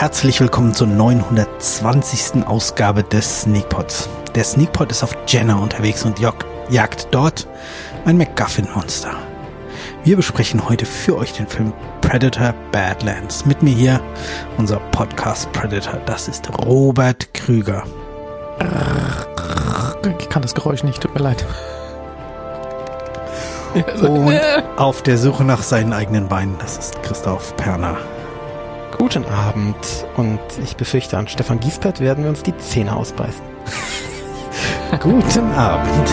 herzlich willkommen zur 920. Ausgabe des Sneakpods. Der Sneakpod ist auf Jenna unterwegs und jagt dort ein MacGuffin-Monster. Wir besprechen heute für euch den Film Predator Badlands. Mit mir hier unser Podcast Predator, das ist Robert Krüger. Ich kann das Geräusch nicht, tut mir leid. Und auf der Suche nach seinen eigenen Beinen, das ist Christoph Perner. Guten Abend, und ich befürchte, an Stefan Giespert werden wir uns die Zähne ausbeißen. Guten Abend.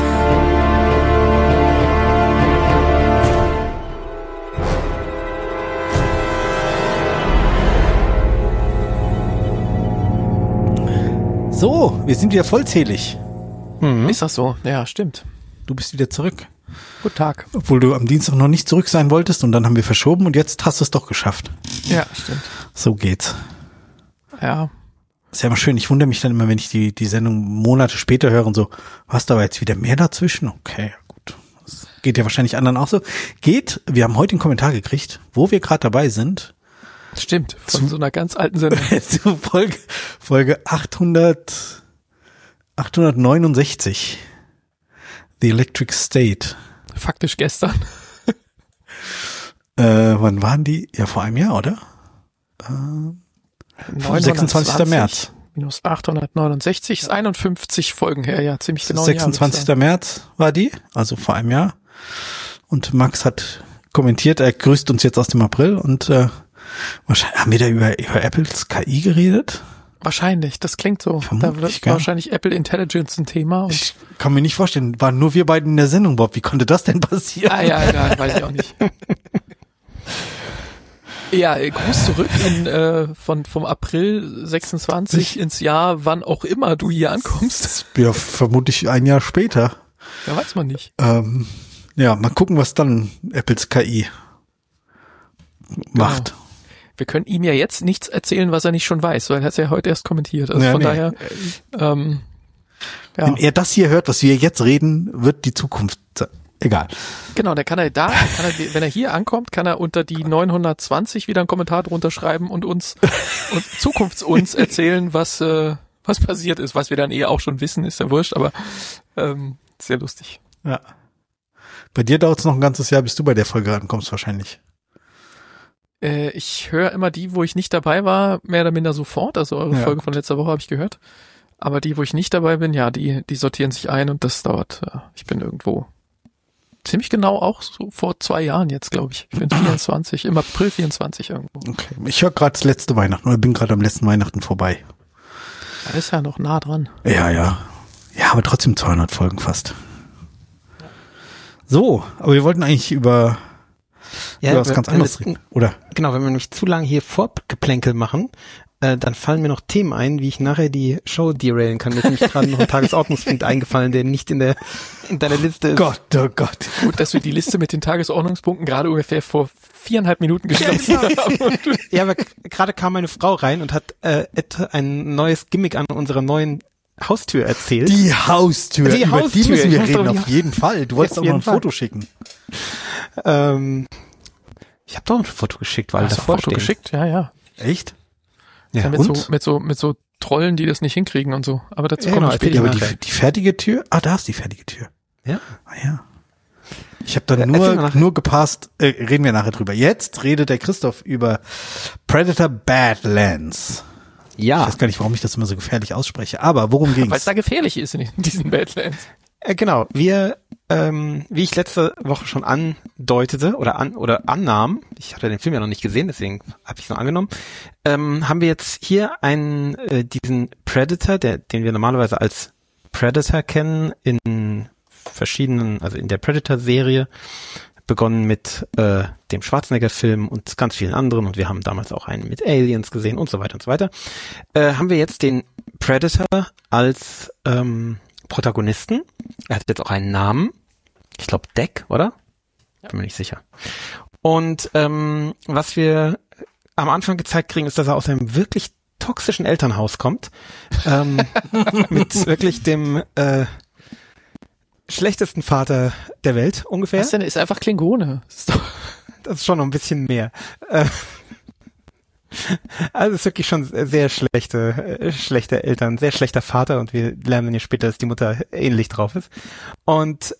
So, wir sind wieder vollzählig. Ist das so? Ja, stimmt. Du bist wieder zurück. Guten Tag. Obwohl du am Dienstag noch nicht zurück sein wolltest und dann haben wir verschoben und jetzt hast du es doch geschafft. Ja, stimmt. So geht's. Ja. Ist ja immer schön. Ich wundere mich dann immer, wenn ich die Sendung Monate später höre und so, was, da war jetzt wieder mehr dazwischen? Okay, gut. Das geht ja wahrscheinlich anderen auch so. Wir haben heute einen Kommentar gekriegt, wo wir gerade dabei sind. Stimmt, von so einer ganz alten Sendung. Zu Folge 869. The Electric State. Faktisch gestern. Wann waren die? Ja, vor einem Jahr, oder? 26. März. Minus 869 ist 51 Folgen her, ja, ziemlich genau. 26. März war die, also vor einem Jahr. Und Max hat kommentiert, er grüßt uns jetzt aus dem April und wahrscheinlich haben wir da über Apples KI geredet? Wahrscheinlich, das klingt so. Da wird wahrscheinlich Apple Intelligence ein Thema. Und ich kann mir nicht vorstellen, waren nur wir beiden in der Sendung, Bob. Wie konnte das denn passieren? Ja, weiß ich auch nicht. Ja, Gruß zurück vom April 26 ins Jahr, wann auch immer du hier ankommst. Ja, vermutlich ein Jahr später. Ja, weiß man nicht. Ja, mal gucken, was dann Apples KI macht. Genau. Wir können ihm ja jetzt nichts erzählen, was er nicht schon weiß, weil er hat es ja heute erst kommentiert. Also daher, ja. Wenn er das hier hört, was wir jetzt reden, wird die Zukunft egal. Genau, wenn er hier ankommt, kann er unter die 920 wieder einen Kommentar drunter schreiben und uns Zukunfts-uns erzählen, was passiert ist, was wir dann auch schon wissen, ist ja wurscht, aber sehr lustig. Ja. Bei dir dauert es noch ein ganzes Jahr, bis du bei der Folge ankommst wahrscheinlich. Ich höre immer die, wo ich nicht dabei war, mehr oder minder sofort. Also eure Folge von letzter Woche habe ich gehört. Aber die, wo ich nicht dabei bin, ja, die sortieren sich ein und das dauert. Ich bin irgendwo ziemlich genau auch so vor 2 Jahren jetzt, glaube ich. Ich bin 24, im April 24 irgendwo. Okay, ich höre gerade das letzte Weihnachten oder bin gerade am letzten Weihnachten vorbei. Da ist ja noch nah dran. Ja. Ja, aber trotzdem 200 Folgen fast. So, aber wir wollten eigentlich über was ganz anderes reden, oder? Genau, wenn wir nämlich zu lange hier Vorgeplänkel machen, dann fallen mir noch Themen ein, wie ich nachher die Show derailen kann. Mir ist nämlich gerade noch ein Tagesordnungspunkt eingefallen, der nicht in deiner Liste ist. Gott, oh Gott. Gut, dass wir die Liste mit den Tagesordnungspunkten gerade ungefähr vor 4,5 Minuten geschlossen haben. Ja, aber gerade kam meine Frau rein und hat ein neues Gimmick an unserer neuen Haustür erzählt. Die Haustür, über die müssen wir reden, auf jeden Fall. Du wolltest doch mal ein Foto schicken. Ich habe doch ein Foto geschickt, weil das Foto geschickt, ja. Echt? Ja, mit so Trollen, die das nicht hinkriegen und so. Aber dazu kommen wir später. Ja, aber die fertige Tür? Ah, da ist die fertige Tür. Ja. Ah ja. Ich habe dann nur gepasst, reden wir nachher drüber. Jetzt redet der Christoph über Predator Badlands. Ja. Ich weiß gar nicht, warum ich das immer so gefährlich ausspreche, aber worum ging's? Weil es da gefährlich ist in diesen Badlands. Genau, wir, wie ich letzte Woche schon andeutete oder annahm, ich hatte den Film ja noch nicht gesehen, deswegen habe ich es nur angenommen, haben wir jetzt hier diesen Predator, den wir normalerweise als Predator kennen, in verschiedenen, also in der Predator-Serie, begonnen mit dem Schwarzenegger-Film und ganz vielen anderen, und wir haben damals auch einen mit Aliens gesehen und so weiter und so weiter, haben wir jetzt den Predator als Protagonisten. Er hat jetzt auch einen Namen. Ich glaube Deck, oder? Ja. Bin mir nicht sicher. Und was wir am Anfang gezeigt kriegen, ist, dass er aus einem wirklich toxischen Elternhaus kommt. Mit wirklich dem schlechtesten Vater der Welt ungefähr. Was denn? Ist einfach Klingone. Das ist schon noch ein bisschen mehr. Also es ist wirklich schon sehr schlechte Eltern, sehr schlechter Vater und wir lernen ja später, dass die Mutter ähnlich drauf ist. Und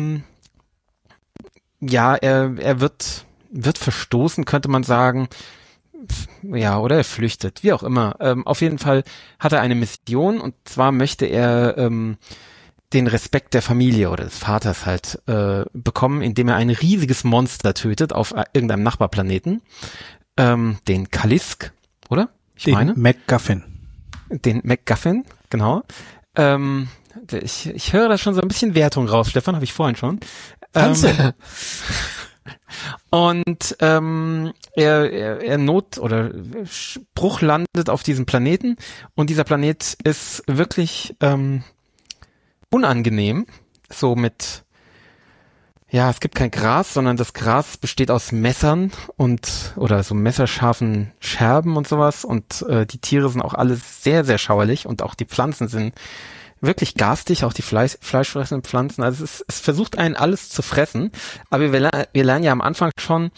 ja, er wird verstoßen, könnte man sagen. Ja, oder er flüchtet, wie auch immer. Auf jeden Fall hat er eine Mission und zwar möchte er den Respekt der Familie oder des Vaters halt bekommen, indem er ein riesiges Monster tötet auf irgendeinem Nachbarplaneten. Den Kalisk, oder? Den MacGuffin, genau. Ich höre da schon so ein bisschen Wertung raus, Stefan, habe ich vorhin schon. Und er Bruch landet auf diesem Planeten und dieser Planet ist wirklich unangenehm, so mit, ja, es gibt kein Gras, sondern das Gras besteht aus Messern oder so messerscharfen Scherben und sowas und die Tiere sind auch alle sehr, sehr schauerlich und auch die Pflanzen sind wirklich garstig, auch die fleischfressenden Pflanzen. Also es versucht einen alles zu fressen, aber wir lernen ja am Anfang schon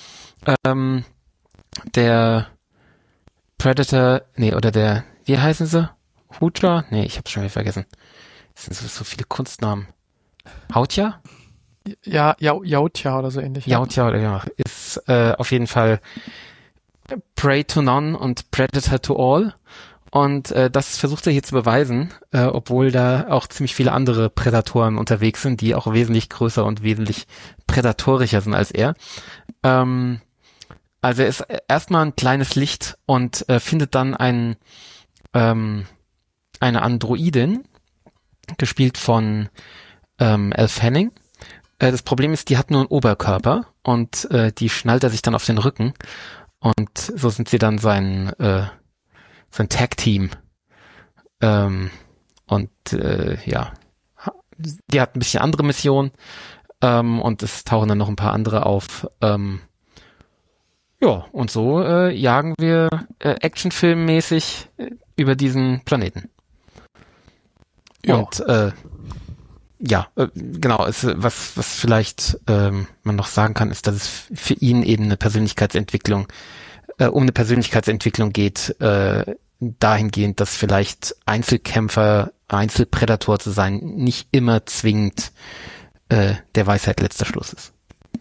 der Predator, wie heißen sie? Hooter? Nee, ich hab's schon wieder vergessen. Das sind so viele Kunstnamen. Hautja? Ja, Yautja oder so ähnlich. Yautja oder ja, ist auf jeden Fall Prey to none und Predator to all. Und das versucht er hier zu beweisen, obwohl da auch ziemlich viele andere Prädatoren unterwegs sind, die auch wesentlich größer und wesentlich prädatorischer sind als er. Also er ist erstmal ein kleines Licht und findet dann eine Androidin, gespielt von Elle Fanning. Das Problem ist, die hat nur einen Oberkörper und die schnallt er sich dann auf den Rücken und so sind sie dann sein Tag-Team. Ja, die hat ein bisschen andere Mission und es tauchen dann noch ein paar andere auf. Ja, und so jagen wir actionfilmmäßig über diesen Planeten. Ja. Und genau, was vielleicht man noch sagen kann, ist, dass es für ihn eben eine Persönlichkeitsentwicklung, um eine Persönlichkeitsentwicklung geht, dahingehend, dass vielleicht Einzelprädator zu sein, nicht immer zwingend der Weisheit letzter Schluss ist.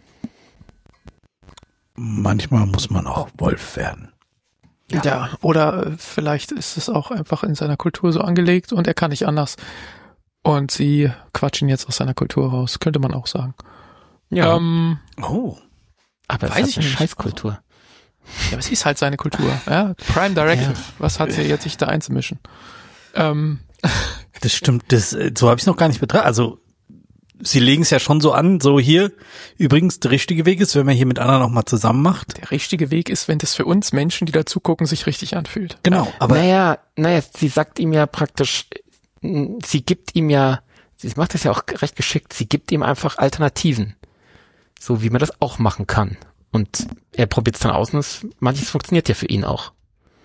Manchmal muss man auch Wolf werden. Ja, oder vielleicht ist es auch einfach in seiner Kultur so angelegt und er kann nicht anders. Und sie quatschen jetzt aus seiner Kultur raus, könnte man auch sagen. Ja. Aber es ist eine Scheißkultur. Ja, aber es ist halt seine Kultur. Ja? Prime Directive. Ja. Was hat sie jetzt sich da einzumischen? Das stimmt, so habe ich es noch gar nicht betrachtet. Also sie legen es ja schon so an, so hier, übrigens, der richtige Weg ist, wenn man hier mit anderen noch mal zusammen macht. Der richtige Weg ist, wenn das für uns Menschen, die dazu gucken, sich richtig anfühlt. Genau, aber Naja, sie sagt ihm ja praktisch, sie macht das ja auch recht geschickt, sie gibt ihm einfach Alternativen. So wie man das auch machen kann. Und er probiert es dann aus und manches funktioniert ja für ihn auch.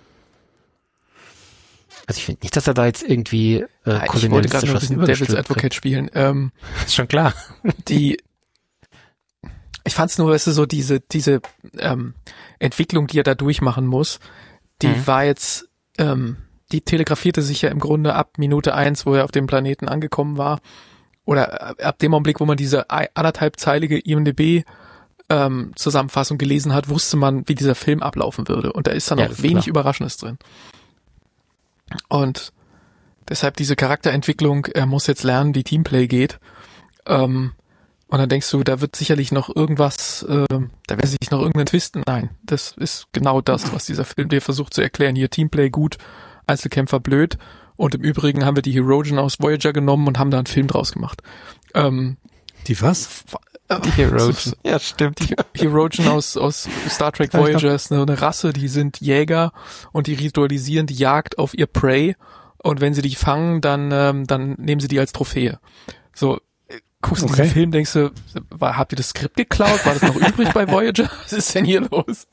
Also ich finde nicht, dass er da jetzt irgendwie ich wollte gerade noch ein bisschen Devil's Advocate spielen. Ist schon klar. Ich fand's nur, weißt du, so diese Entwicklung, die er da durchmachen muss, die war jetzt, die telegrafierte sich ja im Grunde ab Minute 1, wo er auf dem Planeten angekommen war, oder ab dem Augenblick, wo man diese 1,5-zeilige IMDb Zusammenfassung gelesen hat, wusste man, wie dieser Film ablaufen würde. Und da ist dann auch wenig Überraschendes drin. Und deshalb diese Charakterentwicklung, er muss jetzt lernen, wie Teamplay geht. Und dann denkst du, da wird sicherlich noch irgendwas, da wird sich noch irgendein Twist. Nein, das ist genau das, was dieser Film dir versucht zu erklären. Hier Teamplay gut, Einzelkämpfer blöd. Und im Übrigen haben wir die Herogen aus Voyager genommen und haben da einen Film draus gemacht. Die was? Die Herogen. Ja, stimmt. Die Herogen aus Star Trek Voyager ist eine Rasse, die sind Jäger und die ritualisieren die Jagd auf ihr Prey. Und wenn sie die fangen, dann nehmen sie die als Trophäe. So, guckst du diesen Film, denkst du, habt ihr das Skript geklaut? War das noch übrig bei Voyager? Was ist denn hier los?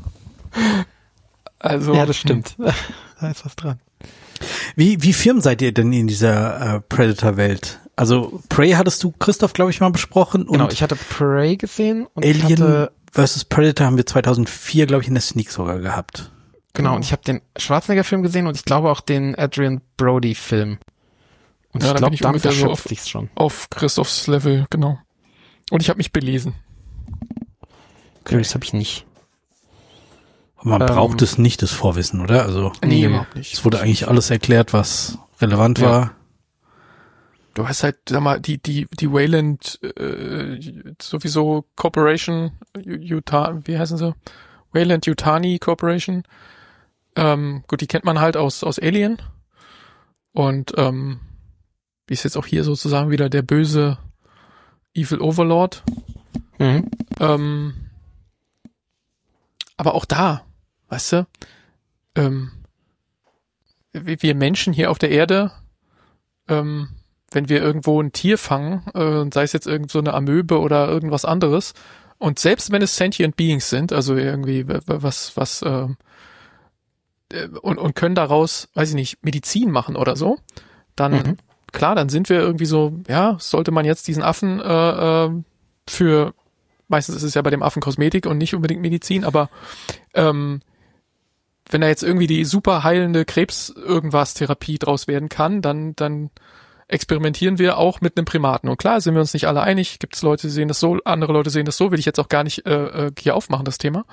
Also. Ja, das stimmt. Da ist was dran. Wie firm seid ihr denn in dieser Predator-Welt? Also Prey hattest du, Christoph, glaube ich, mal besprochen. Genau, ich hatte Prey gesehen. Und Alien vs. Predator haben wir 2004, glaube ich, in der Sneak sogar gehabt. Genau, und ich habe den Schwarzenegger-Film gesehen und ich glaube auch den Adrian Brody-Film. Und ja, ich glaube, damit so erschöpft sich's schon. Auf Christophs Level, genau. Und ich habe mich belesen. Okay, das habe ich nicht. Man braucht es nicht, das Vorwissen, oder? Also nee, überhaupt nicht. Es wurde eigentlich alles erklärt, was relevant war. Du hast halt, sag mal, die Wayland sowieso Corporation, wie heißen sie? Wayland-Yutani Corporation. Gut, die kennt man halt aus Alien. Und wie ist jetzt auch hier sozusagen wieder der böse Evil Overlord. Mhm. Aber auch da, weißt du, wir Menschen hier auf der Erde, wenn wir irgendwo ein Tier fangen, sei es jetzt irgend so eine Amöbe oder irgendwas anderes, und selbst wenn es sentient Beings sind, also irgendwie und können daraus, weiß ich nicht, Medizin machen oder so, dann klar, dann sind wir irgendwie so, ja, sollte man jetzt diesen Affen für, meistens ist es ja bei dem Affen Kosmetik und nicht unbedingt Medizin, aber wenn da jetzt irgendwie die super heilende Krebs-Irgendwas-Therapie draus werden kann, dann experimentieren wir auch mit einem Primaten. Und klar, sind wir uns nicht alle einig, gibt es Leute, die sehen das so, andere Leute sehen das so, will ich jetzt auch gar nicht hier aufmachen, das Thema.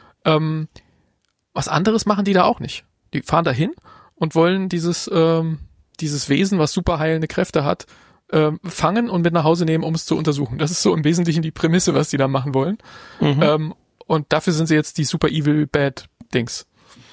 Was anderes machen die da auch nicht. Die fahren da hin und wollen dieses Wesen, was super heilende Kräfte hat, fangen und mit nach Hause nehmen, um es zu untersuchen. Das ist so im Wesentlichen die Prämisse, was die da machen wollen. Und dafür sind sie jetzt die super evil bad Dings.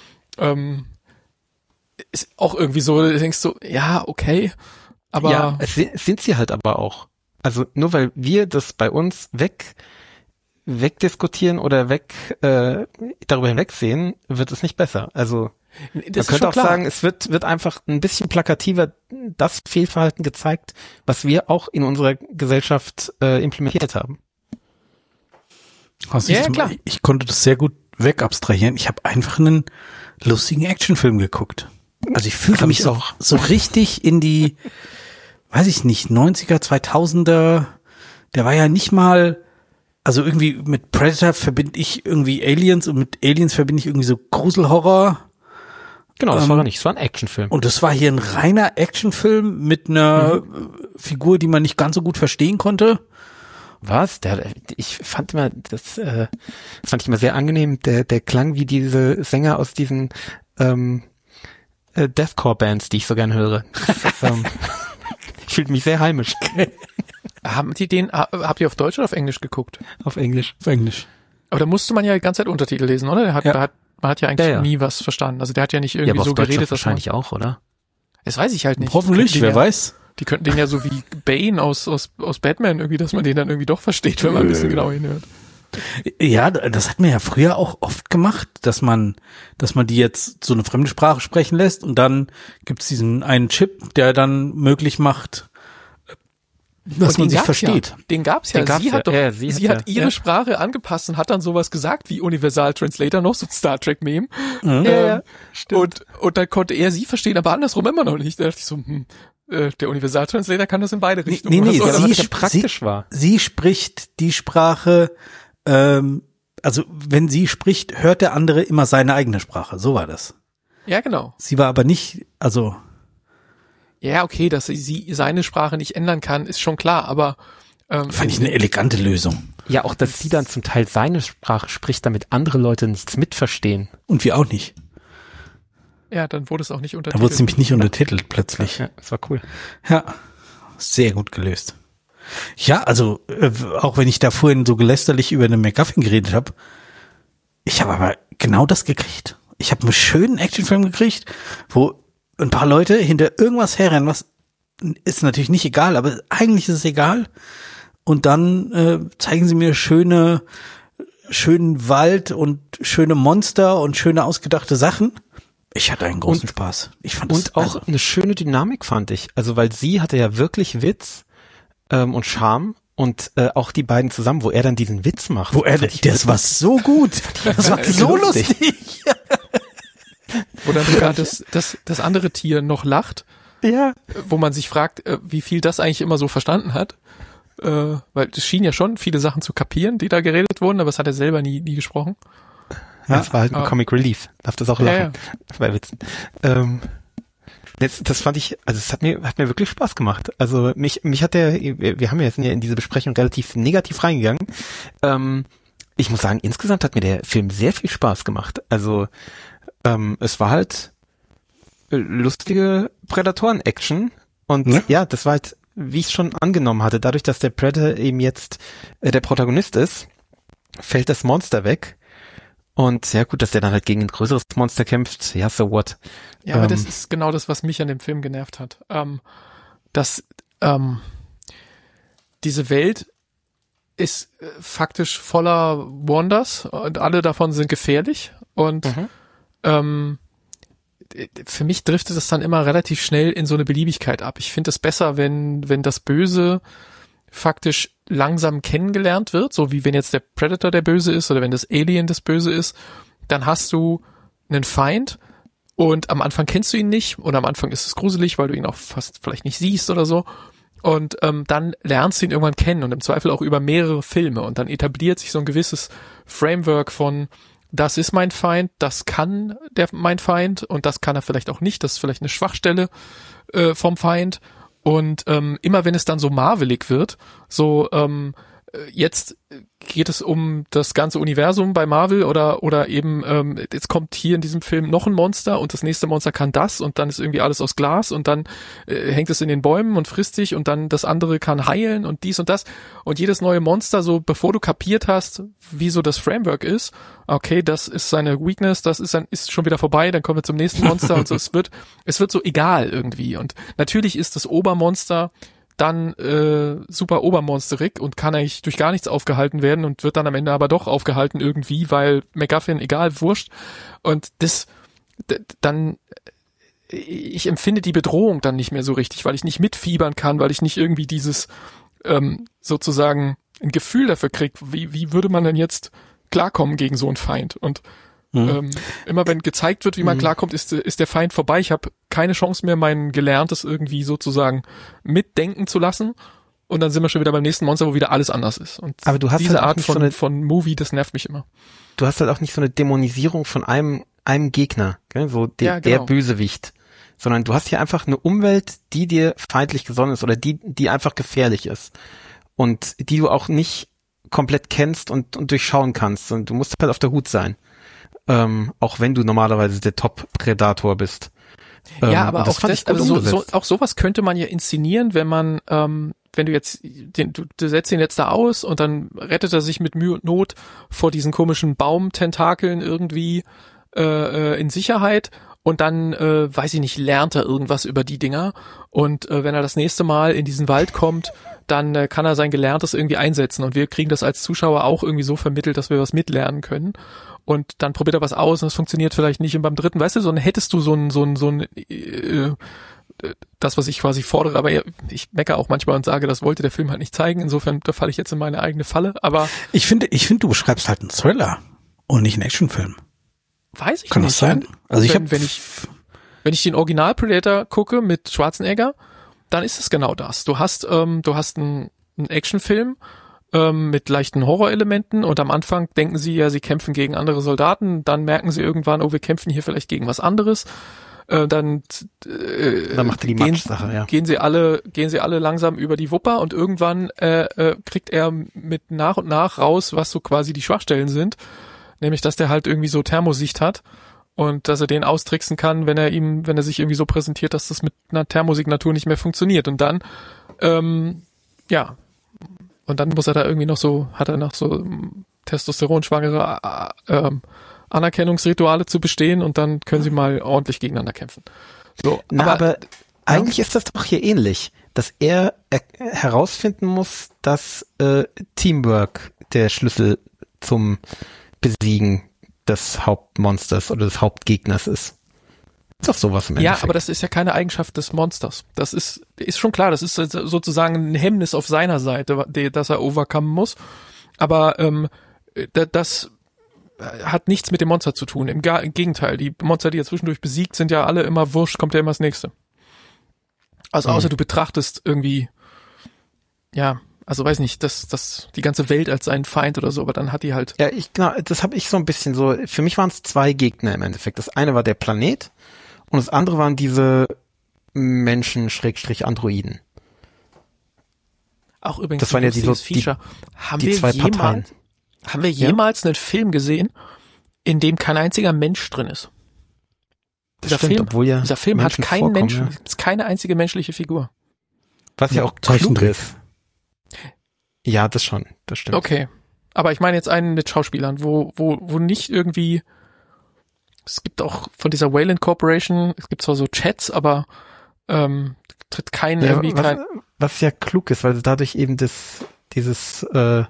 Ist auch irgendwie so, du denkst so, ja, okay, aber... Ja, es sind sie halt aber auch. Also nur weil wir das bei uns wegdiskutieren oder darüber hinwegsehen, wird es nicht besser. Also man könnte auch sagen, es wird einfach ein bisschen plakativer das Fehlverhalten gezeigt, was wir auch in unserer Gesellschaft implementiert haben. Ja, klar. Ich konnte das sehr gut wegabstrahieren. Ich habe einfach einen lustigen Actionfilm geguckt. Also ich fühlte mich auch so richtig in die, weiß ich nicht, 90er, 2000er, der war ja nicht mal, also irgendwie mit Predator verbinde ich irgendwie Aliens und mit Aliens verbinde ich irgendwie so Gruselhorror. Genau, das war nicht, es war ein Actionfilm. Und das war hier ein reiner Actionfilm mit einer Figur, die man nicht ganz so gut verstehen konnte. Was? Ich fand immer, das fand ich immer sehr angenehm, der klang wie diese Sänger aus diesen Deathcore-Bands, die ich so gern höre. Ich fühlte mich sehr heimisch. Habt ihr auf Deutsch oder auf Englisch geguckt? Auf Englisch. Auf Englisch. Aber da musste man ja die ganze Zeit Untertitel lesen, oder? Man hat ja eigentlich nie was verstanden. Also der hat ja nicht irgendwie so geredet. Das wahrscheinlich auch, oder? Das weiß ich halt nicht. Hoffentlich, wer weiß. Die könnten den ja so wie Bane aus Batman irgendwie, dass man den dann irgendwie doch versteht, wenn man ein bisschen genau hinhört. Ja, das hat man ja früher auch oft gemacht, dass man die jetzt so eine fremde Sprache sprechen lässt und dann gibt's diesen einen Chip, der dann möglich macht, dass man sich versteht. Ja. Den gab's ja. Sie hat ihre Sprache angepasst und hat dann sowas gesagt wie Universal Translator, noch so ein Star Trek Meme. Stimmt. Und dann konnte er sie verstehen, aber andersrum immer noch nicht. Da dachte ich so, der Universal Translator kann das in beide Richtungen. Sie spricht die Sprache, also wenn sie spricht, hört der andere immer seine eigene Sprache. So war das. Ja, genau. Sie war aber nicht, also... Ja, okay, dass sie seine Sprache nicht ändern kann, ist schon klar, aber... fand ich eine elegante Lösung. Ja, auch, dass sie dann zum Teil seine Sprache spricht, damit andere Leute nichts mitverstehen. Und wir auch nicht. Ja, dann wurde es auch nicht untertitelt. Da wurde es nämlich nicht untertitelt plötzlich. Ja, das war cool. Ja, sehr gut gelöst. Ja, also auch wenn ich da vorhin so gelästerlich über einen MacGuffin geredet habe, ich habe aber genau das gekriegt. Ich habe einen schönen Actionfilm gekriegt, wo ein paar Leute hinter irgendwas herrennen, was ist natürlich nicht egal, aber eigentlich ist es egal. Und dann zeigen sie mir schönen Wald und schöne Monster und schöne ausgedachte Sachen. Ich hatte einen großen Spaß. Ich fand das, und auch eine schöne Dynamik fand ich. Also weil sie hatte ja wirklich Witz und Charme und auch die beiden zusammen, wo er dann diesen Witz macht. Das war so gut. Das war so lustig. Wo dann sogar das andere Tier noch lacht. Ja. Wo man sich fragt, wie viel das eigentlich immer so verstanden hat. Weil es schien ja schon viele Sachen zu kapieren, die da geredet wurden, aber es hat er selber nie gesprochen. Das war halt ein Comic Relief. Darf das auch lachen. Ja. Bei Witzen. Das fand ich, also es hat mir wirklich Spaß gemacht. Also mich hat sind ja in diese Besprechung relativ negativ reingegangen. Ich muss sagen, insgesamt hat mir der Film sehr viel Spaß gemacht. Also es war halt lustige Predatoren-Action und ja, das war halt, wie ich es schon angenommen hatte, dadurch, dass der Predator eben jetzt der Protagonist ist, fällt das Monster weg. Und ja gut, dass der dann halt gegen ein größeres Monster kämpft, ja, so what. Ja, aber das ist genau das, was mich an dem Film genervt hat. Dass diese Welt ist faktisch voller Wonders und alle davon sind gefährlich. Und für mich driftet das dann immer relativ schnell in so eine Beliebigkeit ab. Ich finde es besser, wenn das Böse faktisch langsam kennengelernt wird, so wie wenn jetzt der Predator der Böse ist oder wenn das Alien das Böse ist, dann hast du einen Feind und am Anfang kennst du ihn nicht und am Anfang ist es gruselig, weil du ihn auch fast vielleicht nicht siehst oder so und dann lernst du ihn irgendwann kennen und im Zweifel auch über mehrere Filme und dann etabliert sich so ein gewisses Framework von das ist mein Feind, das kann mein Feind und das kann er vielleicht auch nicht, das ist vielleicht eine Schwachstelle vom Feind. Und immer wenn es dann so marvelig wird, so jetzt geht es um das ganze Universum bei Marvel oder eben jetzt kommt hier in diesem Film noch ein Monster und das nächste Monster kann das und dann ist irgendwie alles aus Glas und dann hängt es in den Bäumen und frisst dich und dann das andere kann heilen und dies und das und jedes neue Monster, so bevor du kapiert hast, wie so das Framework ist, okay, das ist seine Weakness, das ist schon wieder vorbei, dann kommen wir zum nächsten Monster und so, es wird so egal irgendwie und natürlich ist das Obermonster dann super obermonsterig und kann eigentlich durch gar nichts aufgehalten werden und wird dann am Ende aber doch aufgehalten irgendwie, weil MacGuffin, egal, wurscht. Und ich empfinde die Bedrohung dann nicht mehr so richtig, weil ich nicht mitfiebern kann, weil ich nicht irgendwie dieses sozusagen ein Gefühl dafür kriege, wie würde man denn jetzt klarkommen gegen so einen Feind und immer wenn gezeigt wird, wie man klarkommt, ist der Feind vorbei. Ich habe keine Chance mehr, mein Gelerntes irgendwie sozusagen mitdenken zu lassen. Und dann sind wir schon wieder beim nächsten Monster, wo wieder alles anders ist. Und aber du hast diese halt Art von Movie, das nervt mich immer. Du hast halt auch nicht so eine Dämonisierung von einem Gegner, gell? So der Bösewicht. Sondern du hast hier einfach eine Umwelt, die dir feindlich gesonnen ist oder die einfach gefährlich ist. Und die du auch nicht komplett kennst und durchschauen kannst. Und du musst halt auf der Hut sein. Auch wenn du normalerweise der Top-Predator bist. Ja, aber auch das, also auch sowas könnte man ja inszenieren, wenn man, wenn du jetzt, du setzt ihn jetzt da aus und dann rettet er sich mit Mühe und Not vor diesen komischen Baumtentakeln irgendwie in Sicherheit und dann, weiß ich nicht, lernt er irgendwas über die Dinger und wenn er das nächste Mal in diesen Wald kommt, dann kann er sein Gelerntes irgendwie einsetzen und wir kriegen das als Zuschauer auch irgendwie so vermittelt, dass wir was mitlernen können. Und dann probiert er was aus und es funktioniert vielleicht nicht und beim dritten, weißt du, so hättest du so ein das, was ich quasi fordere, aber ich meckere auch manchmal und sage, das wollte der Film halt nicht zeigen, insofern, da falle ich jetzt in meine eigene Falle, aber ich finde, du beschreibst halt einen Thriller und nicht einen Actionfilm. Weiß ich Kann nicht. Kann das sein? Also wenn ich den Original Predator gucke mit Schwarzenegger, dann ist es genau das. Du hast einen Actionfilm mit leichten Horrorelementen und am Anfang denken sie ja, sie kämpfen gegen andere Soldaten, dann merken sie irgendwann, oh, wir kämpfen hier vielleicht gegen was anderes. Dann macht er die Matschsache, ja. Gehen sie alle langsam über die Wupper und irgendwann kriegt er mit nach und nach raus, was so quasi die Schwachstellen sind, nämlich dass der halt irgendwie so Thermosicht hat und dass er den austricksen kann, wenn er sich irgendwie so präsentiert, dass das mit einer Thermosignatur nicht mehr funktioniert und dann und dann muss er da irgendwie hat er noch so testosteronschwangere Anerkennungsrituale zu bestehen und dann können sie mal ordentlich gegeneinander kämpfen. So, aber eigentlich ist das doch hier ähnlich, dass er herausfinden muss, dass Teamwork der Schlüssel zum Besiegen des Hauptmonsters oder des Hauptgegners ist. Ist doch sowas im Endeffekt. Ja, aber das ist ja keine Eigenschaft des Monsters. Das ist schon klar, das ist sozusagen ein Hemmnis auf seiner Seite, das er overcome muss. Aber das hat nichts mit dem Monster zu tun. Im Gegenteil, die Monster, die er zwischendurch besiegt, sind ja alle immer wurscht, kommt ja immer das nächste. Also außer du betrachtest irgendwie, ja, Also weiß nicht, dass die ganze Welt als seinen Feind oder so, aber dann hat die halt. Ja, das habe ich so ein bisschen so, für mich waren es 2 Gegner im Endeffekt. Das eine war der Planet und das andere waren diese Menschen-Androiden. Auch übrigens das waren ja die 2 Parteien. Haben wir jemals einen Film gesehen, in dem kein einziger Mensch drin ist? Dieser Film hat keinen Menschen, ist keine einzige menschliche Figur. Was ja auch klug ist. Ja, das schon, das stimmt. Okay, aber ich meine jetzt einen mit Schauspielern, wo nicht irgendwie, es gibt auch von dieser Wayland Corporation, es gibt zwar so Chats, aber tritt kein irgendwie kein. Was ja klug ist, weil sie dadurch eben dieses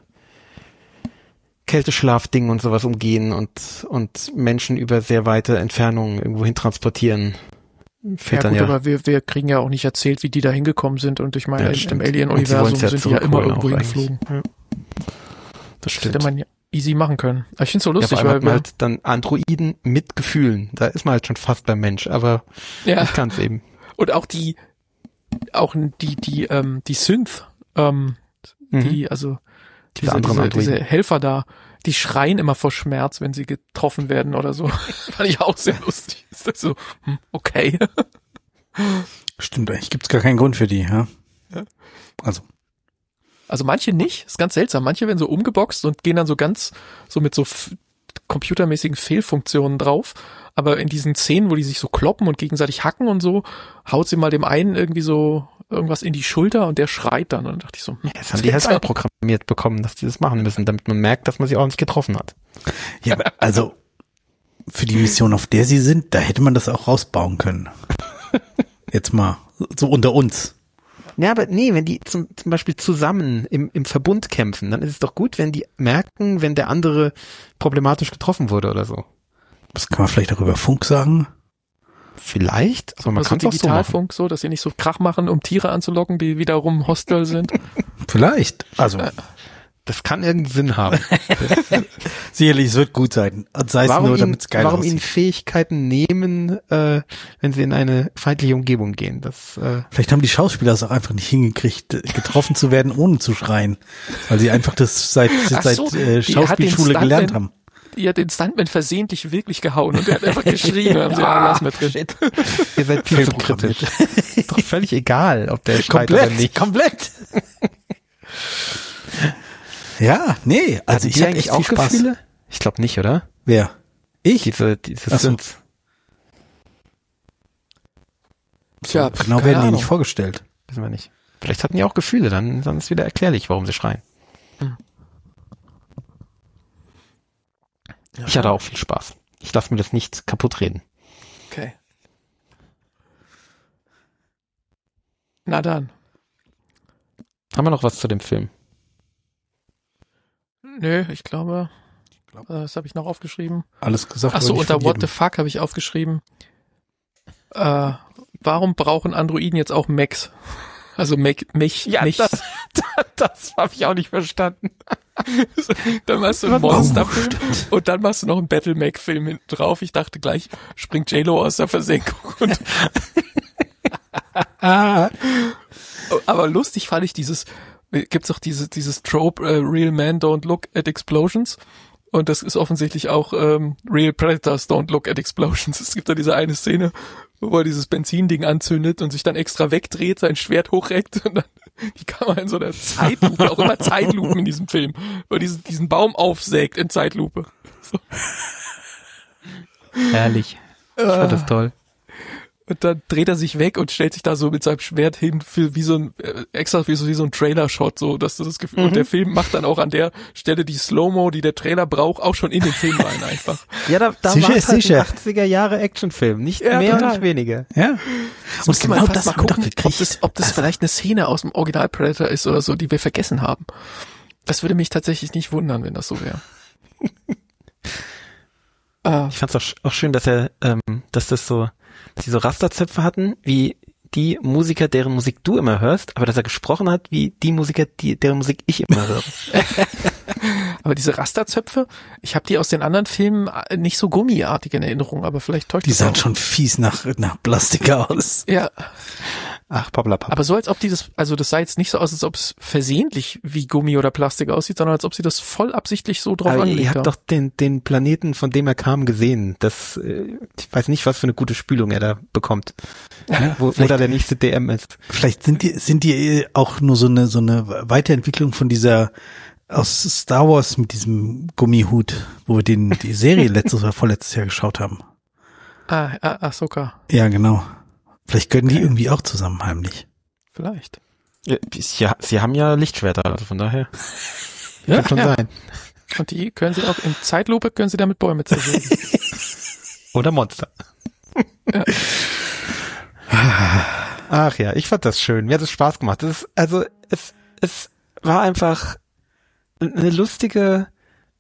Kälteschlaf-Ding und sowas umgehen und Menschen über sehr weite Entfernungen irgendwo hin transportieren. Aber wir kriegen ja auch nicht erzählt, wie die da hingekommen sind und ich meine, im Alien-Universum sind die ja immer irgendwo hingeflogen. Ja. Das stimmt. Hätte man ja easy machen können. Aber ich finde es so lustig, weil man halt dann Androiden mit Gefühlen, da ist man halt schon fast beim Mensch, aber ich kann es eben. Und auch die Synth, diese Helfer da, die schreien immer vor Schmerz, wenn sie getroffen werden oder so. Fand ich auch sehr lustig. Ist das so, okay. Stimmt, eigentlich gibt's gar keinen Grund für die, ja. Also manche nicht, ist ganz seltsam. Manche werden so umgeboxt und gehen dann so ganz, so mit so computermäßigen Fehlfunktionen drauf. Aber in diesen Szenen, wo die sich so kloppen und gegenseitig hacken und so, haut sie mal dem einen irgendwie so irgendwas in die Schulter und der schreit dann. Und dann dachte ich so, das haben die halt einprogrammiert bekommen, dass die das machen müssen, damit man merkt, dass man sie auch nicht getroffen hat. Ja, also für die Mission, auf der sie sind, da hätte man das auch rausbauen können. Jetzt mal so unter uns. Ja, aber nee, wenn die zum Beispiel zusammen im Verbund kämpfen, dann ist es doch gut, wenn die merken, wenn der andere problematisch getroffen wurde oder so. Das kann man vielleicht auch über Funk sagen. Vielleicht, aber man kann es auch so Digitalfunk so, dass sie nicht so Krach machen, um Tiere anzulocken, die wiederum hostile sind. Vielleicht, also das kann irgendeinen Sinn haben. Sicherlich, es wird gut sein. Sei es nur, damit es geil aussieht. Warum ihnen Fähigkeiten nehmen, wenn sie in eine feindliche Umgebung gehen? Vielleicht haben die Schauspieler es auch einfach nicht hingekriegt, getroffen zu werden, ohne zu schreien. Weil sie einfach das seit Schauspielschule gelernt haben. Die hat den Stuntman versehentlich wirklich gehauen und der hat einfach geschrien. Haben sie lass mal drin. Ihr seid viel zu kritisch. Ist doch völlig egal, ob der schreit oder nicht. Komplett. Ja, nee, also ich hatte echt viel Spaß. Gefühle? Ich glaube nicht, oder? Wer? Ich? Diese Synths. Tja, genau, werden die nicht vorgestellt. Wissen wir nicht. Vielleicht hatten die auch Gefühle, dann ist wieder erklärlich, warum sie schreien. Ja. Ich hatte auch viel Spaß. Ich lasse mir das nicht kaputt reden. Okay. Na dann. Haben wir noch was zu dem Film? Nö, ich glaube, das habe ich noch aufgeschrieben. Alles gesagt. Achso, unter What the fuck habe ich aufgeschrieben. Warum brauchen Androiden jetzt auch Mechs? Also mich. Das habe ich auch nicht verstanden. Dann machst du einen Monsterfilm und dann machst du noch einen Battle-Mech-Film hinten drauf. Ich dachte gleich, springt J-Lo aus der Versenkung. Aber lustig fand ich gibt's auch dieses Trope, Real Men Don't Look at Explosions. Und das ist offensichtlich auch Real Predators Don't Look at Explosions. Es gibt da diese eine Szene, wo er dieses Benzinding anzündet und sich dann extra wegdreht, sein Schwert hochreckt und dann die Kamera in so einer Zeitlupe, auch immer Zeitlupen in diesem Film, wo er diesen Baum aufsägt in Zeitlupe. So. Herrlich. Ich fand das toll. Und dann dreht er sich weg und stellt sich da so mit seinem Schwert hin für wie so ein Trailer-Shot, so dass du das Gefühl, und der Film macht dann auch an der Stelle die Slow-Mo, die der Trailer braucht, auch schon in den Film rein einfach. Ja, da war es halt ein 80er Jahre Actionfilm, nicht mehr und nicht weniger. Ja. Und genau das haben wir doch gekriegt. Ob das vielleicht eine Szene aus dem Original Predator ist oder so, die wir vergessen haben. Das würde mich tatsächlich nicht wundern, wenn das so wäre. Ich fand's auch schön, dass die so Rasterzöpfe hatten, wie die Musiker, deren Musik du immer hörst, aber dass er gesprochen hat, wie die Musiker, deren Musik ich immer höre. Aber diese Rasterzöpfe, ich habe die aus den anderen Filmen nicht so gummiartig in Erinnerung, aber vielleicht täuscht die sahen schon fies nach Plastik aus. Ja. Ach, Pappelapapp. Aber so als ob die das sah jetzt nicht so aus, als ob es versehentlich wie Gummi oder Plastik aussieht, sondern als ob sie das voll absichtlich so drauf angelegt ihr haben. habt doch den Planeten, von dem er kam, gesehen. Ich weiß nicht, was für eine gute Spülung er da bekommt. Ja, wo da der nächste DM ist. Vielleicht sind die auch nur so eine Weiterentwicklung von dieser aus Star Wars mit diesem Gummihut, wo wir die Serie letztes oder vorletztes Jahr geschaut haben. Ahsoka. Ja, genau. Vielleicht können die irgendwie auch zusammen heimlich. Vielleicht. Ja, sie haben ja Lichtschwerter, also von daher. Ja, kann schon sein. Und die können sie auch in Zeitlupe damit Bäume zersägen. Oder Monster. Ja. Ach ja, ich fand das schön. Mir hat es Spaß gemacht. Es war einfach eine lustige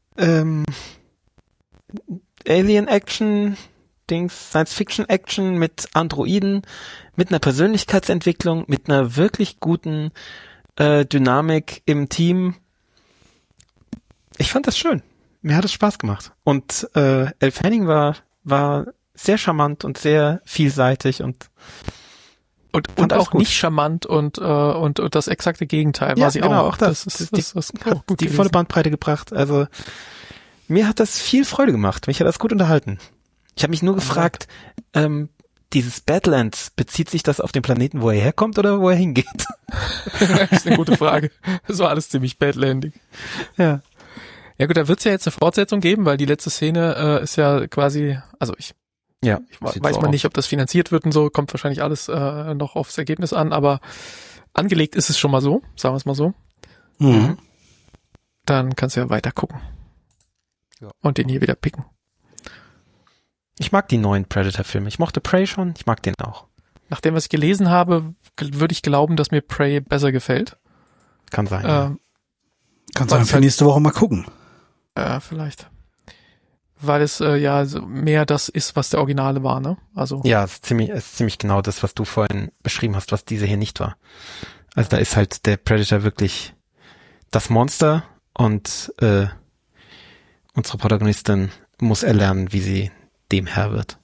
Alien-Action, Science-Fiction-Action mit Androiden, mit einer Persönlichkeitsentwicklung, mit einer wirklich guten Dynamik im Team. Ich fand das schön. Mir hat es Spaß gemacht. Und Elle Fanning war sehr charmant und sehr vielseitig und auch nicht charmant und das exakte Gegenteil war sie genau, auch. Das hat gut die volle Bandbreite gebracht. Also mir hat das viel Freude gemacht. Mich hat das gut unterhalten. Ich habe mich nur gefragt, dieses Badlands, bezieht sich das auf den Planeten, wo er herkommt oder wo er hingeht? Das ist eine gute Frage. Das war alles ziemlich badlandig. Ja. Ja gut, da wird es ja jetzt eine Fortsetzung geben, weil die letzte Szene ist ja quasi, also ich weiß man nicht, ob das finanziert wird und so, kommt wahrscheinlich alles noch aufs Ergebnis an, aber angelegt ist es schon mal so, sagen wir es mal so. Mhm. Dann kannst du ja weiter gucken. Ja. Und den hier wieder picken. Ich mag die neuen Predator-Filme. Ich mochte Prey schon, ich mag den auch. Nach dem, was ich gelesen habe, würde ich glauben, dass mir Prey besser gefällt. Kann sein. Kannst du für nächste Woche mal gucken. Vielleicht. Weil es so mehr das ist, was der Originale war, ne? Also ja, es ist ziemlich genau das, was du vorhin beschrieben hast, was diese hier nicht war. Also da ist halt der Predator wirklich das Monster und unsere Protagonistin muss erlernen, wie sie dem Herr wird.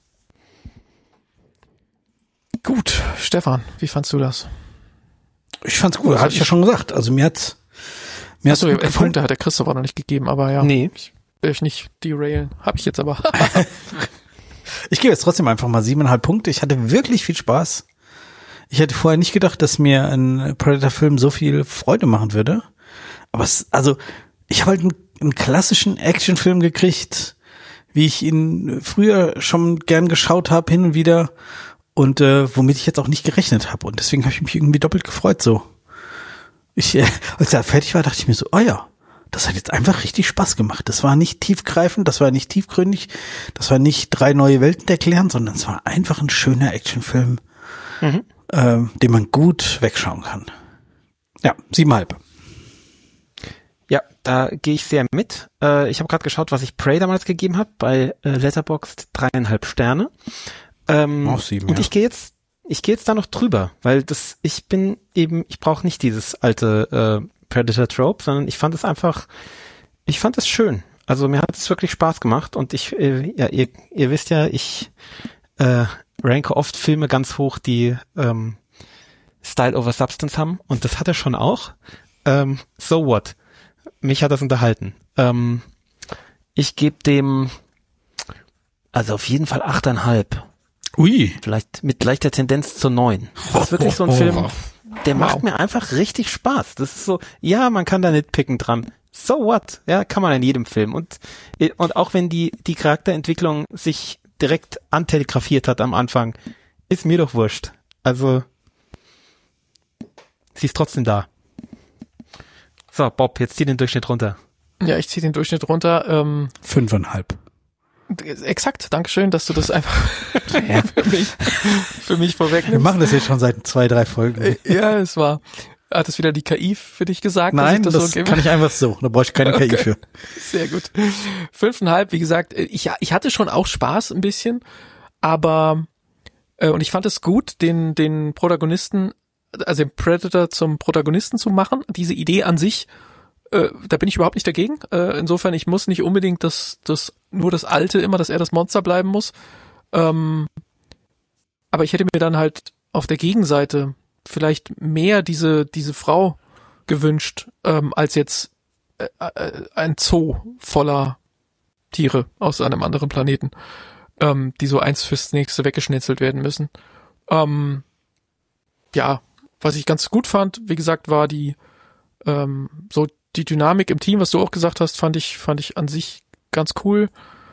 Gut, Stefan, wie fandst du das? Ich fand's gut, hatte ich ja schon gesagt. Also mir hat's gut gefallen. Punkte hat der Christoph auch noch nicht gegeben, aber ja. Nee. Ich will euch nicht derailen. Hab ich jetzt aber. Ich gebe jetzt trotzdem einfach mal 7,5 Punkte. Ich hatte wirklich viel Spaß. Ich hätte vorher nicht gedacht, dass mir ein Predator-Film so viel Freude machen würde. Aber ich habe halt einen klassischen Actionfilm gekriegt, wie ich ihn früher schon gern geschaut habe, hin und wieder. Und womit ich jetzt auch nicht gerechnet habe. Und deswegen habe ich mich irgendwie doppelt gefreut so. Als er fertig war, dachte ich mir so, oh ja, das hat jetzt einfach richtig Spaß gemacht. Das war nicht tiefgreifend, das war nicht tiefgründig, das war nicht 3 neue Welten erklären, sondern es war einfach ein schöner Actionfilm, den man gut wegschauen kann. Ja, 7,5. Ja, da gehe ich sehr mit. Ich habe gerade geschaut, was ich Prey damals gegeben habe, bei Letterboxd 3,5 Sterne. Auch 7, und ja. ich gehe jetzt da noch drüber, weil ich brauche nicht dieses alte Predator-Trope, sondern ich fand es schön. Also mir hat es wirklich Spaß gemacht und ihr wisst ja, ich ranke oft Filme ganz hoch, die Style over Substance haben und das hat er schon auch. So what? Mich hat das unterhalten. Ich gebe dem also auf jeden Fall 8,5. Ui. Vielleicht mit leichter Tendenz zur 9. Das ist wirklich so ein Film, der macht mir einfach richtig Spaß. Das ist so, ja, man kann da nitpicken dran. So what? Ja, kann man in jedem Film. Und auch wenn die Charakterentwicklung sich direkt antelegrafiert hat am Anfang, ist mir doch wurscht. Also, sie ist trotzdem da. So, Bob, jetzt zieh den Durchschnitt runter. Ja, ich zieh den Durchschnitt runter. 5,5. Exakt, Dankeschön, dass du das einfach für mich vorwegnimmst. Wir machen das jetzt schon seit 2-3 Folgen. Ja, es war. Hat es wieder die KI für dich gesagt? Nein, dass ich das so kann ich einfach so. Da brauche ich keine KI für. Sehr gut. 5,5, wie gesagt, ich hatte schon auch Spaß ein bisschen, aber und ich fand es gut, den Protagonisten, also den Predator zum Protagonisten zu machen. Diese Idee an sich, da bin ich überhaupt nicht dagegen. Insofern, ich muss nicht unbedingt nur das Alte immer, dass er das Monster bleiben muss. Aber ich hätte mir dann halt auf der Gegenseite vielleicht mehr diese Frau gewünscht, als jetzt ein Zoo voller Tiere aus einem anderen Planeten, die so eins fürs nächste weggeschnetzelt werden müssen. Ja, was ich ganz gut fand, wie gesagt, war die so die Dynamik im Team, was du auch gesagt hast, fand ich an sich ganz cool.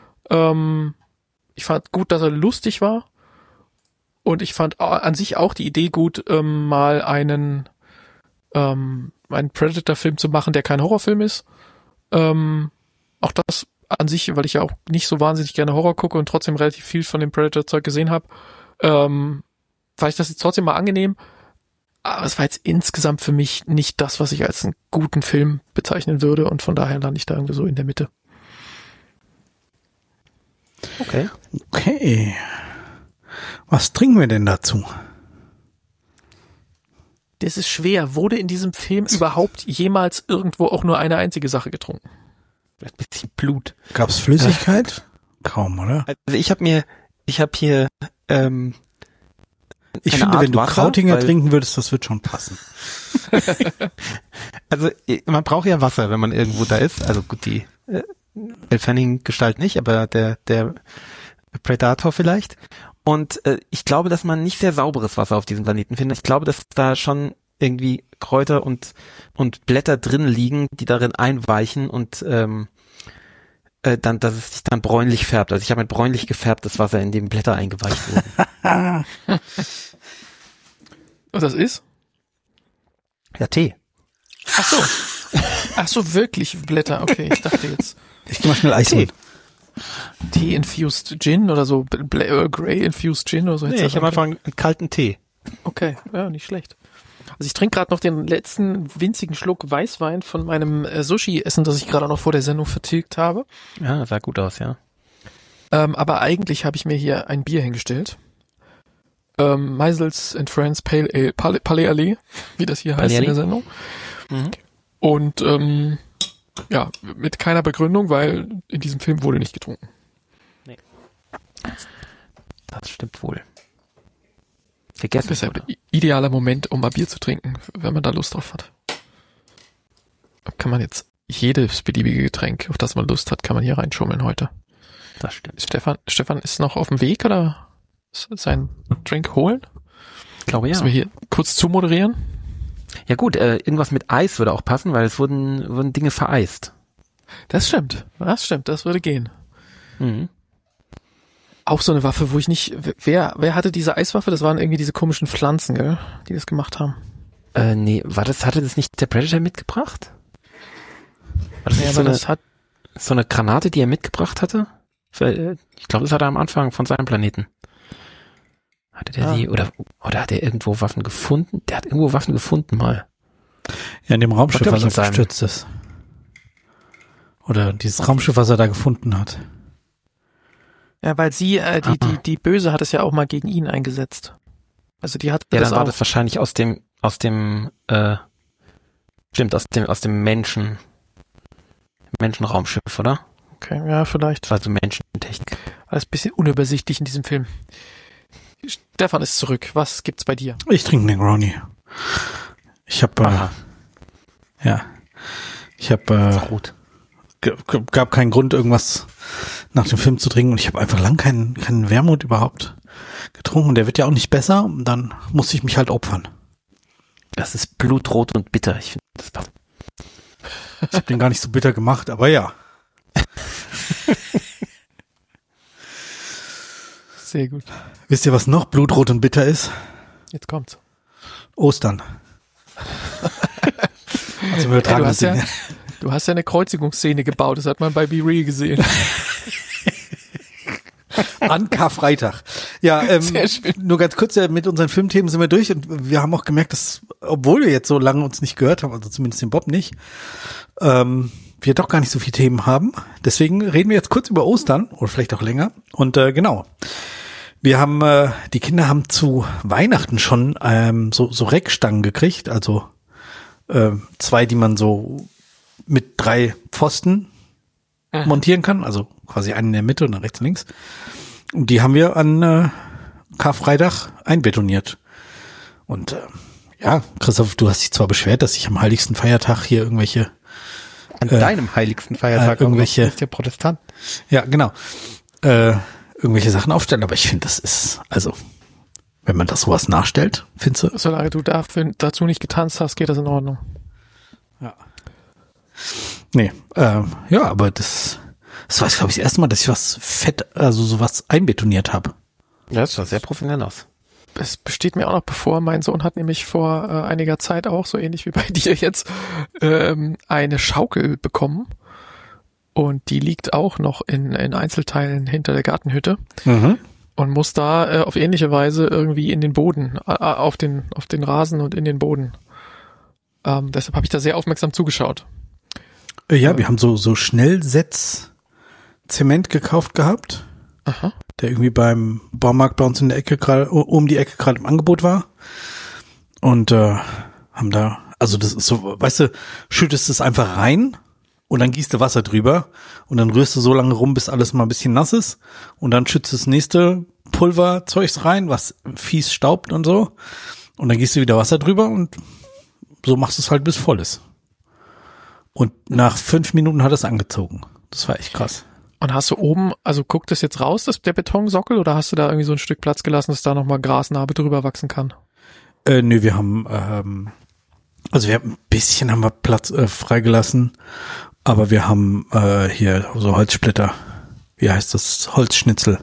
Ich fand gut, dass er lustig war. Und ich fand an sich auch die Idee gut, mal einen Predator-Film zu machen, der kein Horrorfilm ist. Auch das an sich, weil ich ja auch nicht so wahnsinnig gerne Horror gucke und trotzdem relativ viel von dem Predator-Zeug gesehen habe, fand ich das jetzt trotzdem mal angenehm. Aber es war jetzt insgesamt für mich nicht das, was ich als einen guten Film bezeichnen würde, und von daher lande ich da irgendwie so in der Mitte. Okay. Was trinken wir denn dazu? Das ist schwer. Wurde in diesem Film überhaupt jemals irgendwo auch nur eine einzige Sache getrunken? Ein bisschen Blut. Gab's Flüssigkeit? Kaum, oder? Also ich habe hier ich finde, Art wenn du Wasser, Krautinger trinken würdest, das wird schon passen. Also man braucht ja Wasser, wenn man irgendwo da ist. Also gut, die Elle Fanning-Gestalt nicht, aber der Predator vielleicht. Und ich glaube, dass man nicht sehr sauberes Wasser auf diesem Planeten findet. Ich glaube, dass da schon irgendwie Kräuter und Blätter drin liegen, die darin einweichen und dann, dass es sich dann bräunlich färbt. Also ich habe mit bräunlich gefärbtes Wasser, in dem Blätter eingeweicht wurden. Und das ist? Ja, Tee. Ach so, wirklich Blätter. Okay, ich dachte jetzt. Ich geh mal schnell Eis holen. Tee-infused Gin oder so, Grey-infused Gin oder so. Nee, ich habe einfach einen kalten Tee. Okay, ja, nicht schlecht. Also ich trinke gerade noch den letzten winzigen Schluck Weißwein von meinem Sushi-Essen, das ich gerade noch vor der Sendung vertilgt habe. Ja, sah gut aus, ja. Aber eigentlich habe ich mir hier ein Bier hingestellt. Meisels and Friends Pale Ale, Palais Allee, wie das hier heißt in der Sendung. Mhm. Und ja, mit keiner Begründung, weil in diesem Film wurde nicht getrunken. Nee. Das stimmt wohl. Vergessen. Deshalb idealer Moment, um mal Bier zu trinken, wenn man da Lust drauf hat. Kann man jetzt jedes beliebige Getränk, auf das man Lust hat, kann man hier reinschummeln heute. Das stimmt. Stefan ist noch auf dem Weg, oder seinen Drink holen? Ich glaube ja. Müssen wir hier kurz zumoderieren? Ja gut, irgendwas mit Eis würde auch passen, weil es wurden Dinge vereist. Das stimmt, das würde gehen. Mhm. Auch so eine Waffe, wo ich nicht, wer hatte diese Eiswaffe? Das waren irgendwie diese komischen Pflanzen, gell, die das gemacht haben. Nee, hatte das nicht der Predator mitgebracht? War das nicht so eine Granate, die er mitgebracht hatte? Ich glaube, das hat er am Anfang von seinem Planeten. Hatte der die, oder hat er irgendwo Waffen gefunden? Der hat irgendwo Waffen gefunden mal. Ja, in dem Raumschiff, was er gestürzt ist. Oder dieses Raumschiff, was er da gefunden hat. Ja, weil sie, die Böse hat es ja auch mal gegen ihn eingesetzt. Also die hat das auch. Ja, dann war das wahrscheinlich aus dem Menschenraumschiff, oder? Okay, ja, vielleicht. Also Menschentechnik. Alles ein bisschen unübersichtlich in diesem Film. Stefan ist zurück. Was gibt's bei dir? Ich trinke Negroni. Ich habe gab keinen Grund, irgendwas nach dem Film zu trinken, und ich habe einfach lang keinen Wermut überhaupt getrunken. Der wird ja auch nicht besser, und dann musste ich mich halt opfern. Das ist blutrot und bitter. Ich finde das toll. Ich habe den gar nicht so bitter gemacht, aber ja. Sehr gut. Wisst ihr, was noch blutrot und bitter ist? Jetzt kommt's. Ostern. Also wir du hast ja eine Kreuzigungsszene gebaut, das hat man bei Be Real gesehen. An Karfreitag. Ja, sehr schön. Nur ganz kurz, mit unseren Filmthemen sind wir durch, und wir haben auch gemerkt, dass, obwohl wir jetzt so lange uns nicht gehört haben, also zumindest den Bob nicht, wir doch gar nicht so viele Themen haben. Deswegen reden wir jetzt kurz über Ostern, oder vielleicht auch länger. Und genau, wir haben, die Kinder haben zu Weihnachten schon so Reckstangen gekriegt, also 2, die man so mit 3 Pfosten montieren kann, also quasi einen in der Mitte und dann rechts und links. Und die haben wir an Karfreitag einbetoniert. Und Ja, Christoph, du hast dich zwar beschwert, dass ich am heiligsten Feiertag hier irgendwelche... An deinem heiligsten Feiertag irgendwelche... ist der Protestant. Ja, genau. Irgendwelche Sachen aufstellen, aber ich finde, das ist, also, wenn man das sowas nachstellt, findest du? Solange du dazu nicht getanzt hast, geht das in Ordnung. Ja. Nee, ja, aber das war, glaube ich, das erste Mal, dass ich sowas einbetoniert habe. Ja, das sah sehr professionell aus. Es besteht mir auch noch bevor. Mein Sohn hat nämlich vor einiger Zeit auch, so ähnlich wie bei dir jetzt, eine Schaukel bekommen. Und die liegt auch noch in Einzelteilen hinter der Gartenhütte. Mhm. Und muss da auf ähnliche Weise irgendwie in den Boden, auf den Rasen und in den Boden. Deshalb habe ich da sehr aufmerksam zugeschaut. Ja, wir haben so Schnellsetz-Zement gekauft gehabt. Aha. Der irgendwie beim Baumarkt bei uns in der Ecke gerade, um die Ecke gerade im Angebot war. Und haben da, also das ist so, weißt du, schüttest es einfach rein und dann gießt du Wasser drüber und dann rührst du so lange rum, bis alles mal ein bisschen nass ist und dann schützt das nächste Pulverzeugs rein, was fies staubt und so. Und dann gießt du wieder Wasser drüber und so machst du es halt bis voll ist. Und nach 5 Minuten hat es angezogen. Das war echt krass. Und hast du oben, also guckt das jetzt raus, der Betonsockel, oder hast du da irgendwie so ein Stück Platz gelassen, dass da nochmal Grasnarbe drüber wachsen kann? Nö, wir haben, also wir haben ein bisschen haben wir Platz freigelassen, aber wir haben hier so Holzsplitter, wie heißt das, Holzschnitzel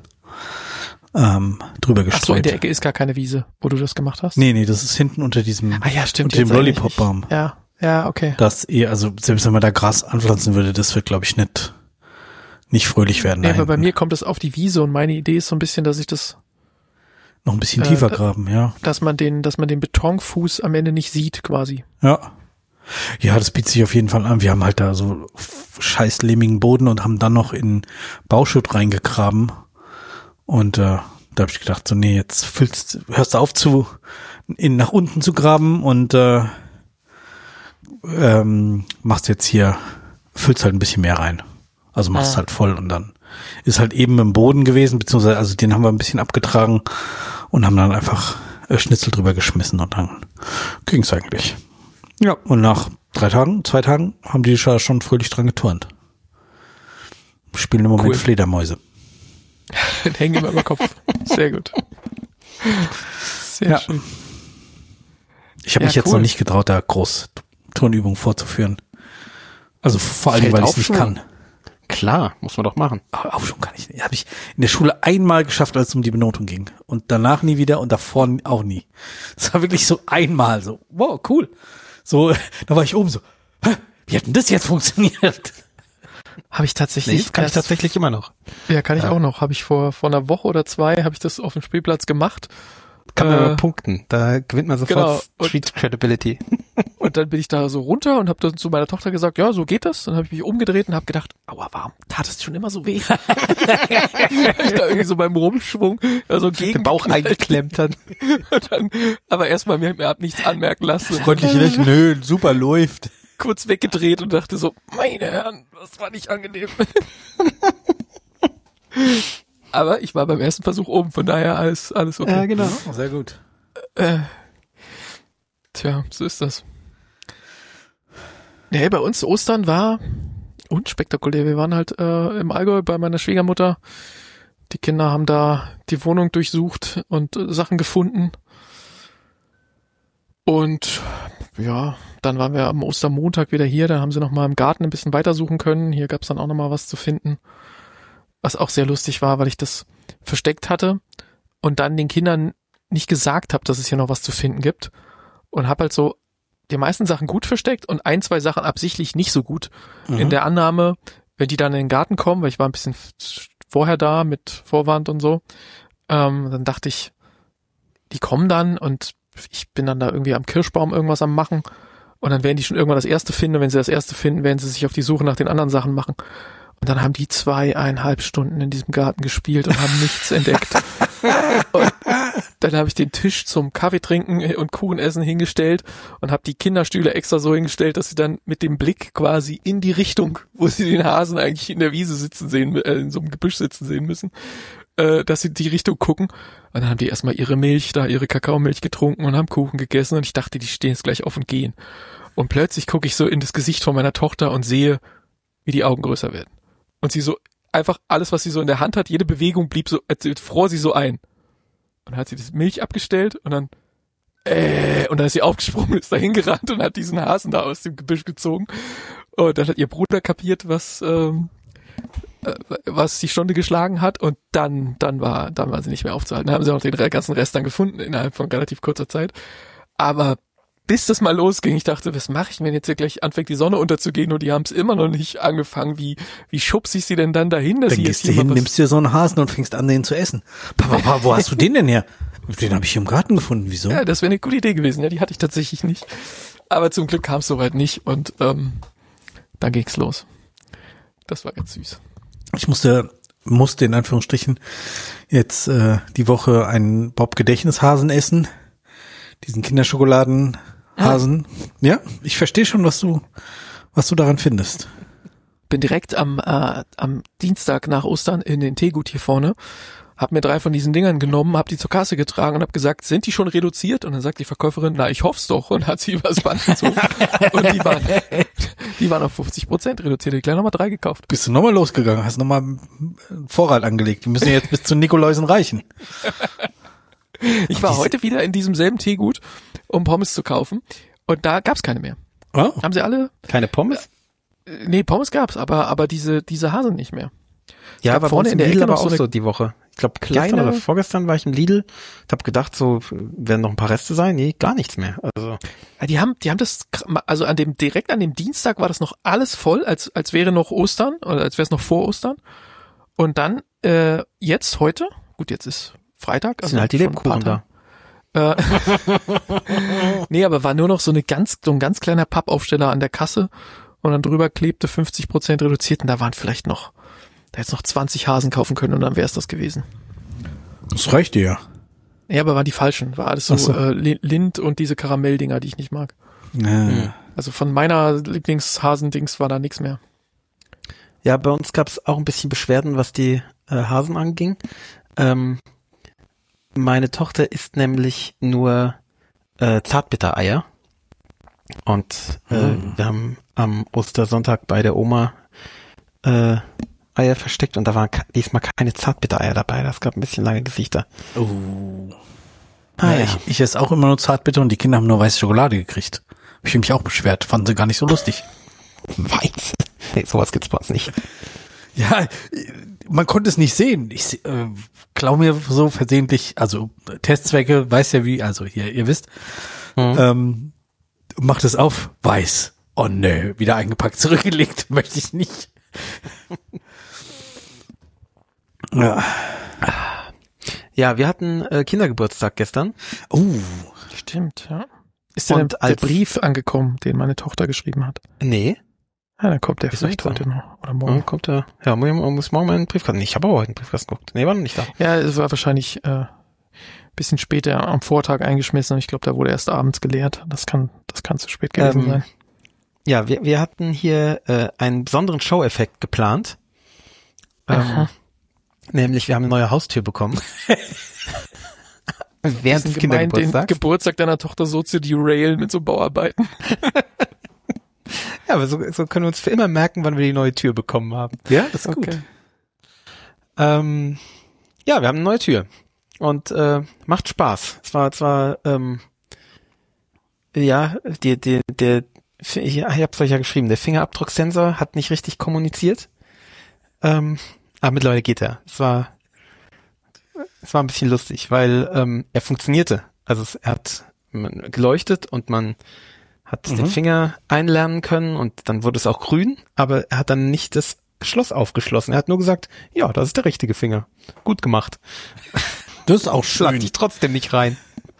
drüber gestreut. Ach so, in der Ecke ist gar keine Wiese, wo du das gemacht hast? Nee, das ist hinten unter diesem, ja, stimmt, unter dem Lollipop-Baum. Ja, okay. Das also selbst wenn man da Gras anpflanzen würde, das wird, glaube ich, nicht fröhlich werden. Nee, aber bei mir kommt es auf die Wiese und meine Idee ist so ein bisschen, dass ich das noch ein bisschen tiefer graben, ja. Dass man den Betonfuß am Ende nicht sieht, quasi. Ja. Ja, das bietet sich auf jeden Fall an. Wir haben halt da so scheiß lehmigen Boden und haben dann noch in Bauschutt reingegraben. Und da habe ich gedacht, so nee, jetzt hörst du auf nach unten zu graben und machst jetzt hier, füllst halt ein bisschen mehr rein. Also machst halt voll und dann ist halt eben im Boden gewesen, beziehungsweise also den haben wir ein bisschen abgetragen und haben dann einfach Schnitzel drüber geschmissen und dann ging's eigentlich. Ja, und nach 2 Tagen haben die schon fröhlich dran geturnt. Spielen im Moment Fledermäuse. Hängen immer über Kopf. Sehr gut. Sehr schön. Ich habe mich jetzt noch nicht getraut, da groß Turnübungen vorzuführen. Also vor allem, weil ich es nicht kann. Klar, muss man doch machen. Aber auch schon kann ich nicht. Habe ich in der Schule einmal geschafft, als es um die Benotung ging. Und danach nie wieder und davor auch nie. Das war wirklich so einmal so, wow, cool. So, da war ich oben so, wie hat denn das jetzt funktioniert? Habe ich tatsächlich. Nee, kann ich tatsächlich immer noch. Ja, kann ich auch noch. Habe ich vor einer Woche oder 2 habe ich das auf dem Spielplatz gemacht. Kann man aber punkten. Da gewinnt man sofort Street Credibility. Und dann bin ich da so runter und habe dann zu meiner Tochter gesagt, ja, so geht das. Dann habe ich mich umgedreht und habe gedacht, aua, warum tat es schon immer so weh? Ich da irgendwie so beim Rumschwung so gegen den Bauch eingeklemmt dann. Aber erstmal mir hab nichts anmerken lassen. Freundlich lächeln, nö, super läuft. Kurz weggedreht und dachte so, meine Herren, das war nicht angenehm. Aber ich war beim ersten Versuch oben, von daher alles okay. Ja, genau. Sehr gut. Tja, so ist das. Nee, bei uns Ostern war unspektakulär. Wir waren halt im Allgäu bei meiner Schwiegermutter. Die Kinder haben da die Wohnung durchsucht und Sachen gefunden. Und ja, dann waren wir am Ostermontag wieder hier. Da haben sie noch mal im Garten ein bisschen weitersuchen können. Hier gab's dann auch noch mal was zu finden. Was auch sehr lustig war, weil ich das versteckt hatte und dann den Kindern nicht gesagt habe, dass es hier noch was zu finden gibt. Und habe halt so die meisten Sachen gut versteckt und 1-2 Sachen absichtlich nicht so gut. Mhm. In der Annahme, wenn die dann in den Garten kommen, weil ich war ein bisschen vorher da mit Vorwand und so, dann dachte ich, die kommen dann und ich bin dann da irgendwie am Kirschbaum irgendwas am machen und dann werden die schon irgendwann das erste finden. Und wenn sie das erste finden, werden sie sich auf die Suche nach den anderen Sachen machen. Und dann haben die 2,5 Stunden in diesem Garten gespielt und haben nichts entdeckt. Und dann habe ich den Tisch zum Kaffee trinken und Kuchen essen hingestellt und habe die Kinderstühle extra so hingestellt, dass sie dann mit dem Blick quasi in die Richtung, wo sie den Hasen eigentlich in der Wiese sitzen sehen, in so einem Gebüsch sitzen sehen müssen, dass sie die Richtung gucken. Und dann haben die erstmal ihre Kakaomilch getrunken und haben Kuchen gegessen und ich dachte, die stehen jetzt gleich auf und gehen. Und plötzlich gucke ich so in das Gesicht von meiner Tochter und sehe, wie die Augen größer werden. Und sie so einfach alles, was sie so in der Hand hat, jede Bewegung blieb so, als fror sie so ein. Und dann hat sie die Milch abgestellt und dann und dann ist sie aufgesprungen, ist da hingerannt und hat diesen Hasen da aus dem Gebüsch gezogen. Und dann hat ihr Bruder kapiert, was die Stunde geschlagen hat und dann war sie nicht mehr aufzuhalten. Dann haben sie auch den ganzen Rest dann gefunden innerhalb von relativ kurzer Zeit. Aber bis das mal losging, ich dachte, was mache ich, wenn jetzt hier gleich anfängt die Sonne unterzugehen und die haben es immer noch nicht angefangen. Wie schubse ich sie denn dann dahin? Dass dann sie gehst jetzt du hin, nimmst dir so einen Hasen und fängst an, den zu essen. Papa, wo hast du den denn her? Den habe ich im Garten gefunden. Wieso? Ja, das wäre eine gute Idee gewesen. Ja, die hatte ich tatsächlich nicht. Aber zum Glück kam es soweit nicht und dann ging's los. Das war ganz süß. Ich musste in Anführungsstrichen jetzt die Woche einen Bob-Gedächtnishasen essen. Diesen Kinderschokoladenhasen. Ja, ich verstehe schon, was du daran findest. Bin direkt am Dienstag nach Ostern in den Teegut hier vorne, hab mir 3 von diesen Dingern genommen, hab die zur Kasse getragen und hab gesagt, sind die schon reduziert? Und dann sagt die Verkäuferin, na, ich hoff's doch, und hat sie übers Band gezogen. Und die waren auf 50% reduziert. Ich gleich nochmal 3 gekauft. Bist du nochmal losgegangen? Hast nochmal einen Vorrat angelegt? Die müssen ja jetzt bis zu Nikoläusen reichen. Ich war heute wieder in diesem selben Teegut, um Pommes zu kaufen. Und da gab's keine mehr. Oh. Haben sie alle? Keine Pommes? Nee, Pommes gab's, aber diese Hasen nicht mehr. Ja, aber vorne vorne in der Lidl aber auch so die Woche. Ich glaube, kleine gestern oder vorgestern war ich im Lidl. Ich habe gedacht, so werden noch ein paar Reste sein. Nee, gar nichts mehr. Also ja, die haben das, also direkt an dem Dienstag war das noch alles voll, als wäre noch Ostern oder als wäre es noch vor Ostern. Und dann jetzt heute, gut, jetzt ist Freitag, also sind halt die Lebkuchen da. Nee, aber war nur noch so ein ganz kleiner Pappaufsteller an der Kasse und dann drüber klebte 50% reduziert und da waren vielleicht noch, da jetzt noch 20 Hasen kaufen können und dann wäre es das gewesen. Das reicht dir ja. Ja, aber waren die falschen. War alles so Lind und diese Karamelldinger, die ich nicht mag. Ja. Also von meiner Lieblingshasendings war da nichts mehr. Ja, bei uns gab es auch ein bisschen Beschwerden, was die Hasen anging. Meine Tochter isst nämlich nur Zartbittereier. Und wir haben am Ostersonntag bei der Oma Eier versteckt und da waren diesmal keine Zartbittereier dabei. Das gab ein bisschen lange Gesichter. Oh. Ja. Ich esse auch immer nur Zartbitter und die Kinder haben nur weiße Schokolade gekriegt. Hab ich mich auch beschwert. Fanden sie gar nicht so lustig. Weiß? Nee, sowas gibt's bei uns nicht. Ja, man konnte es nicht sehen. Ich klau mir so versehentlich, also Testzwecke, weiß ja wie, also hier, ihr wisst, macht es auf, weiß. Oh nö, wieder eingepackt, zurückgelegt, möchte ich nicht. Ja. Ja, wir hatten Kindergeburtstag gestern. Stimmt, ja. Ist denn der Brief angekommen, den meine Tochter geschrieben hat? Nee. Ja, dann kommt der vielleicht heute noch oder morgen. Kommt er? Ja, muss morgen mal in den Briefkasten. Ich habe aber heute einen Briefkasten geguckt. Nee, war noch nicht da. Ja, es war wahrscheinlich bisschen später am Vortag eingeschmissen und ich glaube, da wurde erst abends geleert. Das kann zu spät gewesen sein. Ja, wir hatten hier einen besonderen Show-Effekt geplant. Nämlich, wir haben eine neue Haustür bekommen. Während des Kindergeburtstags. Den Geburtstag deiner Tochter so zu derailen mit so Bauarbeiten. Ja, aber so können wir uns für immer merken, wann wir die neue Tür bekommen haben. Ja, das ist gut. Ja, wir haben eine neue Tür. Und macht Spaß. Ich hab's euch ja geschrieben, der Fingerabdrucksensor hat nicht richtig kommuniziert. Aber mittlerweile geht er. Es war ein bisschen lustig, weil er funktionierte. Also er hat geleuchtet und man hat den Finger einlernen können und dann wurde es auch grün, aber er hat dann nicht das Schloss aufgeschlossen. Er hat nur gesagt, ja, das ist der richtige Finger. Gut gemacht. Das ist auch schön. Schlag dich trotzdem nicht rein.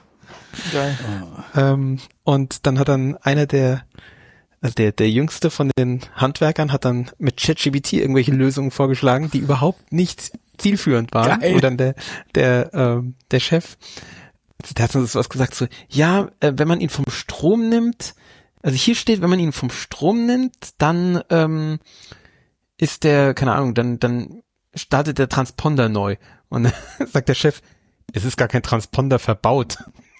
Geil. Und dann hat dann einer der Jüngste von den Handwerkern hat dann mit ChatGPT irgendwelche Lösungen vorgeschlagen, die überhaupt nicht zielführend waren. Geil. Und dann der Chef, der hat uns was gesagt, so, ja, wenn man ihn vom Strom nimmt, also hier steht, wenn man ihn vom Strom nimmt, dann ist der, keine Ahnung, dann startet der Transponder neu. Und dann sagt der Chef, es ist gar kein Transponder verbaut.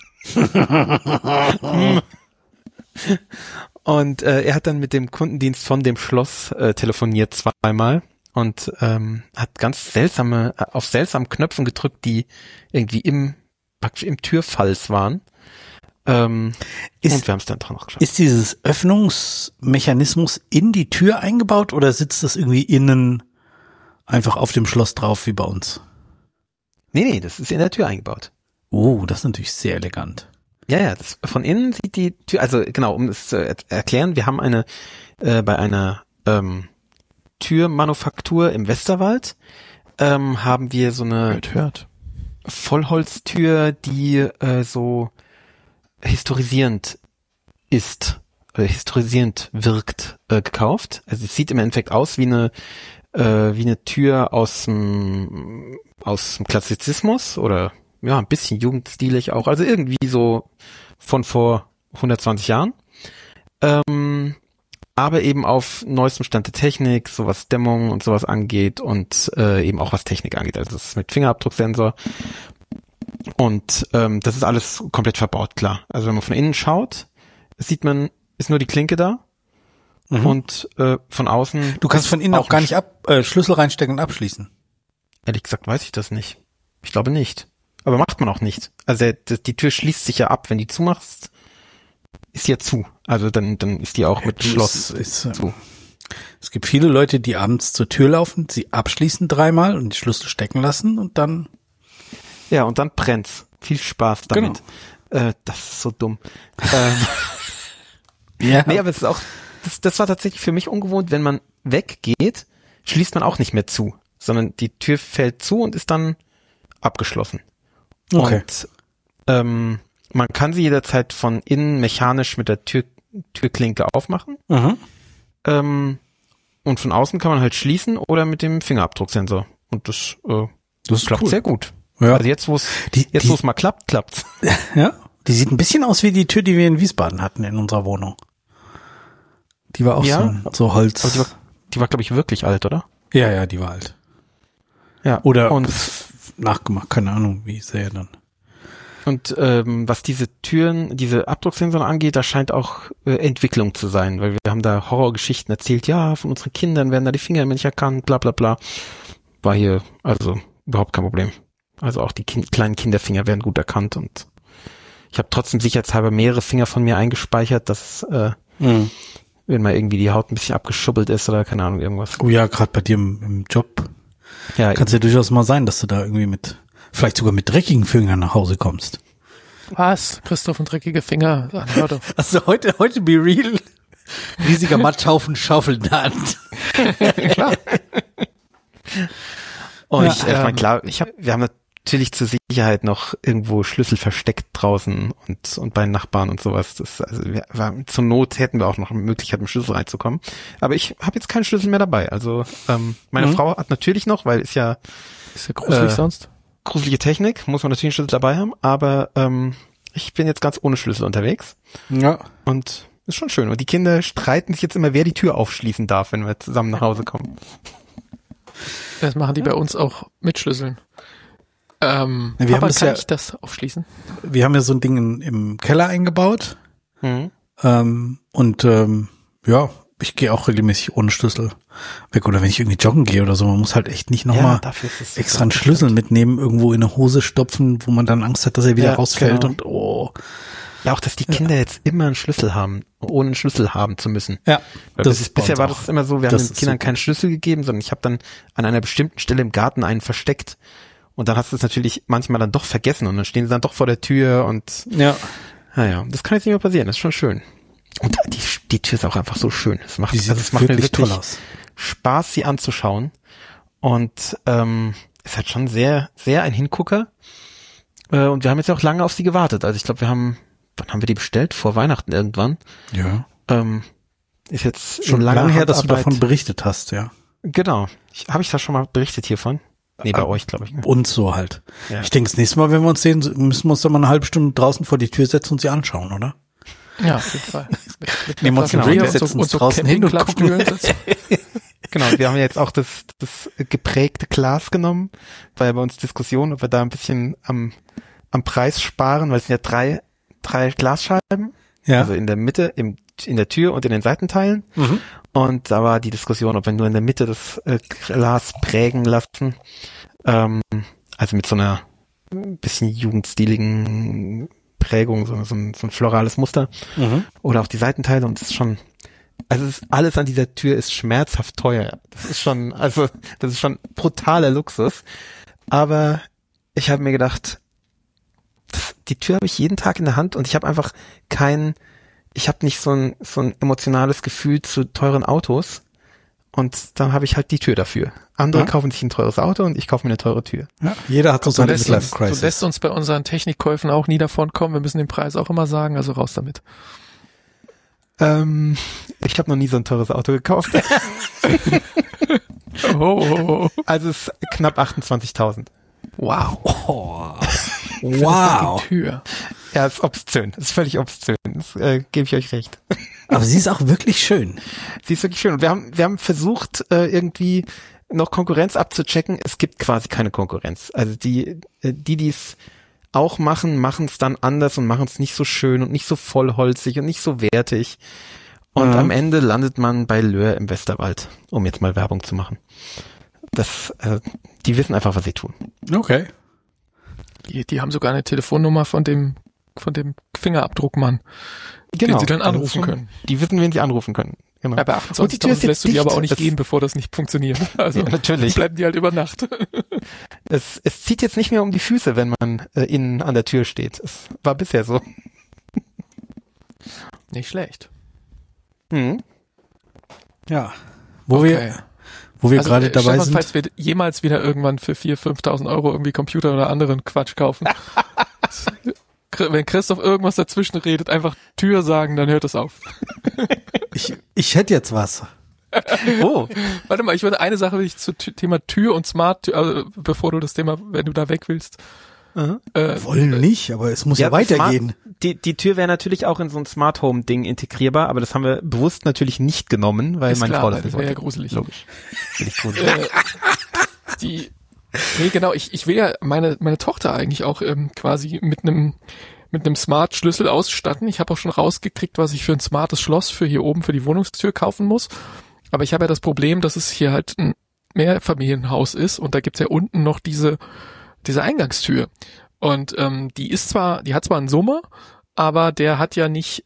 Und er hat dann mit dem Kundendienst von dem Schloss telefoniert zweimal und hat ganz auf seltsamen Knöpfen gedrückt, die irgendwie praktisch im Türfalz waren. Und wir haben es dann doch noch geschafft. Ist dieses Öffnungsmechanismus in die Tür eingebaut oder sitzt das irgendwie innen einfach auf dem Schloss drauf wie bei uns? Nee, das ist in der Tür eingebaut. Oh, das ist natürlich sehr elegant. Ja, von innen sieht die Tür, also genau, um es zu erklären, wir haben bei einer Türmanufaktur im Westerwald, haben wir so eine Vollholztür, die so historisierend wirkt, gekauft. Also es sieht im Endeffekt aus wie eine Tür aus dem Klassizismus oder ja, ein bisschen jugendstilig auch. Also irgendwie so von vor 120 Jahren. Aber eben auf neuestem Stand der Technik, so was Dämmung und sowas angeht und eben auch was Technik angeht. Also das ist mit Fingerabdrucksensor. Und das ist alles komplett verbaut, klar. Also wenn man von innen schaut, sieht man, ist nur die Klinke da. Mhm. Und von außen... Du kannst von innen auch gar nicht Schlüssel reinstecken und abschließen. Ehrlich gesagt weiß ich das nicht. Ich glaube nicht. Aber macht man auch nicht. Also die Tür schließt sich ja ab. Wenn die zumachst, ist die ja zu. Also dann ist die auch mit Schloss zu. Es gibt viele Leute, die abends zur Tür laufen, sie abschließen 3-mal und die Schlüssel stecken lassen und dann... Ja, und dann brennt's. Viel Spaß damit. Genau. Das ist so dumm. Ja. Nee, aber es ist auch... Das war tatsächlich für mich ungewohnt. Wenn man weggeht, schließt man auch nicht mehr zu. Sondern die Tür fällt zu und ist dann abgeschlossen. Okay. Und man kann sie jederzeit von innen mechanisch mit der Türklinke aufmachen. Mhm. Und von außen kann man halt schließen oder mit dem Fingerabdrucksensor. Und das klappt cool. sehr gut. Ja. Also jetzt, wo es mal klappt, klappt's. Ja, die sieht ein bisschen aus wie die Tür, die wir in Wiesbaden hatten in unserer Wohnung. Die war auch so Holz. Aber die war, glaube ich, wirklich alt, oder? Ja, die war alt. Ja. Oder nachgemacht, keine Ahnung, wie sehr dann. Und was diese Abdrucksensoren angeht, da scheint auch Entwicklung zu sein, weil wir haben da Horrorgeschichten erzählt, ja, von unseren Kindern werden da die Finger nicht erkannt, bla bla bla. War hier also überhaupt kein Problem. Also auch die kleinen Kinderfinger werden gut erkannt und ich habe trotzdem sicherheitshalber mehrere Finger von mir eingespeichert, dass wenn mal irgendwie die Haut ein bisschen abgeschubbelt ist oder keine Ahnung, irgendwas. Oh ja, gerade bei dir im Job kann es ja durchaus mal sein, dass du da irgendwie vielleicht sogar mit dreckigen Fingern nach Hause kommst. Was? Christoph und dreckige Finger? Also heute be real. Riesiger Matschhaufen, Schaufel in der Hand. Klar. Und wir haben natürlich zur Sicherheit noch irgendwo Schlüssel versteckt draußen und bei Nachbarn und sowas. Zur Not hätten wir auch noch eine Möglichkeit, mit Schlüssel reinzukommen. Aber ich habe jetzt keinen Schlüssel mehr dabei. Also meine Frau hat natürlich noch, weil ist ja gruselig sonst. Gruselige Technik, muss man natürlich einen Schlüssel dabei haben, aber ich bin jetzt ganz ohne Schlüssel unterwegs. Ja. Und ist schon schön. Und die Kinder streiten sich jetzt immer, wer die Tür aufschließen darf, wenn wir zusammen nach Hause kommen. Das machen die bei uns auch mit Schlüsseln. Kann ich das aufschließen? Wir haben ja so ein Ding im Keller eingebaut. Mhm. Ich gehe auch regelmäßig ohne Schlüssel weg. Oder wenn ich irgendwie joggen gehe oder so, man muss halt echt nicht nochmal extra einen Schlüssel mitnehmen, irgendwo in eine Hose stopfen, wo man dann Angst hat, dass er wieder rausfällt und Ja, auch, dass die Kinder jetzt immer einen Schlüssel haben, ohne einen Schlüssel haben zu müssen. Ja. Bisher war das immer so, wir haben den Kindern keinen Schlüssel gegeben, sondern ich habe dann an einer bestimmten Stelle im Garten einen versteckt. Und dann hast du es natürlich manchmal dann doch vergessen und dann stehen sie dann doch vor der Tür und naja, das kann jetzt nicht mehr passieren, das ist schon schön. Und die Tür ist auch einfach so schön. Es macht mir wirklich toll aus. Spaß, sie anzuschauen. Und ist halt schon sehr, sehr ein Hingucker. Und wir haben jetzt auch lange auf sie gewartet. Also ich glaube, wann haben wir die bestellt? Vor Weihnachten irgendwann. Ja. Ist jetzt schon lange her, dass du davon berichtet hast, ja. Genau. Habe ich da schon mal berichtet hiervon? Nee, bei euch, glaube ich. Uns so halt. Ja. Ich denke, das nächste Mal, wenn wir uns sehen, müssen wir uns dann mal eine halbe Stunde draußen vor die Tür setzen und sie anschauen, oder? Ja, auf jeden Fall. Nehmen wir uns einen Drink, setzen uns draußen hin und gucken. Genau, wir haben jetzt auch das geprägte Glas genommen, weil bei uns Diskussion, ob wir da ein bisschen am Preis sparen, weil es sind ja drei Glasscheiben, also in der Mitte, in der Tür und in den Seitenteilen. Mhm. Und da war die Diskussion, ob wir nur in der Mitte das Glas prägen lassen, also mit so einer bisschen jugendstiligen Prägung, so ein florales Muster, oder auch die Seitenteile, und das ist schon, also alles an dieser Tür ist schmerzhaft teuer. Das ist schon brutaler Luxus. Aber ich habe mir gedacht, die Tür habe ich jeden Tag in der Hand und ich habe einfach ich habe nicht so ein emotionales Gefühl zu teuren Autos. Und dann habe ich halt die Tür dafür. Andere kaufen sich ein teures Auto und ich kaufe mir eine teure Tür. Ja, jeder hat so seine Midlife-Crisis. Du lässt uns bei unseren Technikkäufen auch nie davon kommen. Wir müssen den Preis auch immer sagen, also raus damit. Ich habe noch nie so ein teures Auto gekauft. Also es ist knapp 28.000. Wow. Oh. Wow. Tür. Ja, ist obszön. Ist völlig obszön. Das gebe ich euch recht. Aber sie ist auch wirklich schön. Sie ist wirklich schön. Und wir haben versucht, irgendwie noch Konkurrenz abzuchecken. Es gibt quasi keine Konkurrenz. Also die es auch machen es dann anders und machen es nicht so schön und nicht so vollholzig und nicht so wertig. Und am Ende landet man bei Löhr im Westerwald, um jetzt mal Werbung zu machen. Die wissen einfach, was sie tun. Okay. Die haben sogar eine Telefonnummer von dem Fingerabdruckmann, Genau, den sie dann anrufen können. Die wissen, wen sie anrufen können. Genau. Ja, bei 28.000 lässt du die aber auch nicht gehen, bevor das nicht funktioniert. Also ja, natürlich. Bleiben die halt über Nacht. Es zieht jetzt nicht mehr um die Füße, wenn man innen an der Tür steht. Es war bisher so. Nicht schlecht. Mhm. Ja. Wo wir gerade dabei Stefan, sind. Falls wir jemals wieder irgendwann für 4.000, 5.000 Euro irgendwie Computer oder anderen Quatsch kaufen. Wenn Christoph irgendwas dazwischen redet, einfach Tür sagen, dann hört es auf. Ich hätte jetzt was. Oh. Warte mal, eine Sache will ich zu Thema Tür und Smart, bevor du das Thema, wenn du da weg willst. Wollen nicht, aber es muss ja weitergehen. Die Tür wäre natürlich auch in so ein Smart Home Ding integrierbar, aber das haben wir bewusst natürlich nicht genommen, weil meine Frau das nicht wollte. Das wäre ja gruselig. Logisch. Finde ich gruselig. Nee, genau, ich will ja meine Tochter eigentlich auch quasi mit einem Smart-Schlüssel ausstatten. Ich habe auch schon rausgekriegt, was ich für ein smartes Schloss für hier oben für die Wohnungstür kaufen muss. Aber ich habe ja das Problem, dass es hier halt ein Mehrfamilienhaus ist und da gibt's ja unten noch diese Eingangstür. Und die hat zwar einen Summer, aber der hat ja nicht,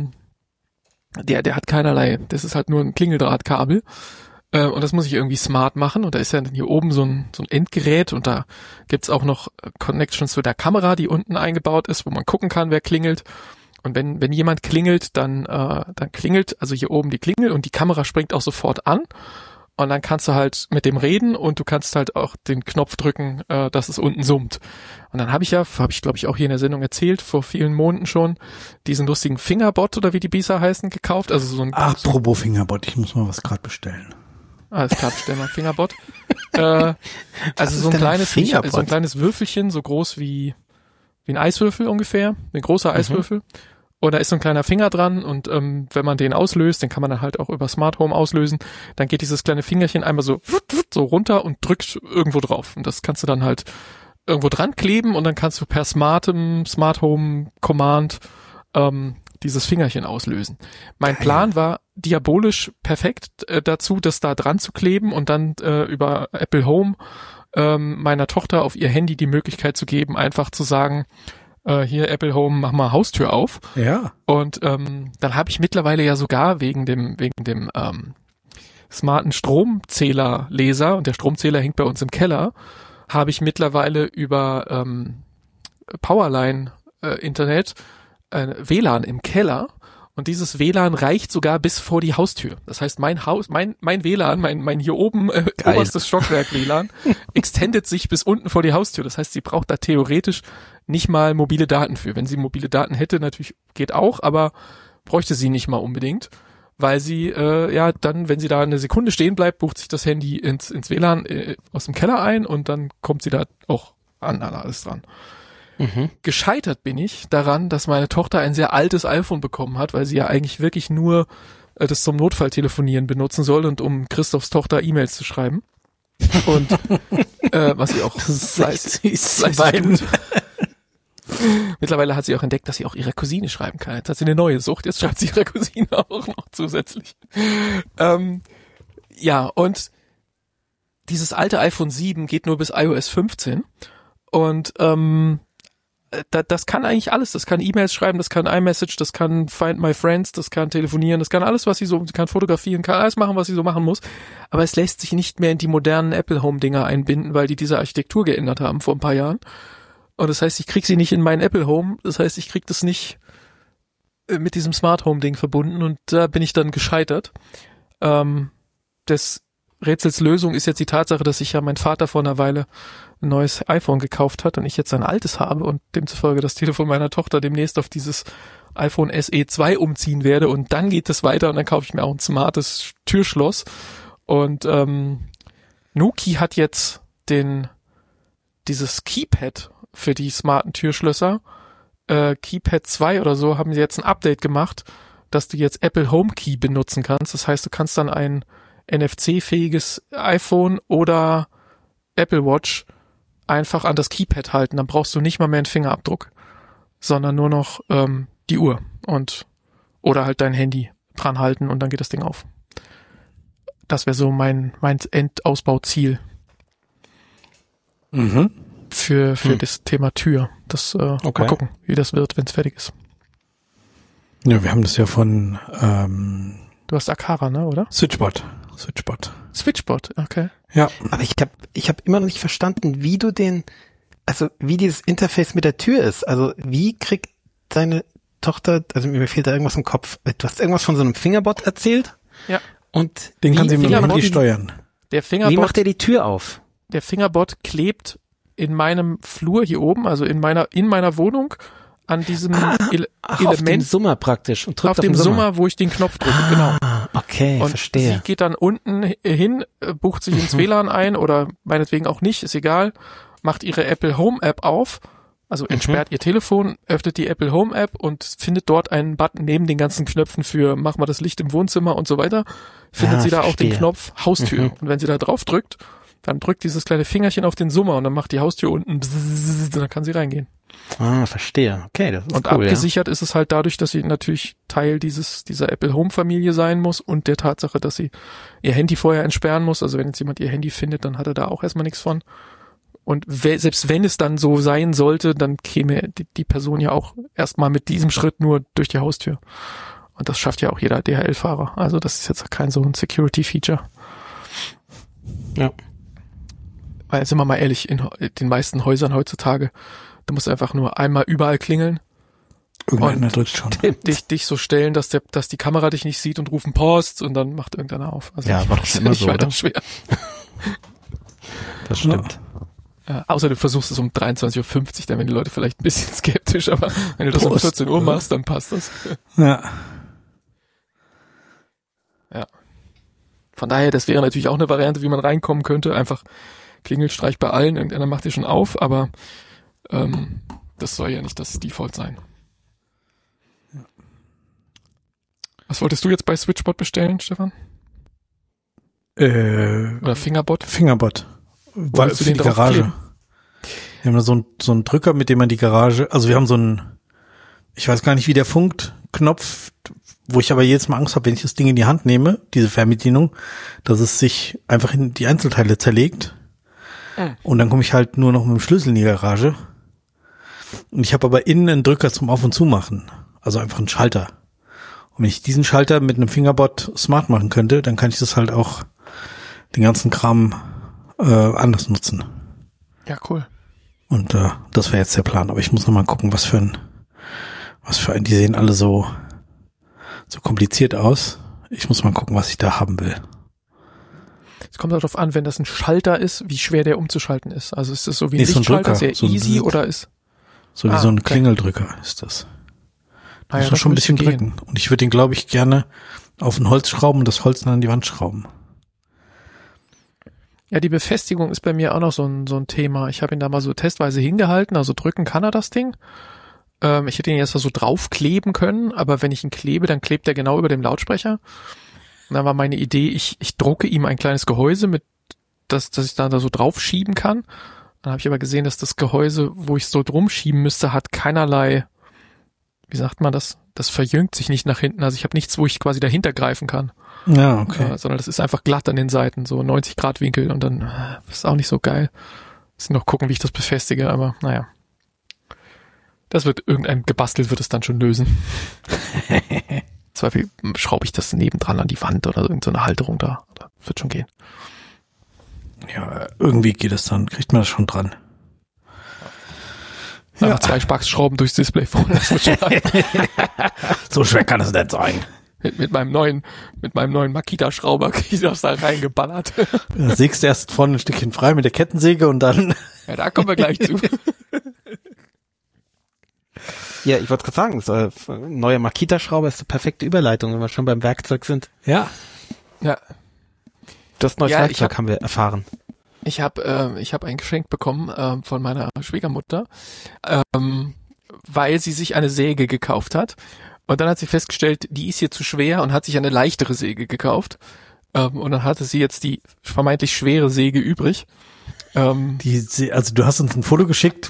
der hat keinerlei, das ist halt nur ein Klingeldrahtkabel. Und das muss ich irgendwie smart machen. Und da ist ja hier oben so ein Endgerät und da gibt's auch noch Connections zu der Kamera, die unten eingebaut ist, wo man gucken kann, wer klingelt. Und wenn jemand klingelt, dann klingelt also hier oben die Klingel und die Kamera springt auch sofort an. Und dann kannst du halt mit dem reden und du kannst halt auch den Knopf drücken, dass es unten summt. Und dann habe ich glaube ich auch hier in der Sendung erzählt, vor vielen Monaten schon, diesen lustigen Fingerbot oder wie die Biester heißen, gekauft. Also so ein Apropos Fingerbot, ich muss mal was gerade bestellen. Alles klar, bestell mal Fingerbot. Also so ein kleines Würfelchen, so groß wie ein Eiswürfel ungefähr, ein großer Eiswürfel. Und da ist so ein kleiner Finger dran und wenn man den auslöst, den kann man dann halt auch über Smart Home auslösen, dann geht dieses kleine Fingerchen einmal so runter und drückt irgendwo drauf. Und das kannst du dann halt irgendwo dran kleben und dann kannst du per Smart Home Command dieses Fingerchen auslösen. Mein Plan war diabolisch perfekt dazu, das da dran zu kleben und dann über Apple Home meiner Tochter auf ihr Handy die Möglichkeit zu geben, einfach zu sagen, hier Apple Home, mach mal Haustür auf. Ja. Und dann habe ich mittlerweile ja sogar wegen dem smarten Stromzählerleser, und der Stromzähler hängt bei uns im Keller, habe ich mittlerweile über Powerline Internet WLAN im Keller. Und dieses WLAN reicht sogar bis vor die Haustür. Das heißt, mein WLAN, mein hier oben oberstes Stockwerk WLAN, extendet sich bis unten vor die Haustür. Das heißt, sie braucht da theoretisch nicht mal mobile Daten für. Wenn sie mobile Daten hätte, natürlich geht auch, aber bräuchte sie nicht mal unbedingt, weil sie dann, wenn sie da eine Sekunde stehen bleibt, bucht sich das Handy ins WLAN aus dem Keller ein und dann kommt sie da auch an alles dran. Gescheitert bin ich daran, dass meine Tochter ein sehr altes iPhone bekommen hat, weil sie ja eigentlich wirklich nur das zum Notfalltelefonieren benutzen soll und um Christophs Tochter E-Mails zu schreiben. Und was sie auch süß. Mittlerweile hat sie auch entdeckt, dass sie auch ihrer Cousine schreiben kann. Jetzt hat sie eine neue Sucht, jetzt schreibt sie ihrer Cousine auch noch zusätzlich. Ja, und dieses alte iPhone 7 geht nur bis iOS 15 und das kann eigentlich alles. Das kann E-Mails schreiben, das kann iMessage, das kann Find My Friends, das kann telefonieren, das kann alles, was sie kann fotografieren, kann alles machen, was sie so machen muss. Aber es lässt sich nicht mehr in die modernen Apple Home Dinger einbinden, weil die diese Architektur geändert haben vor ein paar Jahren. Und das heißt, ich krieg sie nicht in meinen Apple Home. Das heißt, ich krieg das nicht mit diesem Smart Home Ding verbunden und da bin ich dann gescheitert. Des Rätsels Lösung ist jetzt die Tatsache, dass sich ja mein Vater vor einer Weile ein neues iPhone gekauft hat und ich jetzt ein altes habe und demzufolge das Telefon meiner Tochter demnächst auf dieses iPhone SE 2 umziehen werde und dann geht es weiter und dann kaufe ich mir auch ein smartes Türschloss und Nuki hat jetzt dieses Keypad für die smarten Türschlösser, Keypad 2 oder so, haben sie jetzt ein Update gemacht, dass du jetzt Apple Home Key benutzen kannst. Das heißt, du kannst dann ein NFC-fähiges iPhone oder Apple Watch einfach an das Keypad halten. Dann brauchst du nicht mal mehr einen Fingerabdruck, sondern nur noch die Uhr oder halt dein Handy dran halten und dann geht das Ding auf. Das wäre so mein Endausbauziel. Für das Thema Tür. Das Mal gucken, wie das wird, wenn es fertig ist. Ja, wir haben das ja von Du hast Aqara, ne, oder? Switchbot, okay. Ja. Aber ich hab immer noch nicht verstanden, wie dieses Interface mit der Tür ist. Also wie kriegt deine Tochter, also mir fehlt da irgendwas im Kopf. Du hast irgendwas von so einem Fingerbot erzählt? Ja. Und den kann sie mit dem Handy steuern. Wie macht der die Tür auf? Der Fingerbot klebt in meinem Flur hier oben, also in meiner Wohnung, an diesem Element. Auf dem Summer praktisch. Und drückt auf dem Summer, wo ich den Knopf drücke, genau. Okay, und verstehe. Sie geht dann unten hin, bucht sich ins WLAN ein oder meinetwegen auch nicht, ist egal, macht ihre Apple Home App auf, also entsperrt ihr Telefon, öffnet die Apple Home App und findet dort einen Button neben den ganzen Knöpfen für mach mal das Licht im Wohnzimmer und so weiter, findet sie da auch den Knopf Haustür. Und wenn sie da drauf drückt, dann drückt dieses kleine Fingerchen auf den Summer und dann macht die Haustür unten bzzz, und dann kann sie reingehen. Verstehe. Okay, das ist und cool, abgesichert ist es halt dadurch, dass sie natürlich Teil dieser Apple Home Familie sein muss und der Tatsache, dass sie ihr Handy vorher entsperren muss. Also wenn jetzt jemand ihr Handy findet, dann hat er da auch erstmal nichts von. Und selbst wenn es dann so sein sollte, dann käme die Person ja auch erstmal mit diesem Schritt nur durch die Haustür. Und das schafft ja auch jeder DHL-Fahrer. Also das ist jetzt kein so ein Security-Feature. Ja. Weil, sind wir mal ehrlich, in den meisten Häusern heutzutage, da musst du einfach nur einmal überall klingeln. Irgendeiner drückt schon. Dich so stellen, dass die Kamera dich nicht sieht und rufen Post und dann macht irgendeiner auf. Also ja, war doch immer so, oder? Schwer. Das stimmt. Ja, außer du versuchst es um 23.50 Uhr, dann werden die Leute vielleicht ein bisschen skeptisch, aber wenn du das um 14 Uhr machst, dann passt das. Ja. Ja. Von daher, das wäre natürlich auch eine Variante, wie man reinkommen könnte. Einfach Klingelstreich bei allen, irgendeiner macht dir schon auf, aber das soll ja nicht das Default sein. Ja. Was wolltest du jetzt bei Switchbot bestellen, Stefan? Oder Fingerbot? Fingerbot. Weil für die Garage. Wir haben da so einen Drücker, mit dem man die Garage, also wir haben so einen, ich weiß gar nicht, wie der funkt, Knopf, wo ich aber jedes Mal Angst habe, wenn ich das Ding in die Hand nehme, diese Fernbedienung, dass es sich einfach in die Einzelteile zerlegt. Und dann komme ich halt nur noch mit dem Schlüssel in die Garage. Und ich habe aber innen einen Drücker zum Auf- und Zumachen. Also einfach einen Schalter. Und wenn ich diesen Schalter mit einem Fingerbot smart machen könnte, dann kann ich das halt auch den ganzen Kram anders nutzen. Ja, cool. Und das wäre jetzt der Plan. Aber ich muss noch mal gucken, was für ein, die sehen alle so kompliziert aus. Ich muss mal gucken, was ich da haben will. Es kommt darauf an, wenn das ein Schalter ist, wie schwer der umzuschalten ist. Also ist das so wie ein Lichtschalter, sehr so easy oder ist... So wie so ein Klingeldrücker ist das. Da muss man schon ein bisschen drücken. Und ich würde ihn, glaube ich, gerne auf ein Holz schrauben und das Holz dann an die Wand schrauben. Ja, die Befestigung ist bei mir auch noch so ein Thema. Ich habe ihn da mal so testweise hingehalten, also drücken kann er das Ding. Ich hätte ihn jetzt so draufkleben können, aber wenn ich ihn klebe, dann klebt er genau über dem Lautsprecher. Und dann war meine Idee, ich drucke ihm ein kleines Gehäuse, dass ich da so draufschieben kann. Dann habe ich aber gesehen, dass das Gehäuse, wo ich es so drum schieben müsste, hat keinerlei, wie sagt man das? Das verjüngt sich nicht nach hinten. Also ich habe nichts, wo ich quasi dahinter greifen kann. Ja, okay. Sondern das ist einfach glatt an den Seiten, so 90 Grad Winkel und dann ist auch nicht so geil. Muss noch gucken, wie ich das befestige, aber naja. Das wird gebastelt wird es dann schon lösen. Zweifel schraube ich das nebendran an die Wand oder irgend so eine Halterung da. Das wird schon gehen. Ja, irgendwie geht es dann, kriegt man das schon dran. Einfach 2 Spaxschrauben durchs Display vorne. Das wird schon So schwer kann es nicht sein. Mit meinem neuen Makita-Schrauber krieg ich das da reingeballert. Da sägst du erst vorne ein Stückchen frei mit der Kettensäge und dann... Ja, da kommen wir gleich zu. Ja, ich wollte gerade sagen, so ein neuer Makita-Schrauber ist die perfekte Überleitung, wenn wir schon beim Werkzeug sind. Ja. Ja. Das neue Werkzeug haben wir erfahren. Ich habe ein Geschenk bekommen von meiner Schwiegermutter, weil sie sich eine Säge gekauft hat. Und dann hat sie festgestellt, die ist hier zu schwer und hat sich eine leichtere Säge gekauft. Und dann hatte sie jetzt die vermeintlich schwere Säge übrig. Also du hast uns ein Foto geschickt.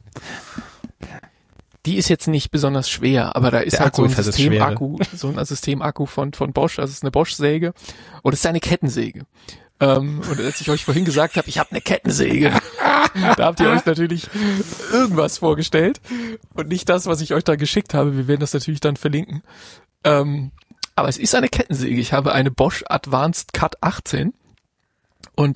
Die ist jetzt nicht besonders schwer, aber da ist halt so ein Systemakku von Bosch, also es ist eine Bosch-Säge und es ist eine Kettensäge. Und als ich euch vorhin gesagt habe, ich habe eine Kettensäge, da habt ihr euch natürlich irgendwas vorgestellt und nicht das, was ich euch da geschickt habe. Wir werden das natürlich dann verlinken. Aber es ist eine Kettensäge. Ich habe eine Bosch Advanced Cut 18 und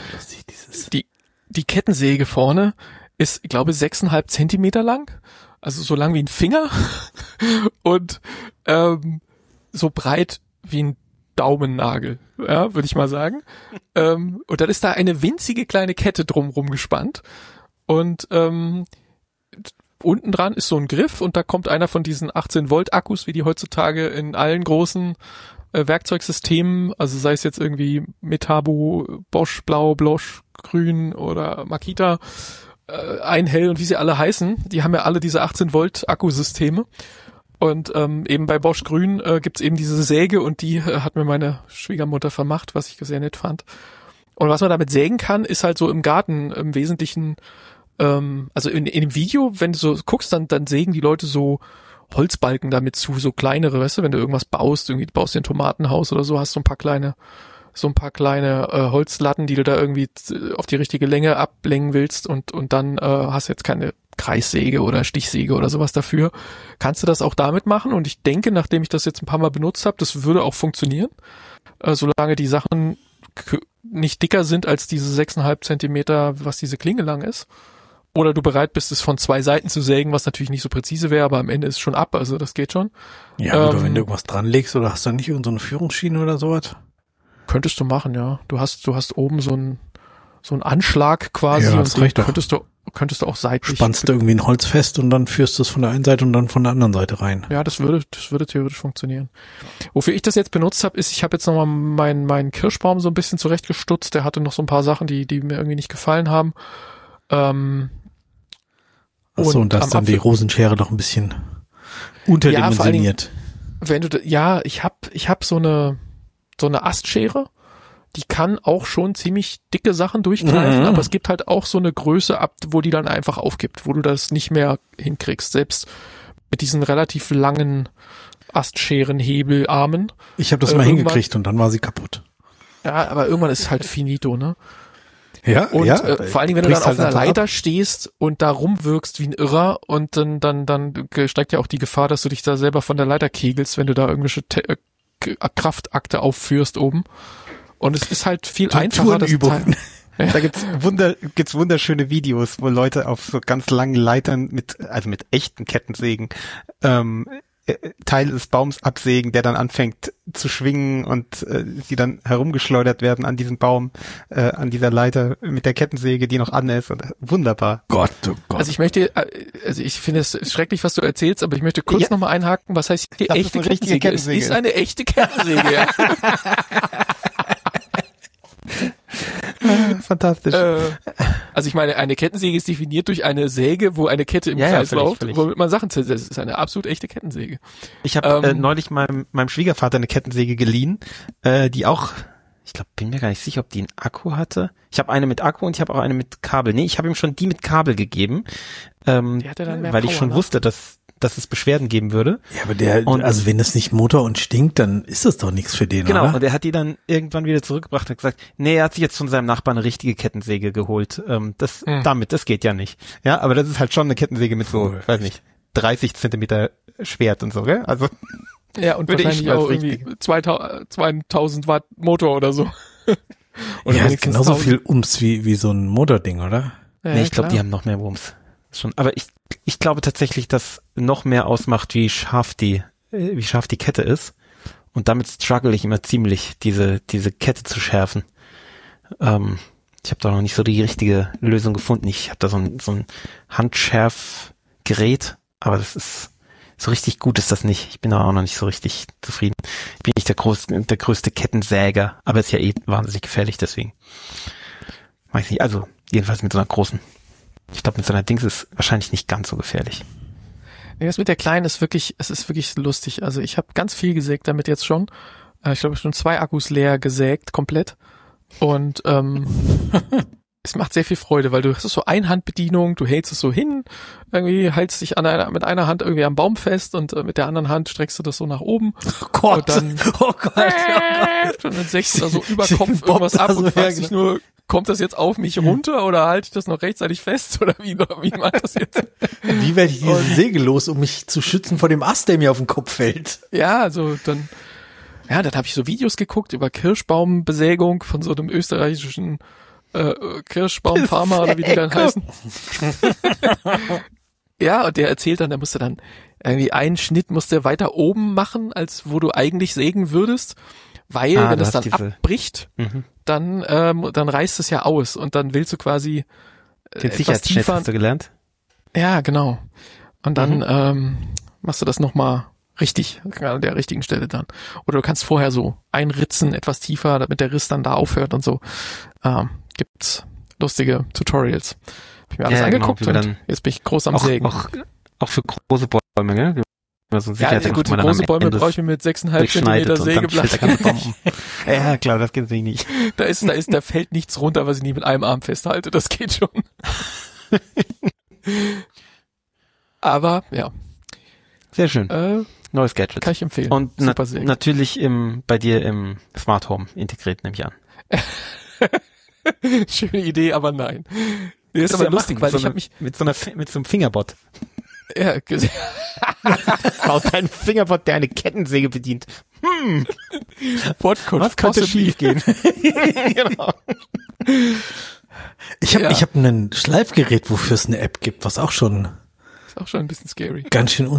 die Kettensäge vorne ist, ich glaube, 6,5 Zentimeter lang. Also so lang wie ein Finger und so breit wie ein Daumennagel, ja, würde ich mal sagen. Und dann ist da eine winzige kleine Kette drumrum gespannt und unten dran ist so ein Griff und da kommt einer von diesen 18 Volt Akkus, wie die heutzutage in allen großen Werkzeugsystemen, also sei es jetzt irgendwie Metabo, Bosch Blau, Bosch Grün oder Makita, Einhell und wie sie alle heißen, die haben ja alle diese 18 Volt Akkusysteme und eben bei Bosch Grün gibt's eben diese Säge und die hat mir meine Schwiegermutter vermacht, was ich sehr nett fand. Und was man damit sägen kann, ist halt so im Garten im Wesentlichen, also in dem Video, wenn du so guckst, dann sägen die Leute so Holzbalken damit zu, so kleinere, weißt du, wenn du irgendwas baust, irgendwie baust du ein Tomatenhaus oder so, hast du ein paar kleine Holzlatten, die du da irgendwie auf die richtige Länge ablängen willst und dann hast du jetzt keine Kreissäge oder Stichsäge oder sowas dafür. Kannst du das auch damit machen? Und ich denke, nachdem ich das jetzt ein paar Mal benutzt habe, das würde auch funktionieren, solange die Sachen nicht dicker sind als diese 6,5 Zentimeter, was diese Klinge lang ist. Oder du bereit bist, es von 2 Seiten zu sägen, was natürlich nicht so präzise wäre, aber am Ende ist es schon ab, also das geht schon. Ja, oder wenn du irgendwas dran legst oder hast du nicht irgendeine Führungsschiene oder sowas? Könntest du machen, ja. Du hast oben so einen Anschlag quasi ja, und könntest du auch seitlich. Spannst du irgendwie ein Holz fest und dann führst du es von der einen Seite und dann von der anderen Seite rein. Ja, das würde theoretisch funktionieren. Wofür ich das jetzt benutzt habe, ist, ich habe jetzt nochmal meinen Kirschbaum so ein bisschen zurechtgestutzt. Der hatte noch so ein paar Sachen, die mir irgendwie nicht gefallen haben. Achso, und da ist dann die Rosenschere noch ein bisschen unterdimensioniert. Ja, vor allen Dingen, ich hab so eine Astschere, die kann auch schon ziemlich dicke Sachen durchgreifen, aber es gibt halt auch so eine Größe ab, wo die dann einfach aufgibt, wo du das nicht mehr hinkriegst, selbst mit diesen relativ langen Astscherenhebelarmen. Ich habe das mal hingekriegt und dann war sie kaputt. Ja, aber irgendwann ist es halt finito, ne? Ja, und vor allen Dingen, wenn du dann auf einer Leiter stehst und da rumwirkst wie ein Irrer und dann steigt ja auch die Gefahr, dass du dich da selber von der Leiter kegelst, wenn du da irgendwelche Kraftakte aufführst oben. Und es ist halt viel einfacher. Da gibt's wunderschöne Videos, wo Leute auf so ganz langen Leitern mit echten Kettensägen Teile des Baums absägen, der dann anfängt zu schwingen und sie dann herumgeschleudert werden an diesem Baum, an dieser Leiter mit der Kettensäge, die noch an ist. Und wunderbar. Gott, oh Gott. Also ich finde es schrecklich, was du erzählst, aber ich möchte kurz nochmal einhaken, was heißt die echte Kettensäge? Es ist eine echte Kettensäge, ja. fantastisch. Also ich meine, eine Kettensäge ist definiert durch eine Säge, wo eine Kette im Kreis läuft, womit man Sachen zersetzt. Das ist eine absolut echte Kettensäge. Ich habe neulich meinem Schwiegervater eine Kettensäge geliehen, die auch, ich glaube, bin mir gar nicht sicher, ob die einen Akku hatte. Ich habe eine mit Akku und ich habe auch eine mit Kabel. Nee, ich habe ihm schon die mit Kabel gegeben, die hatte dann mehr weil Power, ich schon wusste, dass es Beschwerden geben würde. Ja, aber also wenn das nicht Motor und stinkt, dann ist das doch nichts für den, genau, oder? Und er hat die dann irgendwann wieder zurückgebracht und hat gesagt, nee, er hat sich jetzt von seinem Nachbarn eine richtige Kettensäge geholt. Das geht ja nicht. Ja, aber das ist halt schon eine Kettensäge mit so, weiß nicht, 30 Zentimeter Schwert und so, gell? Also ja, und wahrscheinlich auch irgendwie 2000 Watt Motor oder so. Oder ja, genauso viel Ums wie so ein Motording, oder? Ja, nee, ich glaube, die haben noch mehr Wumms. Schon, aber ich glaube tatsächlich, dass noch mehr ausmacht, wie scharf die Kette ist. Und damit struggle ich immer ziemlich, diese Kette zu schärfen. Ich habe da noch nicht so die richtige Lösung gefunden. Ich habe da so ein Handschärfgerät, aber das ist so richtig gut ist das nicht. Ich bin da auch noch nicht so richtig zufrieden. Ich bin nicht der größte Kettensäger, aber ist ja wahnsinnig gefährlich, deswegen. Weiß ich nicht, also jedenfalls mit so einer großen. Ich glaube, mit so einer Dings ist wahrscheinlich nicht ganz so gefährlich. Nee, das mit der kleinen ist wirklich lustig. Also ich habe ganz viel gesägt damit jetzt schon. Ich glaube, schon 2 Akkus leer gesägt, komplett. Und es macht sehr viel Freude, weil du hast so Einhandbedienung, du hältst es so hin, irgendwie hältst dich mit einer Hand irgendwie am Baum fest und mit der anderen Hand streckst du das so nach oben. Oh Gott, und dann sägst du da so über Kopf irgendwas ab und fragst dich nur, kommt das jetzt auf mich runter oder halte ich das noch rechtzeitig fest oder wie macht das jetzt? Wie werde ich diese Säge los, um mich zu schützen vor dem Ast, der mir auf den Kopf fällt? Ja, also dann habe ich so Videos geguckt über Kirschbaumbesägung von so einem österreichischen Kirschbaumfarmer oder wie die dann heißen. Ja, und der erzählt dann, der musste dann irgendwie einen Schnitt musste weiter oben machen, als wo du eigentlich sägen würdest, weil wenn das dann abbricht, dann reißt es ja aus und dann willst du quasi den Sicherheitsschnitt hast du gelernt? Ja, genau. Und dann machst du das nochmal richtig, an der richtigen Stelle dann. Oder du kannst vorher so einritzen, etwas tiefer, damit der Riss dann da aufhört und so. Gibt's lustige Tutorials. Hab ich mir alles angeguckt und jetzt bin ich groß am Sägen. Auch für große Bäume, gell? So ja, gut, für große Bäume brauche ich mir mit 6,5 Zentimeter Sägeblatt. Ja, klar, das geht natürlich nicht. Da fällt nichts runter, was ich nie mit einem Arm festhalte. Das geht schon. Aber, ja. Sehr schön. Neues Gadget. Kann ich empfehlen. Und natürlich bei dir im Smart Home integriert, nehme ich an. Schöne Idee, aber nein. Nee, ist aber lustig, weil ich habe mich mit so einem Fingerbot. Ja, gesehen. Aus einem Fingerbot, der eine Kettensäge bedient. Was könnte schief gehen? Genau. Ich hab ein Schleifgerät, wofür es eine App gibt, was auch schon ist auch schon ein bisschen scary. Ganz schön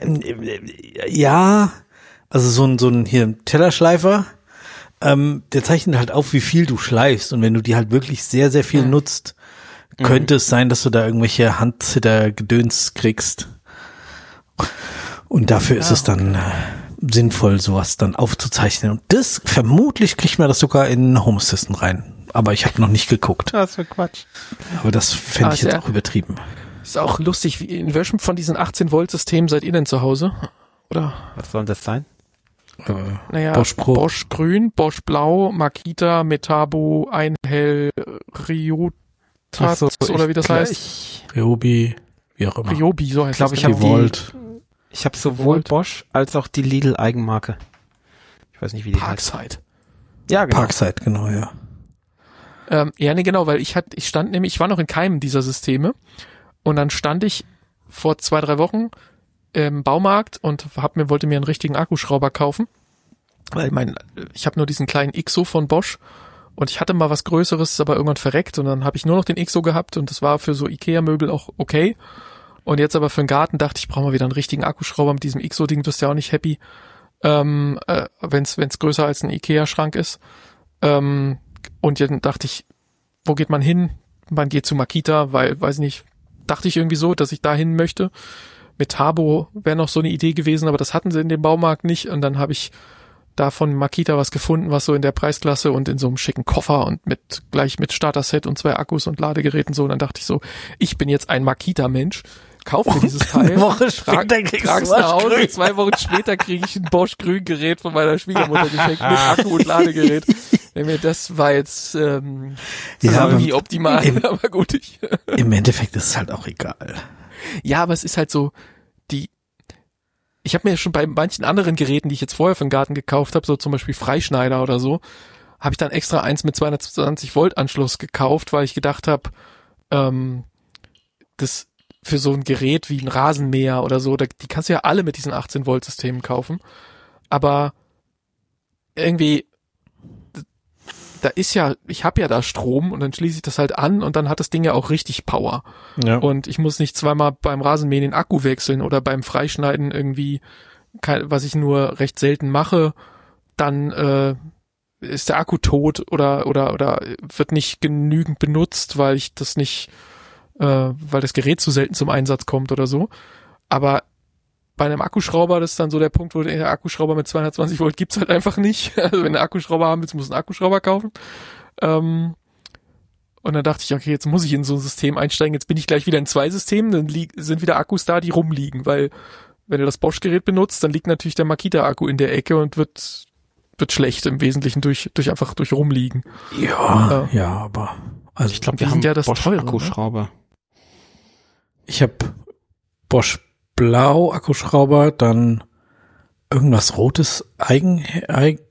ja, also so ein hier Tellerschleifer, der zeichnet halt auf, wie viel du schleifst und wenn du die halt wirklich sehr, sehr viel nutzt, könnte es sein, dass du da irgendwelche Handzitter-Gedöns kriegst. Und dafür ist es dann sinnvoll, sowas dann aufzuzeichnen. Und vermutlich kriegt man das sogar in Home Assistant rein. Aber ich habe noch nicht geguckt. Das für Quatsch. Aber das fände ich jetzt auch übertrieben. Ist auch lustig, in welchem von dizen 18-Volt-Systemen seid ihr denn zu Hause? Oder? Was soll das sein? Bosch Pro. Bosch Grün, Bosch Blau, Makita, Metabo, Einhell, Ryotat oder wie das heißt? Ryobi, wie auch immer. Ryobi, so heißt das. Ich habe sowohl Bosch als auch die Lidl-Eigenmarke. Ich weiß nicht, wie die heißt. Parkside. Ja, genau. Parkside, genau, ja. Ja, nee, genau, weil ich war noch in keinem dieser Systeme und dann stand ich vor 2-3 Wochen im Baumarkt und wollte mir einen richtigen Akkuschrauber kaufen, weil ich habe nur diesen kleinen IXO von Bosch und ich hatte mal was Größeres, ist aber irgendwann verreckt und dann habe ich nur noch den IXO gehabt und das war für so Ikea-Möbel auch okay. Und jetzt aber für den Garten dachte ich brauche mal wieder einen richtigen Akkuschrauber mit diesem IXO-Ding, wirst ja auch nicht happy, wenn's größer als ein Ikea-Schrank ist. Und dann dachte ich, wo geht man hin? Man geht zu Makita, weil, weiß nicht, dachte ich irgendwie so, dass ich da hin möchte. Metabo wäre noch so eine Idee gewesen, aber das hatten sie in dem Baumarkt nicht. Und dann habe ich da von Makita was gefunden, was so in der Preisklasse und in so einem schicken Koffer und gleich mit Starter-Set und 2 Akkus und Ladegeräten so. Und dann dachte ich so, ich bin jetzt ein Makita-Mensch, kauf mir dieses Teil, eine Woche später trag's nach Hause, 2 Wochen später kriege ich ein Bosch Grün-Gerät von meiner Schwiegermutter geschenkt mit Akku und Ladegerät. Das war jetzt nie optimal, aber gut. Im Endeffekt ist es halt auch egal. Ja, aber es ist halt so, ich habe mir schon bei manchen anderen Geräten, die ich jetzt vorher für den Garten gekauft habe, so zum Beispiel Freischneider oder so, habe ich dann extra eins mit 220 Volt Anschluss gekauft, weil ich gedacht habe, das für so ein Gerät wie ein Rasenmäher oder so, die kannst du ja alle mit diesen 18 Volt Systemen kaufen, aber irgendwie ich habe ja da Strom und dann schließe ich das halt an und dann hat das Ding ja auch richtig Power. Ja. Und ich muss nicht zweimal beim Rasenmähen den Akku wechseln oder beim Freischneiden irgendwie, was ich nur recht selten mache, dann ist der Akku tot oder wird nicht genügend benutzt, weil ich das nicht, weil das Gerät zu selten zum Einsatz kommt oder so. Aber bei einem Akkuschrauber, das ist dann so der Punkt, wo der Akkuschrauber mit 220 Volt gibt's halt einfach nicht. Also wenn du einen Akkuschrauber haben willst, musst du einen Akkuschrauber kaufen. Und dann dachte ich, okay, jetzt muss ich in so ein System einsteigen. Jetzt bin ich gleich wieder in 2 Systemen, dann sind wieder Akkus da, die rumliegen. Weil wenn du das Bosch-Gerät benutzt, dann liegt natürlich der Makita-Akku in der Ecke und wird schlecht im Wesentlichen durch rumliegen. Ja, aber also ich glaube, wir haben ja das Bosch-Akkuschrauber. Ne? Ich habe Bosch Blau Akkuschrauber, dann irgendwas Rotes, Einhell,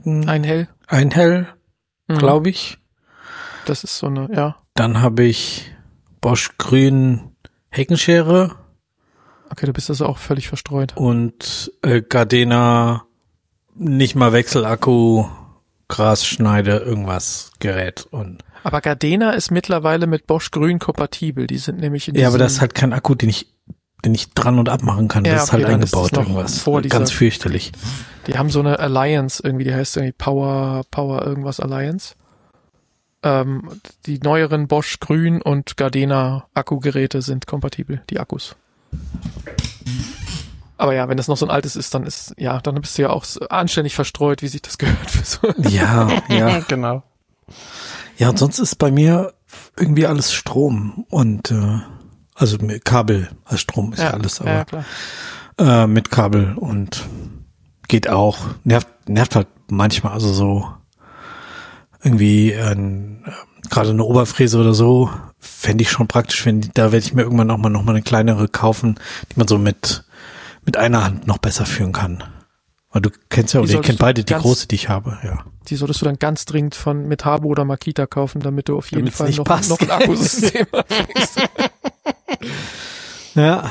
glaube ich. Das ist so eine, ja. Dann habe ich Bosch Grün Heckenschere. Okay, du bist also auch völlig verstreut. Und Gardena nicht mal Wechselakku, Grasschneide, irgendwas Gerät. Aber Gardena ist mittlerweile mit Bosch Grün kompatibel. Die sind nämlich in aber das ist halt kein Akku, den ich dran und abmachen kann. Ja, das ist halt eingebaut irgendwas. Ganz fürchterlich. Die haben so eine Alliance irgendwie, die heißt irgendwie Power irgendwas Alliance. Die neueren Bosch Grün und Gardena Akkugeräte sind kompatibel, die Akkus. Aber ja, wenn das noch so ein altes ist, dann bist du ja auch anständig verstreut, wie sich das gehört für so. Ja, genau. Ja, und sonst ist bei mir irgendwie alles Strom und also mit Kabel, als Strom ist ja alles, aber ja, klar. Mit Kabel und geht auch. Nervt halt manchmal, also so irgendwie gerade eine Oberfräse oder so, fände ich schon praktisch, da werde ich mir irgendwann auch mal noch mal eine kleinere kaufen, die man so mit einer Hand noch besser führen kann. Weil du kennst ja, oder ihr kennt beide die große, die ich habe, ja. Die solltest du dann ganz dringend von Metabo oder Makita kaufen, damit du auf jeden Fall noch ein Akkusystem hast. Ja.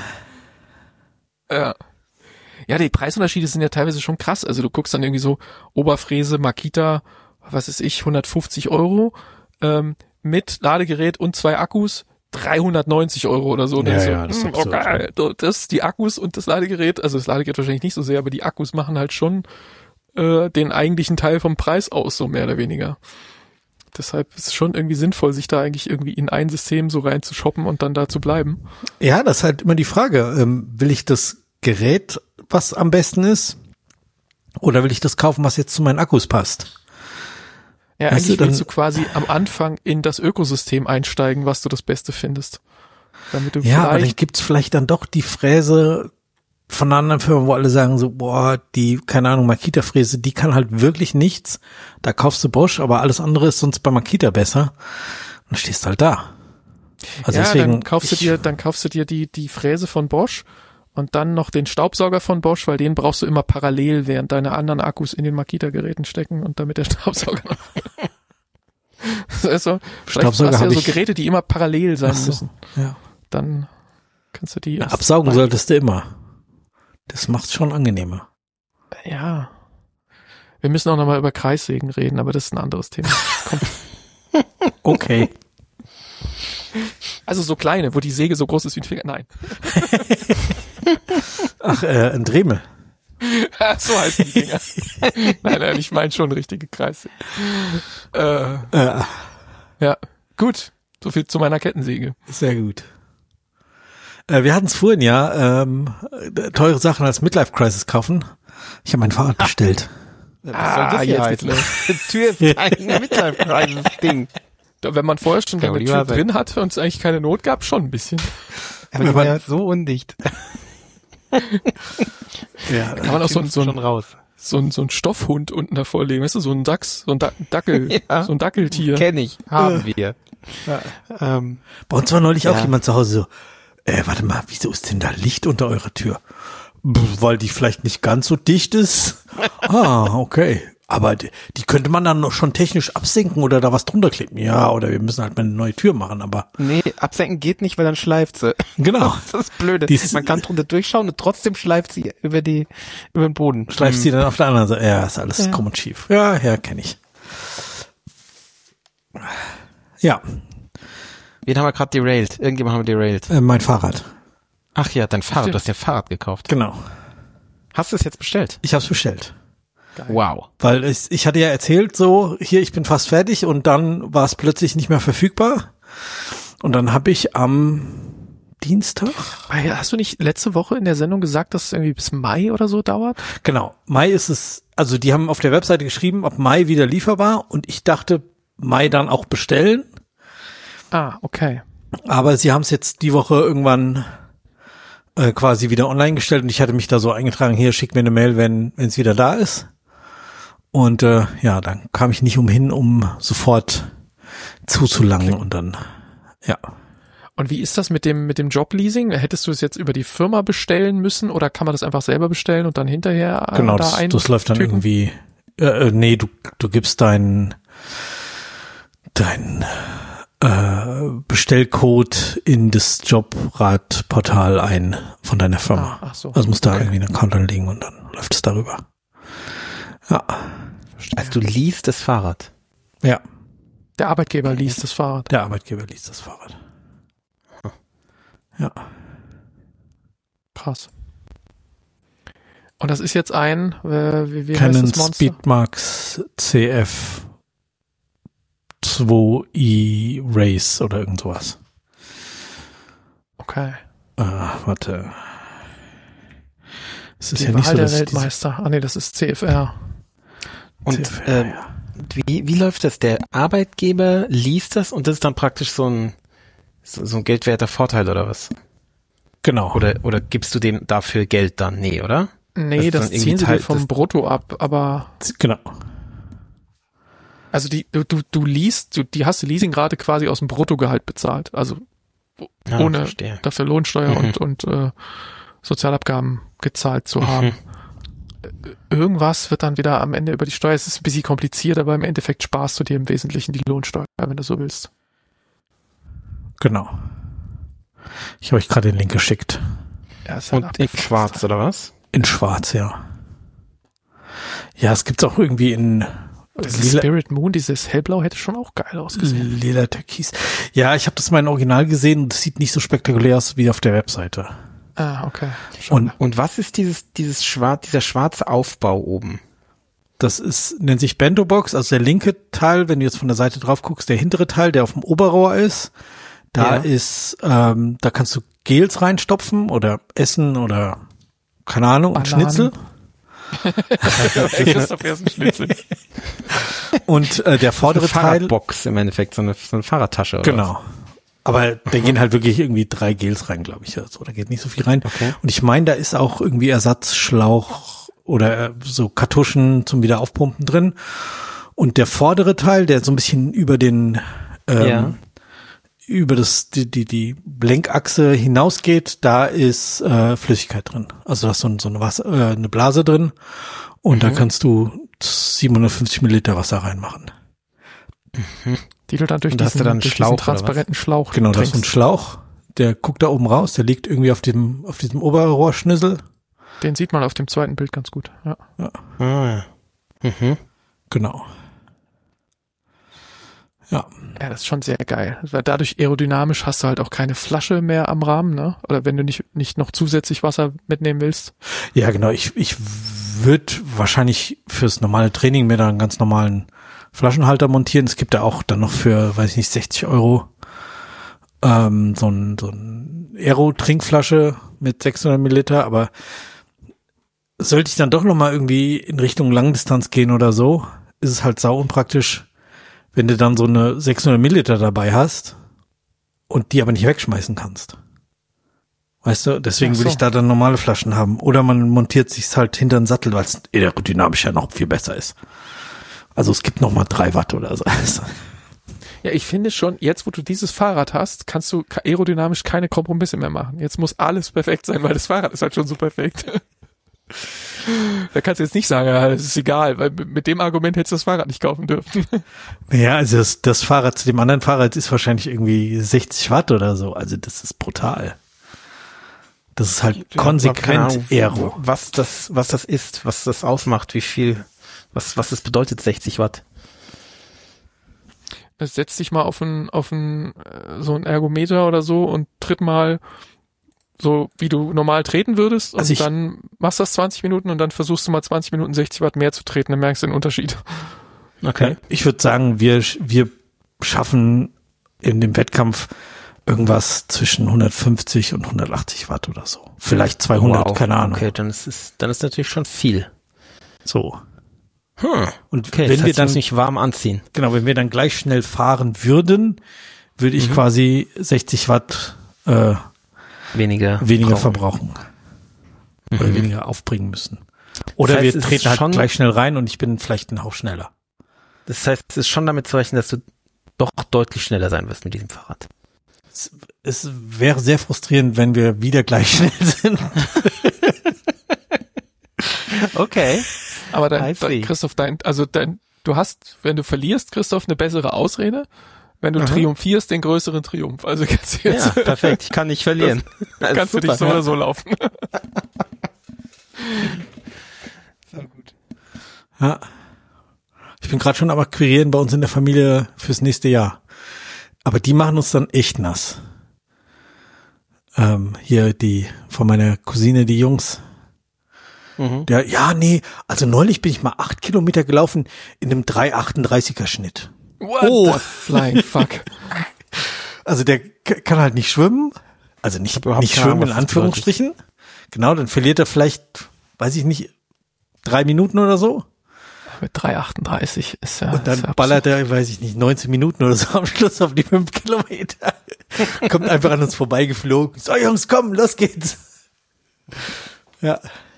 Ja, die Preisunterschiede sind ja teilweise schon krass. Also du guckst dann irgendwie so Oberfräse, Makita, was weiß ich, 150 €, mit Ladegerät und 2 Akkus, 390 € oder so. Ja, das ist absurd. Okay, das, die Akkus und das Ladegerät, also das Ladegerät wahrscheinlich nicht so sehr, aber die Akkus machen halt schon den eigentlichen Teil vom Preis aus, so mehr oder weniger. Deshalb ist es schon irgendwie sinnvoll, sich da eigentlich irgendwie in ein System so rein zu shoppen und dann da zu bleiben. Ja, das ist halt immer die Frage. Will ich das Gerät, was am besten ist? Oder will ich das kaufen, was jetzt zu meinen Akkus passt? Ja, eigentlich willst du quasi am Anfang in das Ökosystem einsteigen, was du das Beste findest. Damit du aber dann gibt's vielleicht dann doch die Fräse von anderen Firmen, wo alle sagen so, boah, die, keine Ahnung, Makita-Fräse, die kann halt wirklich nichts. Da kaufst du Bosch, aber alles andere ist sonst bei Makita besser. Und dann stehst du halt da. Also ja, deswegen, dann kaufst du dir die Fräse von Bosch und dann noch den Staubsauger von Bosch, weil den brauchst du immer parallel, während deine anderen Akkus in den Makita-Geräten stecken und damit der Staubsauger noch. Also, Staubsauger hast du ja so Geräte, die immer parallel sein müssen. Ja. Dann kannst du die absaugen solltest du immer. Das macht's schon angenehmer. Ja. Wir müssen auch nochmal über Kreissägen reden, aber das ist ein anderes Thema. Okay. Also so kleine, wo die Säge so groß ist wie ein Finger. Nein. Ach, ein Dremel. So heißen die Dinger. Nein, ich meine schon richtige Kreissäge. Ja, gut. So viel zu meiner Kettensäge. Sehr gut. Wir hatten es vorhin ja, teure Sachen als Midlife Crisis kaufen. Ich habe mein Fahrrad bestellt. Was soll das jetzt? Die Tür ist ein Midlife-Crisis Ding. Wenn man vorher schon eine Tür drin hatte und es eigentlich keine Not gab, schon ein bisschen. Aber die war ja so undicht. Ja, kann man auch so einen Stoffhund unten davor legen, weißt du, so ein Dachs, so ein Dackel, ja, so ein Dackeltier. Kenn ich, haben wir. Ja. Bei uns war neulich auch jemand zu Hause so, warte mal, wieso ist denn da Licht unter eurer Tür? Weil die vielleicht nicht ganz so dicht ist. Okay. Aber die könnte man dann noch schon technisch absenken oder da was drunter kleben. Ja, oder wir müssen halt mal eine neue Tür machen, aber. Nee, absenken geht nicht, weil dann schleift sie. Genau. Das ist blöde. Man kann drunter durchschauen und trotzdem schleift sie über den Boden. Schleift sie dann auf der anderen Seite. Ja, ist alles krumm und schief. Ja, kenne ich. Ja. Wen haben wir gerade derailed? Irgendjemand haben wir derailed. Mein Fahrrad. Ach ja, dein Fahrrad. Du hast dir ein Fahrrad gekauft. Genau. Hast du es jetzt bestellt? Ich habe es bestellt. Geil. Wow. Weil ich hatte ja erzählt, so, hier, ich bin fast fertig und dann war es plötzlich nicht mehr verfügbar. Und dann habe ich am Dienstag. Hast du nicht letzte Woche in der Sendung gesagt, dass es irgendwie bis Mai oder so dauert? Genau. Mai ist es, also die haben auf der Webseite geschrieben, ab Mai wieder lieferbar und ich dachte, Mai dann auch bestellen. Okay. Aber sie haben es jetzt die Woche irgendwann quasi wieder online gestellt und ich hatte mich da so eingetragen, hier, schick mir eine Mail, wenn es wieder da ist. Und dann kam ich nicht umhin, um sofort zuzulangen und dann, ja. Und wie ist das mit dem Jobleasing? Hättest du es jetzt über die Firma bestellen müssen oder kann man das einfach selber bestellen und dann hinterher genau, das läuft dann irgendwie, nee, du gibst dein Bestellcode in das Jobradportal ein von deiner Firma. Ach so. Also musst da irgendwie einen Account anlegen und dann läuft es darüber. Ja. Also du liest das Fahrrad? Ja. Der Arbeitgeber liest das Fahrrad. Der Arbeitgeber liest das Fahrrad. Ja. Krass. Und das ist jetzt ein, wie heißt Canon das Monster? Speedmax CF 2i Race oder irgend sowas. Okay. Warte. Es ist Die ja nicht Wahl so, der dass Weltmeister. Nee, das ist CFR. Und CFR, ja. wie läuft das? Der Arbeitgeber liest das und das ist dann praktisch so ein geldwerter Vorteil oder was? Genau. Oder gibst du dem dafür Geld dann? Nee, oder? Nee, das ziehen sie dir vom Brutto ab, aber genau. also du liest, die hast du Leasingrate quasi aus dem Bruttogehalt bezahlt, also ohne dafür Lohnsteuer und Sozialabgaben gezahlt zu haben. Irgendwas wird dann wieder am Ende über die Steuer, es ist ein bisschen kompliziert, aber im Endeffekt sparst du dir im Wesentlichen die Lohnsteuer, wenn du so willst. Genau. Ich habe euch gerade den Link geschickt. Ja, ist und in schwarz, oder was? In schwarz, ja. Ja, es gibt's auch irgendwie in das Spirit Moon, dieses hellblau hätte schon auch geil ausgesehen. Lila Türkis. Ja, ich habe das mal in Original gesehen und es sieht nicht so spektakulär aus wie auf der Webseite. Okay. Und was ist dieser schwarze Aufbau oben? Das nennt sich Bento Box, also der linke Teil, wenn du jetzt von der Seite drauf guckst, der hintere Teil, der auf dem Oberrohr ist, da ist, da kannst du Gels reinstopfen oder essen oder keine Ahnung, und Schnitzel. Schnitzel. Und der vordere Teil. Fahrradbox im Endeffekt, so eine Fahrradtasche. Oder genau. Was? Aber da gehen halt wirklich irgendwie 3 Gels rein, glaube ich. Also, da geht nicht so viel rein. Okay. Und ich meine, da ist auch irgendwie Ersatzschlauch oder so Kartuschen zum Wiederaufpumpen drin. Und der vordere Teil, der so ein bisschen über den über die Lenkachse hinausgeht, da ist Flüssigkeit drin. Also da ist so eine Blase drin und da kannst du 750 Milliliter Wasser reinmachen. Die du dann durch diesen transparenten Schlauch genau, das ist ein Schlauch, der guckt da oben raus, der liegt irgendwie auf diesem Oberrohrschnüssel. Den sieht man auf dem zweiten Bild ganz gut. Ja. Genau. Ja. Ja, das ist schon sehr geil. Weil dadurch aerodynamisch hast du halt auch keine Flasche mehr am Rahmen, ne? Oder wenn du nicht noch zusätzlich Wasser mitnehmen willst. Ja, genau. Ich würde wahrscheinlich fürs normale Training mir da einen ganz normalen Flaschenhalter montieren. Es gibt ja auch dann noch für, weiß ich nicht, 60 € so ein Aero-Trinkflasche mit 600 Milliliter, aber sollte ich dann doch nochmal irgendwie in Richtung Langdistanz gehen oder so, ist es halt sau unpraktisch, wenn du dann so eine 600 Milliliter dabei hast und die aber nicht wegschmeißen kannst. Weißt du, deswegen will ich da dann normale Flaschen haben. Oder man montiert sich's halt hinter den Sattel, weil es aerodynamisch ja noch viel besser ist. Also es gibt nochmal 3 Watt oder so. Ja, ich finde schon, jetzt wo du dieses Fahrrad hast, kannst du aerodynamisch keine Kompromisse mehr machen. Jetzt muss alles perfekt sein, weil das Fahrrad ist halt schon so perfekt. Da kannst du jetzt nicht sagen, ja, das ist egal, weil mit dem Argument hättest du das Fahrrad nicht kaufen dürfen. Ja, also das Fahrrad zu dem anderen Fahrrad ist wahrscheinlich irgendwie 60 Watt oder so. Also das ist brutal. Das ist halt konsequent Aero. Was das ist, was das ausmacht, wie viel, was das bedeutet, 60 Watt. Setz dich mal auf so ein Ergometer oder so und tritt mal so, wie du normal treten würdest, und dann machst du das 20 Minuten und dann versuchst du mal 20 Minuten 60 Watt mehr zu treten, dann merkst du den Unterschied. Okay. Ich würde sagen, wir schaffen in dem Wettkampf irgendwas zwischen 150 und 180 Watt oder so. Vielleicht 200, keine Ahnung. Okay, dann ist natürlich schon viel. So. Und okay, wenn wir dann nicht warm anziehen. Genau, wenn wir dann gleich schnell fahren würden, würde ich quasi 60 Watt weniger verbrauchen. Oder weniger aufbringen müssen. Oder das heißt, wir treten halt gleich schnell rein und ich bin vielleicht einen Hauch schneller. Das heißt, es ist schon damit zu rechnen, dass du doch deutlich schneller sein wirst mit diesem Fahrrad. Es wäre sehr frustrierend, wenn wir wieder gleich schnell sind. Okay. Aber dann, Christoph, du hast, wenn du verlierst, Christoph, eine bessere Ausrede. Wenn du triumphierst, den größeren Triumph. Also kannst du jetzt. Ja, perfekt. Ich kann nicht verlieren. Kannst super, du dich so oder so laufen. Sehr gut. Ja. Ich bin gerade schon am Akquirieren bei uns in der Familie fürs nächste Jahr. Aber die machen uns dann echt nass. Hier die von meiner Cousine, die Jungs. Also neulich bin ich mal 8 Kilometer gelaufen in einem 3,38er Schnitt. What the flying fuck? Also der kann halt nicht schwimmen. Also nicht schwimmen in Anführungsstrichen. Genau, dann verliert er vielleicht, weiß ich nicht, 3 Minuten oder so. Mit 3,38 ist ja. Und dann ballert er, weiß ich nicht, 19 Minuten oder so am Schluss auf die 5 Kilometer. Kommt einfach an uns vorbeigeflogen. So Jungs, komm, los geht's. Ja.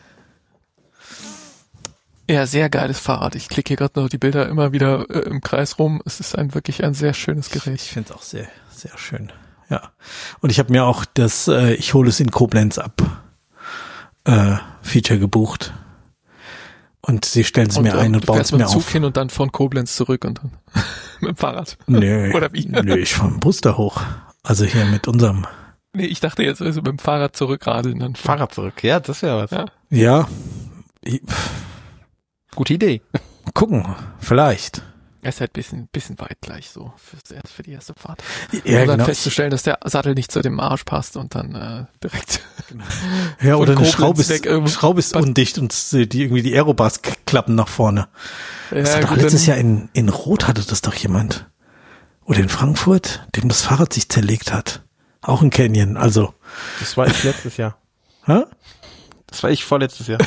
Ja, sehr geiles Fahrrad. Ich klicke hier gerade noch die Bilder immer wieder im Kreis rum. Es ist wirklich ein sehr schönes Gerät. Ich finde es auch sehr, sehr schön. Ja. Und ich habe mir auch das Ich hole es in Koblenz ab Feature gebucht. Und sie stellen es mir ein und bauen es mir auf. Zug hin und dann von Koblenz zurück und dann mit dem Fahrrad. Nee. Oder wie? Nee, ich fahre mit dem Bus da hoch. Also hier mit unserem. Nee, ich dachte jetzt also mit dem Fahrrad zurückradeln dann. Fahrrad zurück, ja, das wäre was. Ja. Gute Idee. Gucken, vielleicht. Er ist halt bisschen weit gleich so für die erste Fahrt. Ja, um dann genau. festzustellen, dass der Sattel nicht zu dem Arsch passt und dann direkt. Genau. Ja, oder eine Schraube ist undicht und die Aerobars klappen nach vorne. Ja, das hat doch letztes Jahr in Rot hatte das doch jemand. Oder in Frankfurt, dem das Fahrrad sich zerlegt hat. Auch in Canyon, also. Das war ich letztes Jahr. Hä? Das war ich vorletztes Jahr.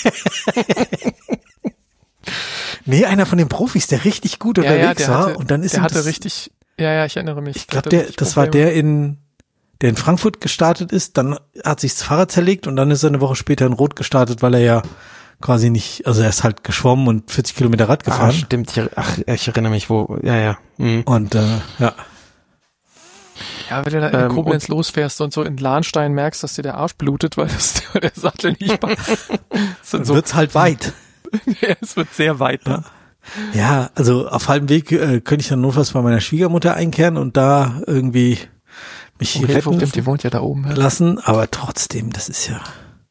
Nee, einer von den Profis, der richtig gut unterwegs war. Und dann ist ich erinnere mich. Ich glaube, das war der in Frankfurt gestartet ist, dann hat sich das Fahrrad zerlegt und dann ist er eine Woche später in Rot gestartet, weil er ja quasi nicht, also er ist halt geschwommen und 40 Kilometer Rad gefahren. Stimmt, ich erinnere mich, ja. Mhm. Und, ja. Ja, wenn du da in Koblenz losfährst und so in Lahnstein merkst, dass dir der Arsch blutet, weil der Sattel nicht passt. Dann wird's halt weit. Ja, es wird sehr weit. Ne? Ja, also auf halbem Weg könnte ich dann notfalls bei meiner Schwiegermutter einkehren und da irgendwie mich retten die wohnt ja da oben lassen, aber trotzdem, das ist ja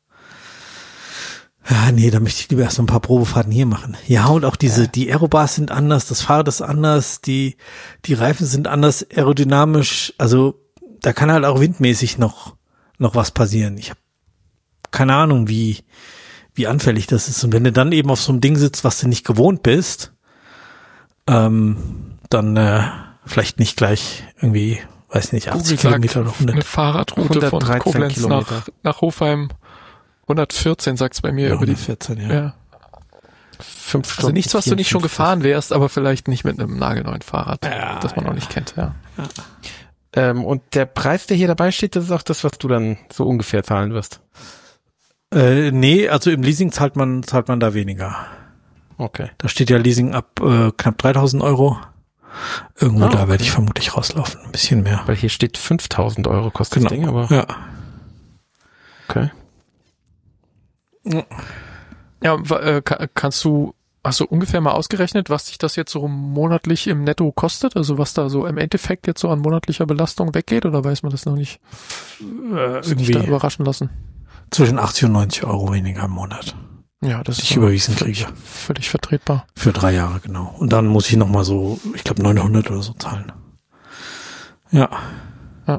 nee, da möchte ich lieber erst ein paar Probefahrten hier machen. Ja, und auch die Aerobars sind anders, das Fahrrad ist anders, die Reifen sind anders aerodynamisch, also da kann halt auch windmäßig noch was passieren. Ich habe keine Ahnung, wie anfällig das ist. Und wenn du dann eben auf so einem Ding sitzt, was du nicht gewohnt bist, dann vielleicht nicht gleich irgendwie, weiß nicht, 80 Kilometer oder 100. Eine Fahrradroute von Koblenz nach Hofheim 114 sagt's bei mir über die 114, ja. 5 Stunden. Also nichts, was du nicht schon 54. gefahren wärst, aber vielleicht nicht mit einem nagelneuen Fahrrad, das man noch nicht kennt, ja. Und der Preis, der hier dabei steht, das ist auch das, was du dann so ungefähr zahlen wirst. Nee, also im Leasing zahlt man da weniger. Okay. Da steht ja Leasing ab knapp 3.000 Euro. Irgendwo da werde ich vermutlich rauslaufen. Ein bisschen mehr. Weil hier steht 5.000 Euro kostet das Ding, aber. Ja. Okay. Ja, hast du ungefähr mal ausgerechnet, was sich das jetzt so monatlich im Netto kostet? Also was da so im Endeffekt jetzt so an monatlicher Belastung weggeht, oder weiß man das noch nicht? Irgendwie Da überraschen lassen. zwischen 80 und 90 Euro weniger im Monat. Ja, das Die ich ist überwiesen kriege. völlig vertretbar. Für 3 Jahre, genau. Und dann muss ich nochmal so, ich glaube 900 oder so zahlen. Ja. Ja.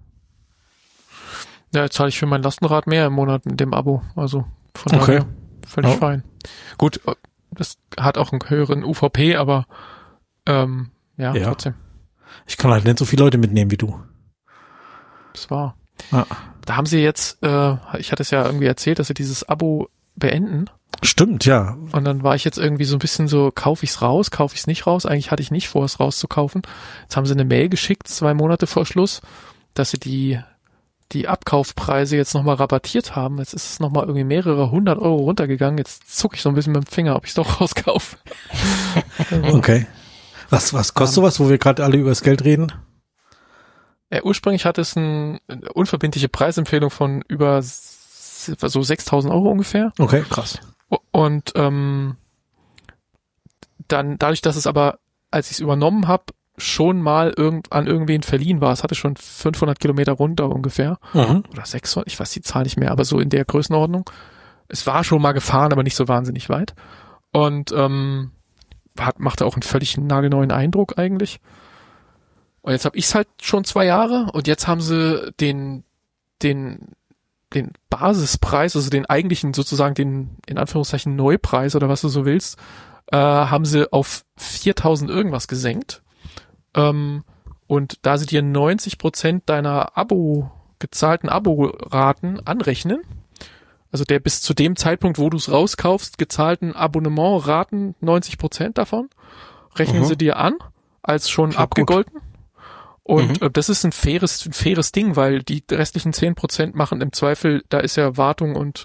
Ja, jetzt zahle ich für mein Lastenrad mehr im Monat mit dem Abo. Also von daher völlig fein. Gut, das hat auch einen höheren UVP, aber trotzdem. Ich kann halt nicht so viele Leute mitnehmen wie du. Das war. Ja. Da haben sie jetzt, ich hatte es ja irgendwie erzählt, dass sie dieses Abo beenden. Stimmt, ja. Und dann war ich jetzt irgendwie so ein bisschen so, kaufe ich's raus, kaufe ich's nicht raus? Eigentlich hatte ich nicht vor, es rauszukaufen. Jetzt haben sie eine Mail geschickt, 2 Monate vor Schluss, dass sie die Abkaufpreise jetzt nochmal rabattiert haben. Jetzt ist es nochmal irgendwie mehrere 100 Euro runtergegangen. Jetzt zucke ich so ein bisschen mit dem Finger, ob ich es doch rauskaufe. Okay. Was kostet sowas, wo wir gerade alle über das Geld reden? Ursprünglich hatte es eine unverbindliche Preisempfehlung von über so 6.000 Euro ungefähr. Okay, krass. Und dann dadurch, dass es aber, als ich es übernommen habe, schon mal an irgendwen verliehen war. Es hatte schon 500 Kilometer runter ungefähr. Mhm. Oder 600, ich weiß die Zahl nicht mehr, aber so in der Größenordnung. Es war schon mal gefahren, aber nicht so wahnsinnig weit. Und machte auch einen völlig nagelneuen Eindruck eigentlich. Und jetzt habe ich es halt schon 2 Jahre und jetzt haben sie den Basispreis, also den eigentlichen sozusagen den in Anführungszeichen Neupreis oder was du so willst, haben sie auf 4.000 irgendwas gesenkt. Und da sie dir 90% deiner gezahlten Aboraten anrechnen, also der bis zu dem Zeitpunkt, wo du es rauskaufst, gezahlten Abonnementraten 90% davon, rechnen sie dir an, als schon abgegolten. Und das ist ein faires Ding, weil die restlichen 10% machen im Zweifel, da ist ja Wartung und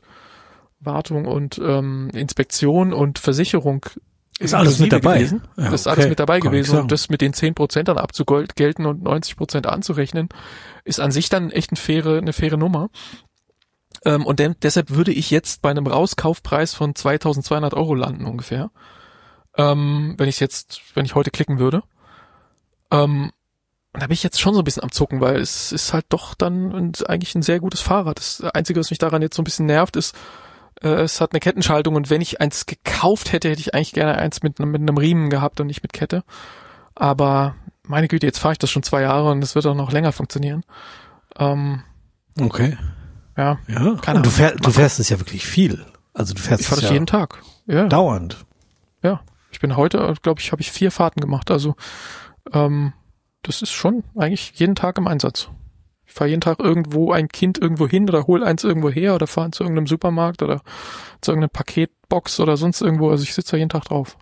Inspektion und Versicherung ist alles mit dabei gewesen. Ja, das ist alles mit dabei gewesen. sagen. Und das mit den 10% dann abzugelten und 90% anzurechnen, ist an sich dann echt eine faire Nummer. Und deshalb würde ich jetzt bei einem Rauskaufpreis von 2.200 Euro landen ungefähr. Wenn ich heute klicken würde. Da bin ich jetzt schon so ein bisschen am Zucken, weil es ist halt doch dann eigentlich ein sehr gutes Fahrrad. Das Einzige, was mich daran jetzt so ein bisschen nervt, ist, es hat eine Kettenschaltung und wenn ich eins gekauft hätte, hätte ich eigentlich gerne eins mit einem Riemen gehabt und nicht mit Kette. Aber meine Güte, jetzt fahre ich das schon 2 Jahre und es wird auch noch länger funktionieren. Okay. Ja. Und du fährst es ja wirklich viel. Also du fährst ich fahre das jeden Tag. Ja. Dauernd. Ja. Ich bin heute, glaube ich, habe ich 4 Fahrten gemacht. Also das ist schon eigentlich jeden Tag im Einsatz. Ich fahre jeden Tag irgendwo ein Kind irgendwo hin oder hol eins irgendwo her oder fahre zu irgendeinem Supermarkt oder zu irgendeiner Paketbox oder sonst irgendwo. Also ich sitze da jeden Tag drauf.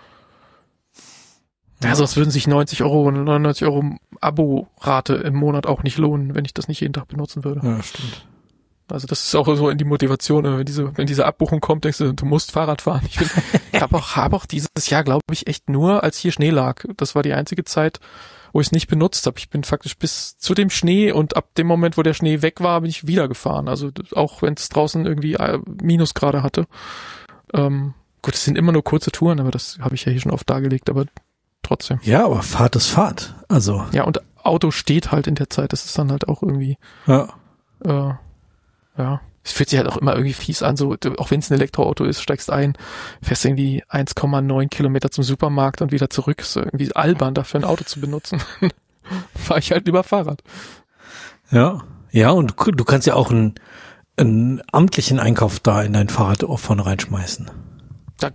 Ja, sonst würden sich 90 Euro und 99 Euro Abo-Rate im Monat auch nicht lohnen, wenn ich das nicht jeden Tag benutzen würde. Ja, stimmt. Also das ist auch so in die Motivation, wenn diese Abbuchung kommt, denkst du musst Fahrrad fahren. Ich habe auch dieses Jahr, glaube ich, echt nur, als hier Schnee lag. Das war die einzige Zeit, wo ich es nicht benutzt habe. Ich bin faktisch bis zu dem Schnee und ab dem Moment, wo der Schnee weg war, bin ich wieder gefahren. Also auch wenn es draußen irgendwie Minusgrade hatte. Gut, es sind immer nur kurze Touren, aber das habe ich ja hier schon oft dargelegt, aber trotzdem. Ja, aber Fahrt ist Fahrt. Also. Ja, und Auto steht halt in der Zeit. Das ist dann halt auch irgendwie. Ja. Ja, es fühlt sich halt auch immer irgendwie fies an, so, auch wenn es ein Elektroauto ist, steigst ein, fährst irgendwie 1,9 Kilometer zum Supermarkt und wieder zurück, ist irgendwie albern, dafür ein Auto zu benutzen. Fahr ich halt lieber Fahrrad. Ja, und du kannst ja auch einen amtlichen Einkauf da in dein Fahrrad auch vorne reinschmeißen. Also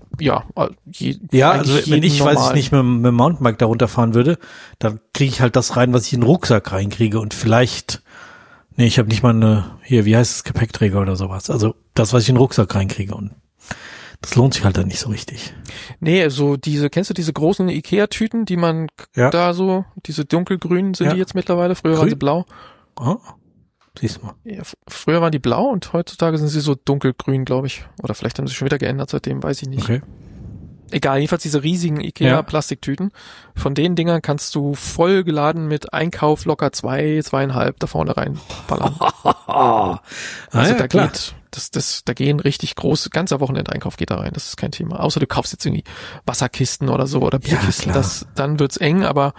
wenn ich, weiß ich nicht, mit dem Mountainbike da runterfahren würde, dann kriege ich halt das rein, was ich in den Rucksack reinkriege und vielleicht Nee, ich habe nicht mal wie heißt es, Gepäckträger oder sowas. Also das, was ich in den Rucksack reinkriege, und das lohnt sich halt dann nicht so richtig. Nee, so kennst du diese großen Ikea-Tüten, die man da so, diese dunkelgrünen sind die jetzt mittlerweile, früher waren sie blau. Oh, siehst du mal. Ja, früher waren die blau und heutzutage sind sie so dunkelgrün, glaube ich. Oder vielleicht haben sie schon wieder geändert, seitdem weiß ich nicht. Okay. Egal, jedenfalls diese riesigen Ikea-Plastiktüten. Von den Dingern kannst du voll geladen mit Einkauf locker 2,5 da vorne reinballern. Also da geht, da gehen richtig große, ganzer Wochenendeinkauf geht da rein, das ist kein Thema. Außer du kaufst jetzt irgendwie Wasserkisten oder so oder Bierkisten, dann wird's eng, aber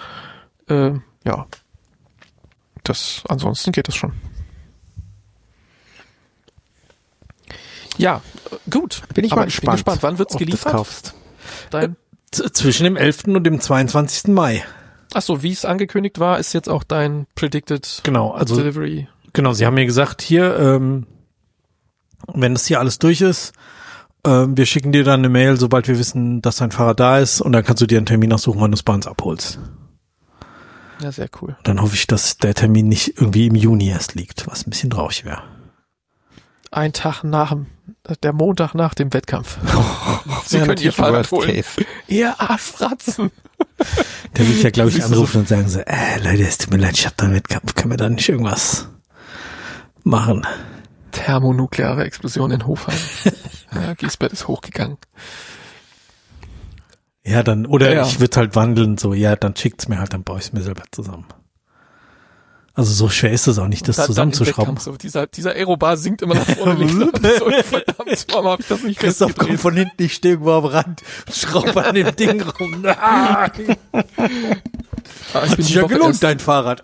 ansonsten geht das schon. Ja, gut. Bin ich gespannt. Ich bin gespannt, wann wird's geliefert? Kaufst. Zwischen dem 11. und dem 22. Mai. Ach so, wie es angekündigt war, ist jetzt auch dein Predicted Delivery. Genau, sie haben mir gesagt, hier, wenn das hier alles durch ist, wir schicken dir dann eine Mail, sobald wir wissen, dass dein Fahrrad da ist, und dann kannst du dir einen Termin aussuchen, wann du es bei uns abholst. Ja, sehr cool. Dann hoffe ich, dass der Termin nicht irgendwie im Juni erst liegt, was ein bisschen traurig wäre. Ein Tag der Montag nach dem Wettkampf. Sie können ihr Fahrrad holen. Ihr Arschfratzen. Der will ich ja, glaube ich, anrufen und sagen so, Leute, es tut mir leid, ich hab da einen Wettkampf, können wir da nicht irgendwas machen? Thermonukleare Explosion in Hofheim. Ja, Giesbert ist hochgegangen. Ja, dann, oder ich würde halt wandeln, so, dann schickt's mir halt, dann baue ich es mir selber zusammen. Also so schwer ist es auch nicht, das zusammenzuschrauben. So, dieser Aerobar sinkt immer nach vorne. So, verdammt, warum habe ich das nicht Christoph kommt von hinten, ich stehe irgendwo am Rand, schraube an dem Ding rum. Hat sich ja gelohnt, dein Fahrrad.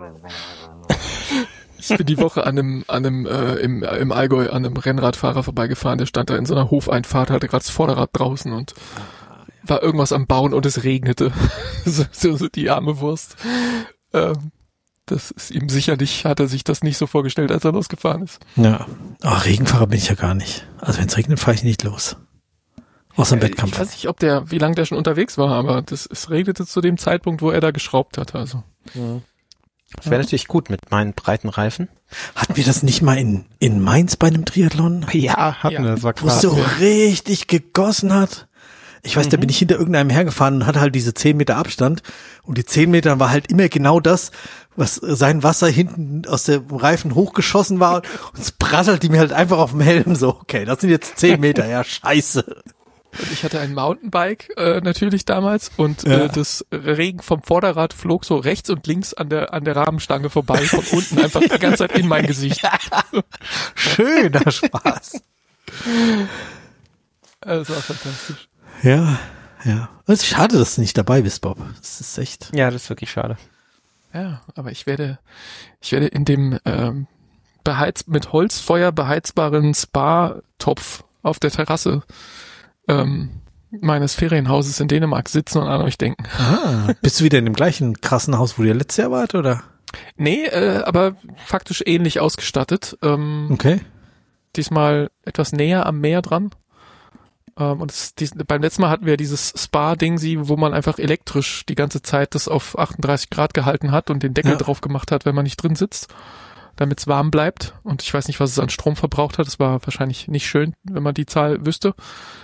Ich bin die Woche im Allgäu an einem Rennradfahrer vorbeigefahren, der stand da in so einer Hofeinfahrt, hatte gerade das Vorderrad draußen und war irgendwas am Bauen und es regnete. so die arme Wurst. Das ist ihm sicherlich, hat er sich das nicht so vorgestellt, als er losgefahren ist. Ja. Regenfahrer bin ich ja gar nicht. Also wenn es regnet, fahre ich nicht los. Außer im Wettkampf. Ich weiß nicht, wie lange der schon unterwegs war, aber es regnete zu dem Zeitpunkt, wo er da geschraubt hat. Also. Ja. Das wäre natürlich gut mit meinen breiten Reifen. Hatten wir das nicht mal in Mainz bei einem Triathlon? Ja, hatten wir. Das war krass. Wo es so richtig gegossen hat. Ich weiß, da bin ich hinter irgendeinem hergefahren und hatte halt diese 10 Meter Abstand. Und die 10 Meter war halt immer genau das, was sein Wasser hinten aus dem Reifen hochgeschossen war. Und es prasselte mir halt einfach auf dem Helm so. Okay, das sind jetzt 10 Meter, ja, scheiße. Und ich hatte ein Mountainbike natürlich damals und das Regen vom Vorderrad flog so rechts und links an der Rahmenstange vorbei, von unten einfach die ganze Zeit in mein Gesicht. Schöner Spaß. Das war fantastisch. Ja. Es ist schade, dass du nicht dabei bist, Bob. Das ist echt. Ja, das ist wirklich schade. Ja, aber ich werde in dem mit Holzfeuer beheizbaren Spa-Topf auf der Terrasse meines Ferienhauses in Dänemark sitzen und an euch denken. Bist du wieder in dem gleichen krassen Haus, wo du letztes Jahr wart, oder? Nee, aber faktisch ähnlich ausgestattet. Okay. Diesmal etwas näher am Meer dran. Und beim letzten Mal hatten wir dieses Spa-Ding, wo man einfach elektrisch die ganze Zeit das auf 38 Grad gehalten hat und den Deckel drauf gemacht hat, wenn man nicht drin sitzt, damit es warm bleibt. Und ich weiß nicht, was es an Strom verbraucht hat. Das war wahrscheinlich nicht schön, wenn man die Zahl wüsste.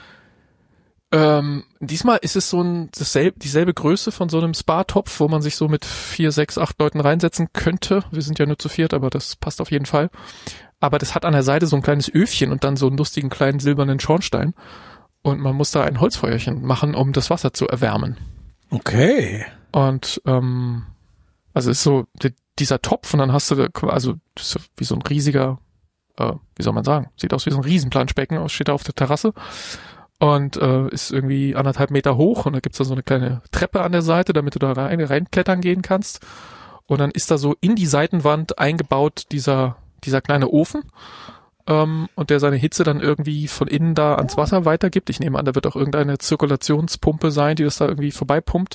Diesmal ist es dieselbe Größe von so einem Spa-Topf, wo man sich so mit 4, 6, 8 Leuten reinsetzen könnte. Wir sind ja nur zu 4, aber das passt auf jeden Fall. Aber das hat an der Seite so ein kleines Öfchen und dann so einen lustigen kleinen silbernen Schornstein. Und man muss da ein Holzfeuerchen machen, um das Wasser zu erwärmen. Okay. Und also ist so dieser Topf und dann hast du also das ist wie so ein riesiger, wie soll man sagen, sieht aus wie so ein Riesenplanschbecken aus, steht da auf der Terrasse. Und ist irgendwie 1,5 Meter hoch und da gibt's da so eine kleine Treppe an der Seite, damit du da reinklettern gehen kannst. Und dann ist da so in die Seitenwand eingebaut dieser kleine Ofen und der seine Hitze dann irgendwie von innen da ans Wasser weitergibt. Ich nehme an, da wird auch irgendeine Zirkulationspumpe sein, die das da irgendwie vorbeipumpt.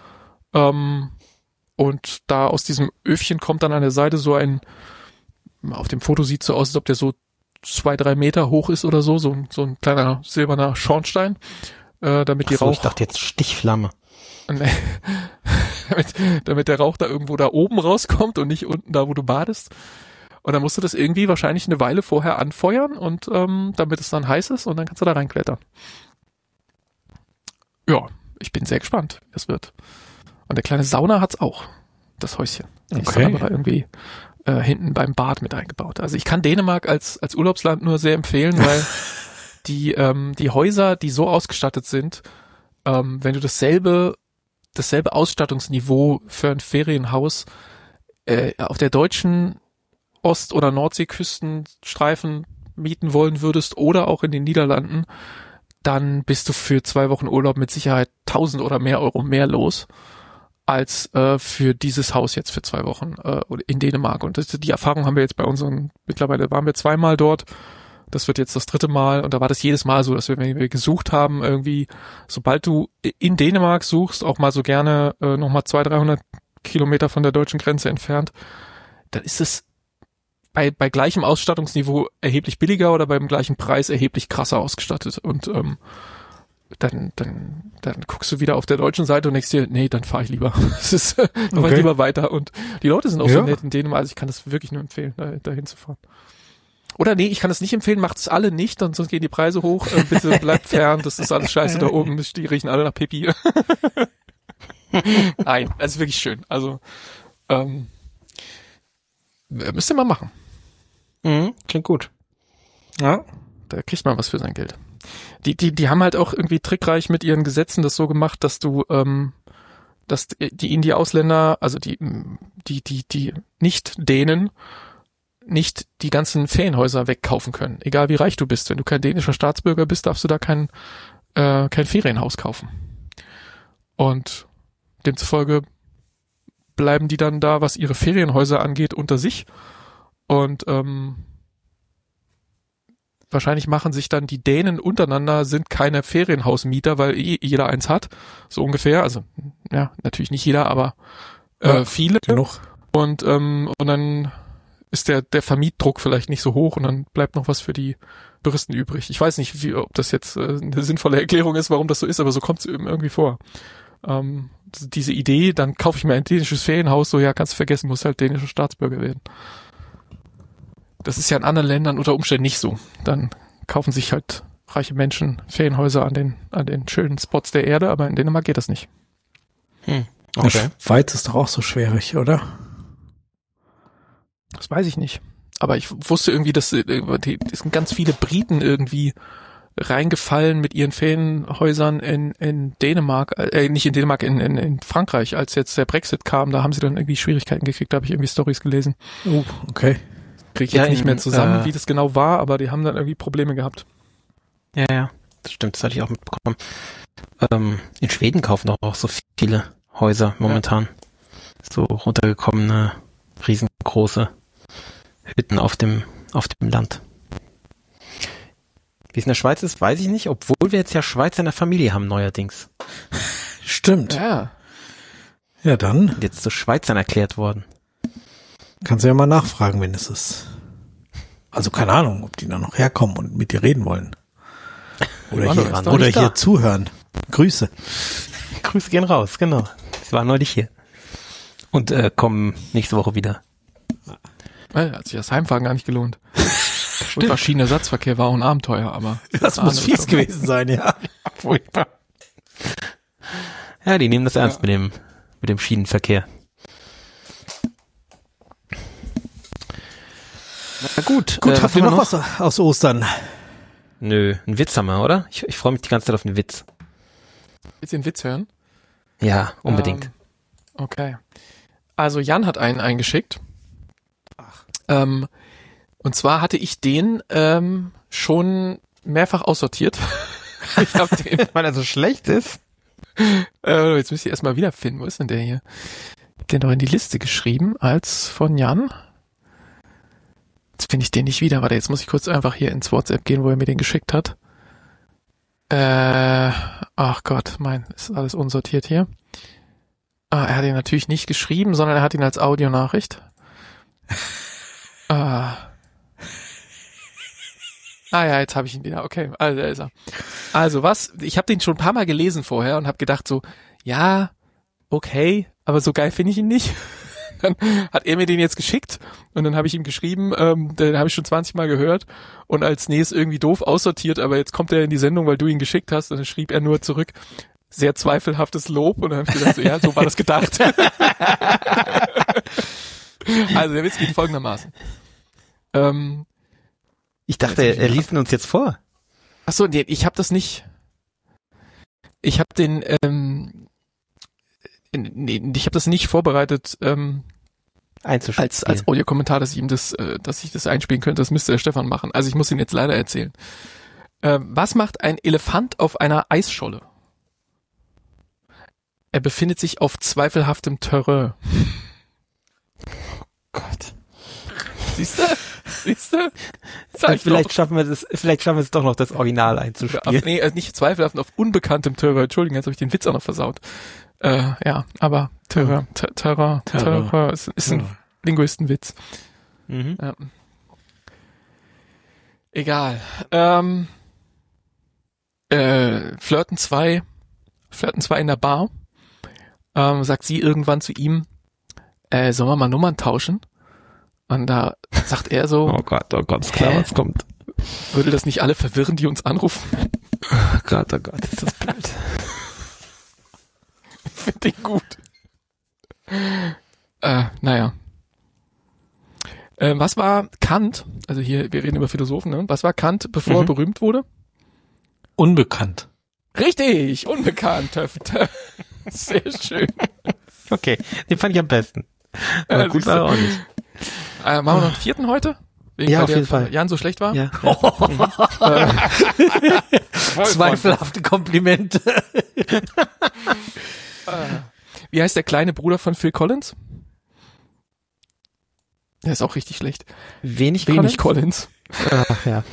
Und da aus diesem Öfchen kommt dann an der Seite so auf dem Foto sieht so aus, als ob der so 2-3 Meter hoch ist oder so ein kleiner silberner Schornstein, damit die Rauch... Ich dachte jetzt Stichflamme. damit der Rauch da irgendwo da oben rauskommt und nicht unten da, wo du badest. Und dann musst du das irgendwie wahrscheinlich eine Weile vorher anfeuern und damit es dann heiß ist und dann kannst du da reinklettern. Ja, ich bin sehr gespannt, wie das wird. Und der kleine Sauna hat's auch, das Häuschen. Die ist dann aber da irgendwie hinten beim Bad mit eingebaut. Also ich kann Dänemark als Urlaubsland nur sehr empfehlen, weil die Häuser, die so ausgestattet sind, wenn du dasselbe Ausstattungsniveau für ein Ferienhaus auf der deutschen Ost- oder Nordseeküstenstreifen mieten wollen würdest oder auch in den Niederlanden, dann bist du für 2 Wochen Urlaub mit Sicherheit 1.000 oder mehr Euro mehr los als für dieses Haus jetzt für 2 Wochen in Dänemark. Und die Erfahrung haben wir jetzt bei unseren, mittlerweile waren wir 2-mal dort. Das wird jetzt das 3. Mal und da war das jedes Mal so, dass wir, wenn wir gesucht haben, irgendwie, sobald du in Dänemark suchst, auch mal so gerne nochmal 200-300 Kilometer von der deutschen Grenze entfernt, dann ist es bei gleichem Ausstattungsniveau erheblich billiger oder beim gleichen Preis erheblich krasser ausgestattet. Und dann guckst du wieder auf der deutschen Seite und denkst dir, nee, dann fahre ich lieber. Es ist fahr ich lieber weiter. Und die Leute sind auch so nett in Dänemark, also ich kann das wirklich nur empfehlen, da hinzufahren. Oder nee, ich kann es nicht empfehlen, macht es alle nicht, sonst gehen die Preise hoch. Bitte bleibt fern, das ist alles scheiße da oben, die riechen alle nach Pipi. Nein, das ist wirklich schön. Also müsst ihr mal machen. Klingt gut. Ja, da kriegt man was für sein Geld. Die haben halt auch irgendwie trickreich mit ihren Gesetzen das so gemacht, dass du, dass die Ausländer, also die Nicht-Dänen, nicht die ganzen Ferienhäuser wegkaufen können. Egal wie reich du bist. Wenn du kein dänischer Staatsbürger bist, darfst du da kein Ferienhaus kaufen. Und demzufolge bleiben die dann da, was ihre Ferienhäuser angeht, unter sich. Und wahrscheinlich machen sich dann die Dänen untereinander, sind keine Ferienhausmieter, weil jeder eins hat. So ungefähr. Also, ja, natürlich nicht jeder, aber viele. Genug. Und dann ist der Vermietdruck vielleicht nicht so hoch und dann bleibt noch was für die Touristen übrig. Ich weiß nicht, ob das jetzt eine sinnvolle Erklärung ist, warum das so ist, aber so kommt es eben irgendwie vor. Diese Idee, dann kaufe ich mir ein dänisches Ferienhaus, so ja, kannst du vergessen, muss halt dänischer Staatsbürger werden. Das ist ja in anderen Ländern unter Umständen nicht so. Dann kaufen sich halt reiche Menschen Ferienhäuser an den schönen Spots der Erde, aber in Dänemark geht das nicht. Okay. Der Schweiz ist doch auch so schwierig, oder? Das weiß ich nicht. Aber ich wusste irgendwie, dass es sind ganz viele Briten irgendwie reingefallen mit ihren Ferienhäusern in Dänemark, nicht in Dänemark, in Frankreich, als jetzt der Brexit kam, da haben sie dann irgendwie Schwierigkeiten gekriegt, da habe ich irgendwie Storys gelesen. Oh, okay. Kriege ich jetzt nicht mehr zusammen, wie das genau war, aber die haben dann irgendwie Probleme gehabt. Ja, das stimmt, das hatte ich auch mitbekommen. In Schweden kaufen doch auch so viele Häuser momentan. Ja. So runtergekommene, riesengroße Hütten auf dem Land. Wie es in der Schweiz ist, weiß ich nicht, obwohl wir jetzt ja Schweizer in der Familie haben neuerdings. Stimmt. Ja. Ja, dann. Jetzt zu Schweizern erklärt worden. Kannst du ja mal nachfragen, wenn es ist. Also keine Ahnung, ob die da noch herkommen und mit dir reden wollen. Oder hier zuhören. Grüße. Grüße gehen raus, genau. Sie waren neulich hier. Und kommen nächste Woche wieder. Hat sich das Heimfahren gar nicht gelohnt. Und verschiedener Ersatzverkehr war auch ein Abenteuer, aber... Das muss fies gewesen sein, ja. Furchtbar. Ja, die nehmen das ernst mit dem Schienenverkehr. Na gut. Gut, habt ihr noch was aus Ostern? Nö, einen Witz haben wir, oder? Ich freue mich die ganze Zeit auf einen Witz. Willst du den Witz hören? Ja, unbedingt. Okay. Also Jan hat einen eingeschickt. Und zwar hatte ich den schon mehrfach aussortiert. Ich hab den, weil er so schlecht ist. Jetzt müsst ihr erstmal wiederfinden. Wo ist denn der hier? Ich hab den doch in die Liste geschrieben als von Jan. Jetzt finde ich den nicht wieder. Warte, jetzt muss ich kurz einfach hier ins WhatsApp gehen, wo er mir den geschickt hat. Ach Gott, ist alles unsortiert hier. Er hat ihn natürlich nicht geschrieben, sondern er hat ihn als Audionachricht. Ja, jetzt habe ich ihn wieder. Okay, also da ist er. Also ich habe den schon ein paar Mal gelesen vorher und habe gedacht so, ja, okay, aber so geil finde ich ihn nicht. dann hat er mir den jetzt geschickt und dann habe ich ihm geschrieben, den habe ich schon 20 Mal gehört und als ist irgendwie doof aussortiert, aber jetzt kommt er in die Sendung, weil du ihn geschickt hast und dann schrieb er nur zurück, sehr zweifelhaftes Lob und dann habe ich gedacht, so, ja, so war das gedacht. Also der Witz geht folgendermaßen. Ich dachte, er liest ihn uns jetzt vor. Ach so, nee, ich habe das nicht. Ich habe den, ich habe das nicht vorbereitet als Audiokommentar, dass ich das einspielen könnte. Das müsste der Stefan machen. Also ich muss ihn jetzt leider erzählen. Was macht ein Elefant auf einer Eisscholle? Er befindet sich auf zweifelhaftem Terrain. Gott. Siehst du? Vielleicht schaffen wir es doch noch, das Original einzuspielen. Nicht zweifelhaft, auf unbekanntem Terrain. Entschuldigung, jetzt habe ich den Witz auch noch versaut. Ja, aber Terrain ist ein Linguistenwitz. Mhm. Ja. Egal. Flirten 2 in der Bar. Sagt sie irgendwann zu ihm, sollen wir mal Nummern tauschen? Und da sagt er so, oh Gott, ist klar, was kommt. Würde das nicht alle verwirren, die uns anrufen? Oh Gott, ist das blöd. Ich finde den gut. Naja. Was war Kant, also hier, wir reden über Philosophen, ne? Was war Kant, bevor er berühmt wurde? Unbekannt. Richtig, unbekannt. Sehr schön. Okay, den fand ich am besten. Aber gut war er auch nicht. Machen wir noch einen vierten heute? Ja, auf jeden Fall. Jan so schlecht war? Ja. Zweifelhafte Komplimente. Wie heißt der kleine Bruder von Phil Collins? Der ist auch richtig schlecht. Wenig Collins. Ach ja.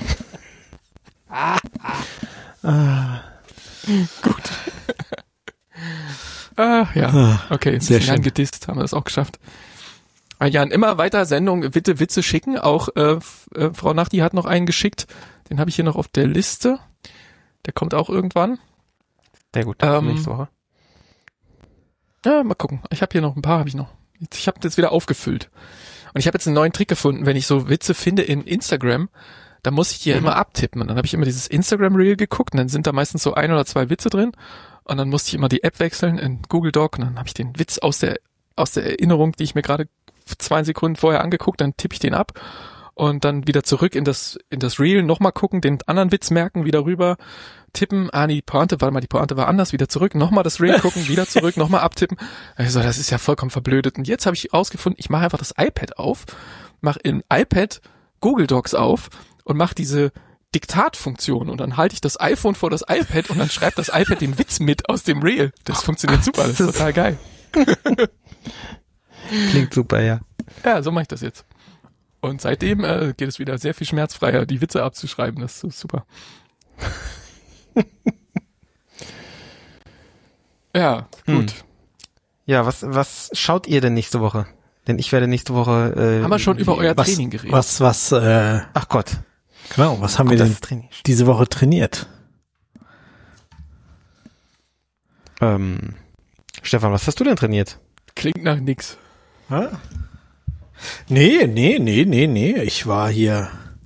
Gut. Ja, okay. Sehr schön. Jan gedisst, haben wir das auch geschafft. Jan, immer weiter Sendungen, bitte Witze schicken. Auch Frau Nachti hat noch einen geschickt. Den habe ich hier noch auf der Liste. Der kommt auch irgendwann. Sehr gut, nächste Woche. Ja, mal gucken. Ich habe hier noch ein paar, Ich habe das wieder aufgefüllt. Und ich habe jetzt einen neuen Trick gefunden, wenn ich so Witze finde in Instagram, dann muss ich die ja immer abtippen. Und dann habe ich immer dieses Instagram-Reel geguckt und dann sind da meistens so 1 oder 2 Witze drin. Und dann musste ich immer die App wechseln in Google Doc und dann habe ich den Witz aus der Erinnerung, die ich mir gerade 2 Sekunden vorher angeguckt, dann tippe ich den ab und dann wieder zurück in das Reel, nochmal gucken, den anderen Witz merken, wieder rüber tippen, die Pointe war anders, wieder zurück, nochmal das Reel gucken, wieder zurück, nochmal abtippen. Also das ist ja vollkommen verblödet. Und jetzt habe ich rausgefunden, ich mache einfach das iPad auf, mache im iPad Google Docs auf und mache diese Diktatfunktion und dann halte ich das iPhone vor das iPad und dann schreibt das iPad den Witz mit aus dem Reel. Das funktioniert super, das ist total geil. Klingt super, ja. Ja, so mache ich das jetzt. Und seitdem geht es wieder sehr viel schmerzfreier, die Witze abzuschreiben. Das ist super. Ja, gut. Ja, was schaut ihr denn nächste Woche? Denn ich werde nächste Woche... haben wir schon über euer Training geredet? Ach Gott. Genau, was haben wir denn diese Woche trainiert? Stefan, was hast du denn trainiert? Klingt nach nix. Hä? Nee. Ich war hier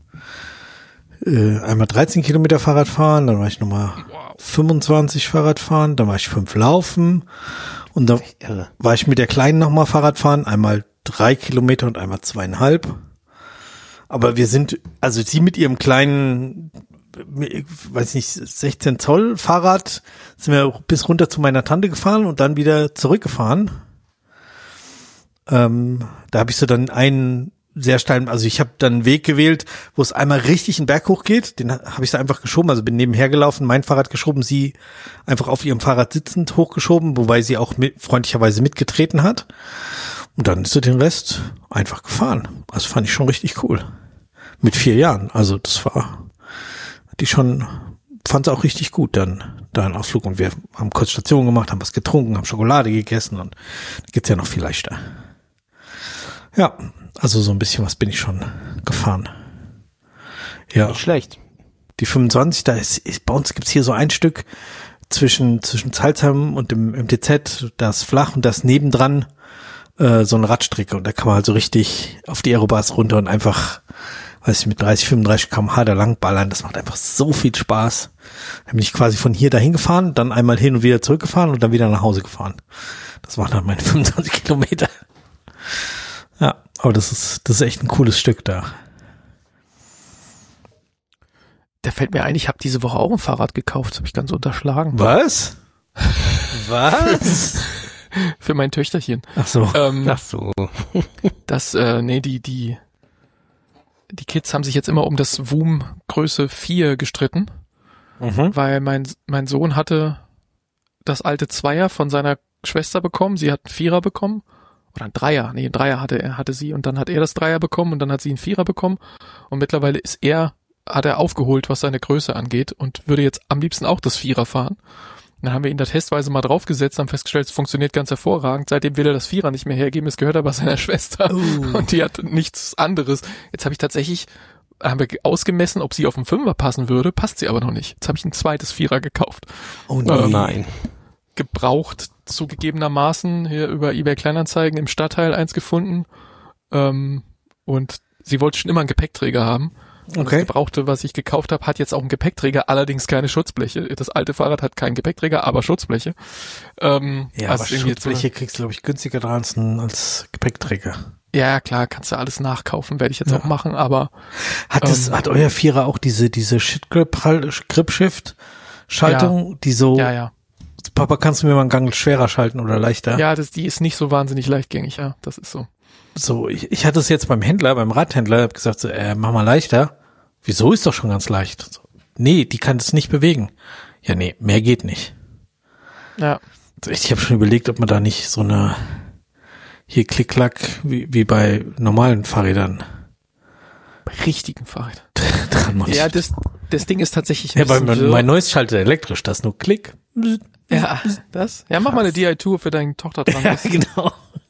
einmal 13 Kilometer Fahrrad fahren, dann war ich nochmal 25 Fahrrad fahren, dann war ich 5 laufen und dann war ich mit der Kleinen nochmal Fahrrad fahren, einmal 3 Kilometer und einmal 2,5. Aber wir sind, also sie mit ihrem kleinen, weiß nicht, 16 Zoll Fahrrad sind wir bis runter zu meiner Tante gefahren und dann wieder zurückgefahren. Da habe ich so dann einen sehr steilen, also ich habe dann einen Weg gewählt, wo es einmal richtig einen Berg hoch geht, den habe ich da einfach geschoben, also bin nebenher gelaufen, mein Fahrrad geschoben, sie einfach auf ihrem Fahrrad sitzend hochgeschoben, wobei sie auch freundlicherweise mitgetreten hat. Und dann ist sie den Rest einfach gefahren. Also fand ich schon richtig cool. Mit 4 Jahren, also das war, fand es auch richtig gut, dann da einen Ausflug. Und wir haben kurz Station gemacht, haben was getrunken, haben Schokolade gegessen und da geht's ja noch viel leichter. Ja, also so ein bisschen was bin ich schon gefahren. Ja. Nicht schlecht. Die 25, bei uns gibt's hier so ein Stück zwischen Salzheim und dem MTZ, das flach und das nebendran so eine Radstrecke und da kann man halt so richtig auf die Aerobars runter und einfach, weiß ich, mit 30, 35 km/h da lang ballern. Das macht einfach so viel Spaß. Dann bin ich quasi von hier dahin gefahren, dann einmal hin und wieder zurückgefahren und dann wieder nach Hause gefahren. Das waren dann meine 25 Kilometer. Ja, aber das ist echt ein cooles Stück da. Da fällt mir ein, ich habe diese Woche auch ein Fahrrad gekauft. Das habe ich ganz unterschlagen. Was? Was? Für mein Töchterchen. Ach so. Die Kids haben sich jetzt immer um das Voom Größe 4 gestritten, weil mein Sohn hatte das alte Zweier von seiner Schwester bekommen. Sie hat einen Vierer bekommen. Oder ein Dreier. Nee, ein Dreier hatte sie. Und dann hat er das Dreier bekommen und dann hat sie einen Vierer bekommen. Und mittlerweile hat er aufgeholt, was seine Größe angeht und würde jetzt am liebsten auch das Vierer fahren. Dann haben wir ihn da testweise mal draufgesetzt, haben festgestellt, es funktioniert ganz hervorragend. Seitdem will er das Vierer nicht mehr hergeben, es gehört aber seiner Schwester. Und die hat nichts anderes. Jetzt haben wir ausgemessen, ob sie auf den Fünfer passen würde, passt sie aber noch nicht. Jetzt habe ich ein zweites Vierer gekauft. Oh nein. Gebraucht zugegebenermaßen hier über eBay Kleinanzeigen im Stadtteil eins gefunden. Und sie wollte schon immer einen Gepäckträger haben. Und das Gebrauchte, was ich gekauft habe, hat jetzt auch einen Gepäckträger, allerdings keine Schutzbleche. Das alte Fahrrad hat keinen Gepäckträger, aber Schutzbleche. Ja, aber Schutzbleche kriegst du, glaube ich, günstiger dran als Gepäckträger. Ja, klar, kannst du alles nachkaufen, werde ich jetzt auch machen, aber... Hat euer Vierer auch diese Grip-Shift-Schaltung, die so... Ja. Papa, kannst du mir mal einen Gang schwerer schalten oder leichter? Ja, die ist nicht so wahnsinnig leichtgängig, ja, das ist so. So, ich hatte es jetzt beim Radhändler, hab gesagt so, mach mal leichter. Wieso, ist doch schon ganz leicht? So, nee, die kann das nicht bewegen. Ja, nee, mehr geht nicht. Ja. Also ich habe schon überlegt, ob man da nicht so eine hier Klick-Klack wie bei normalen Fahrrädern. Bei richtigen Fahrrädern. Dran montiert. Ja, das Ding ist tatsächlich ja, mein neues schaltet elektrisch, das ist nur Klick. Ja, das? Ja, mach mal eine DI-Tour für deine Tochter dran. Ja, genau.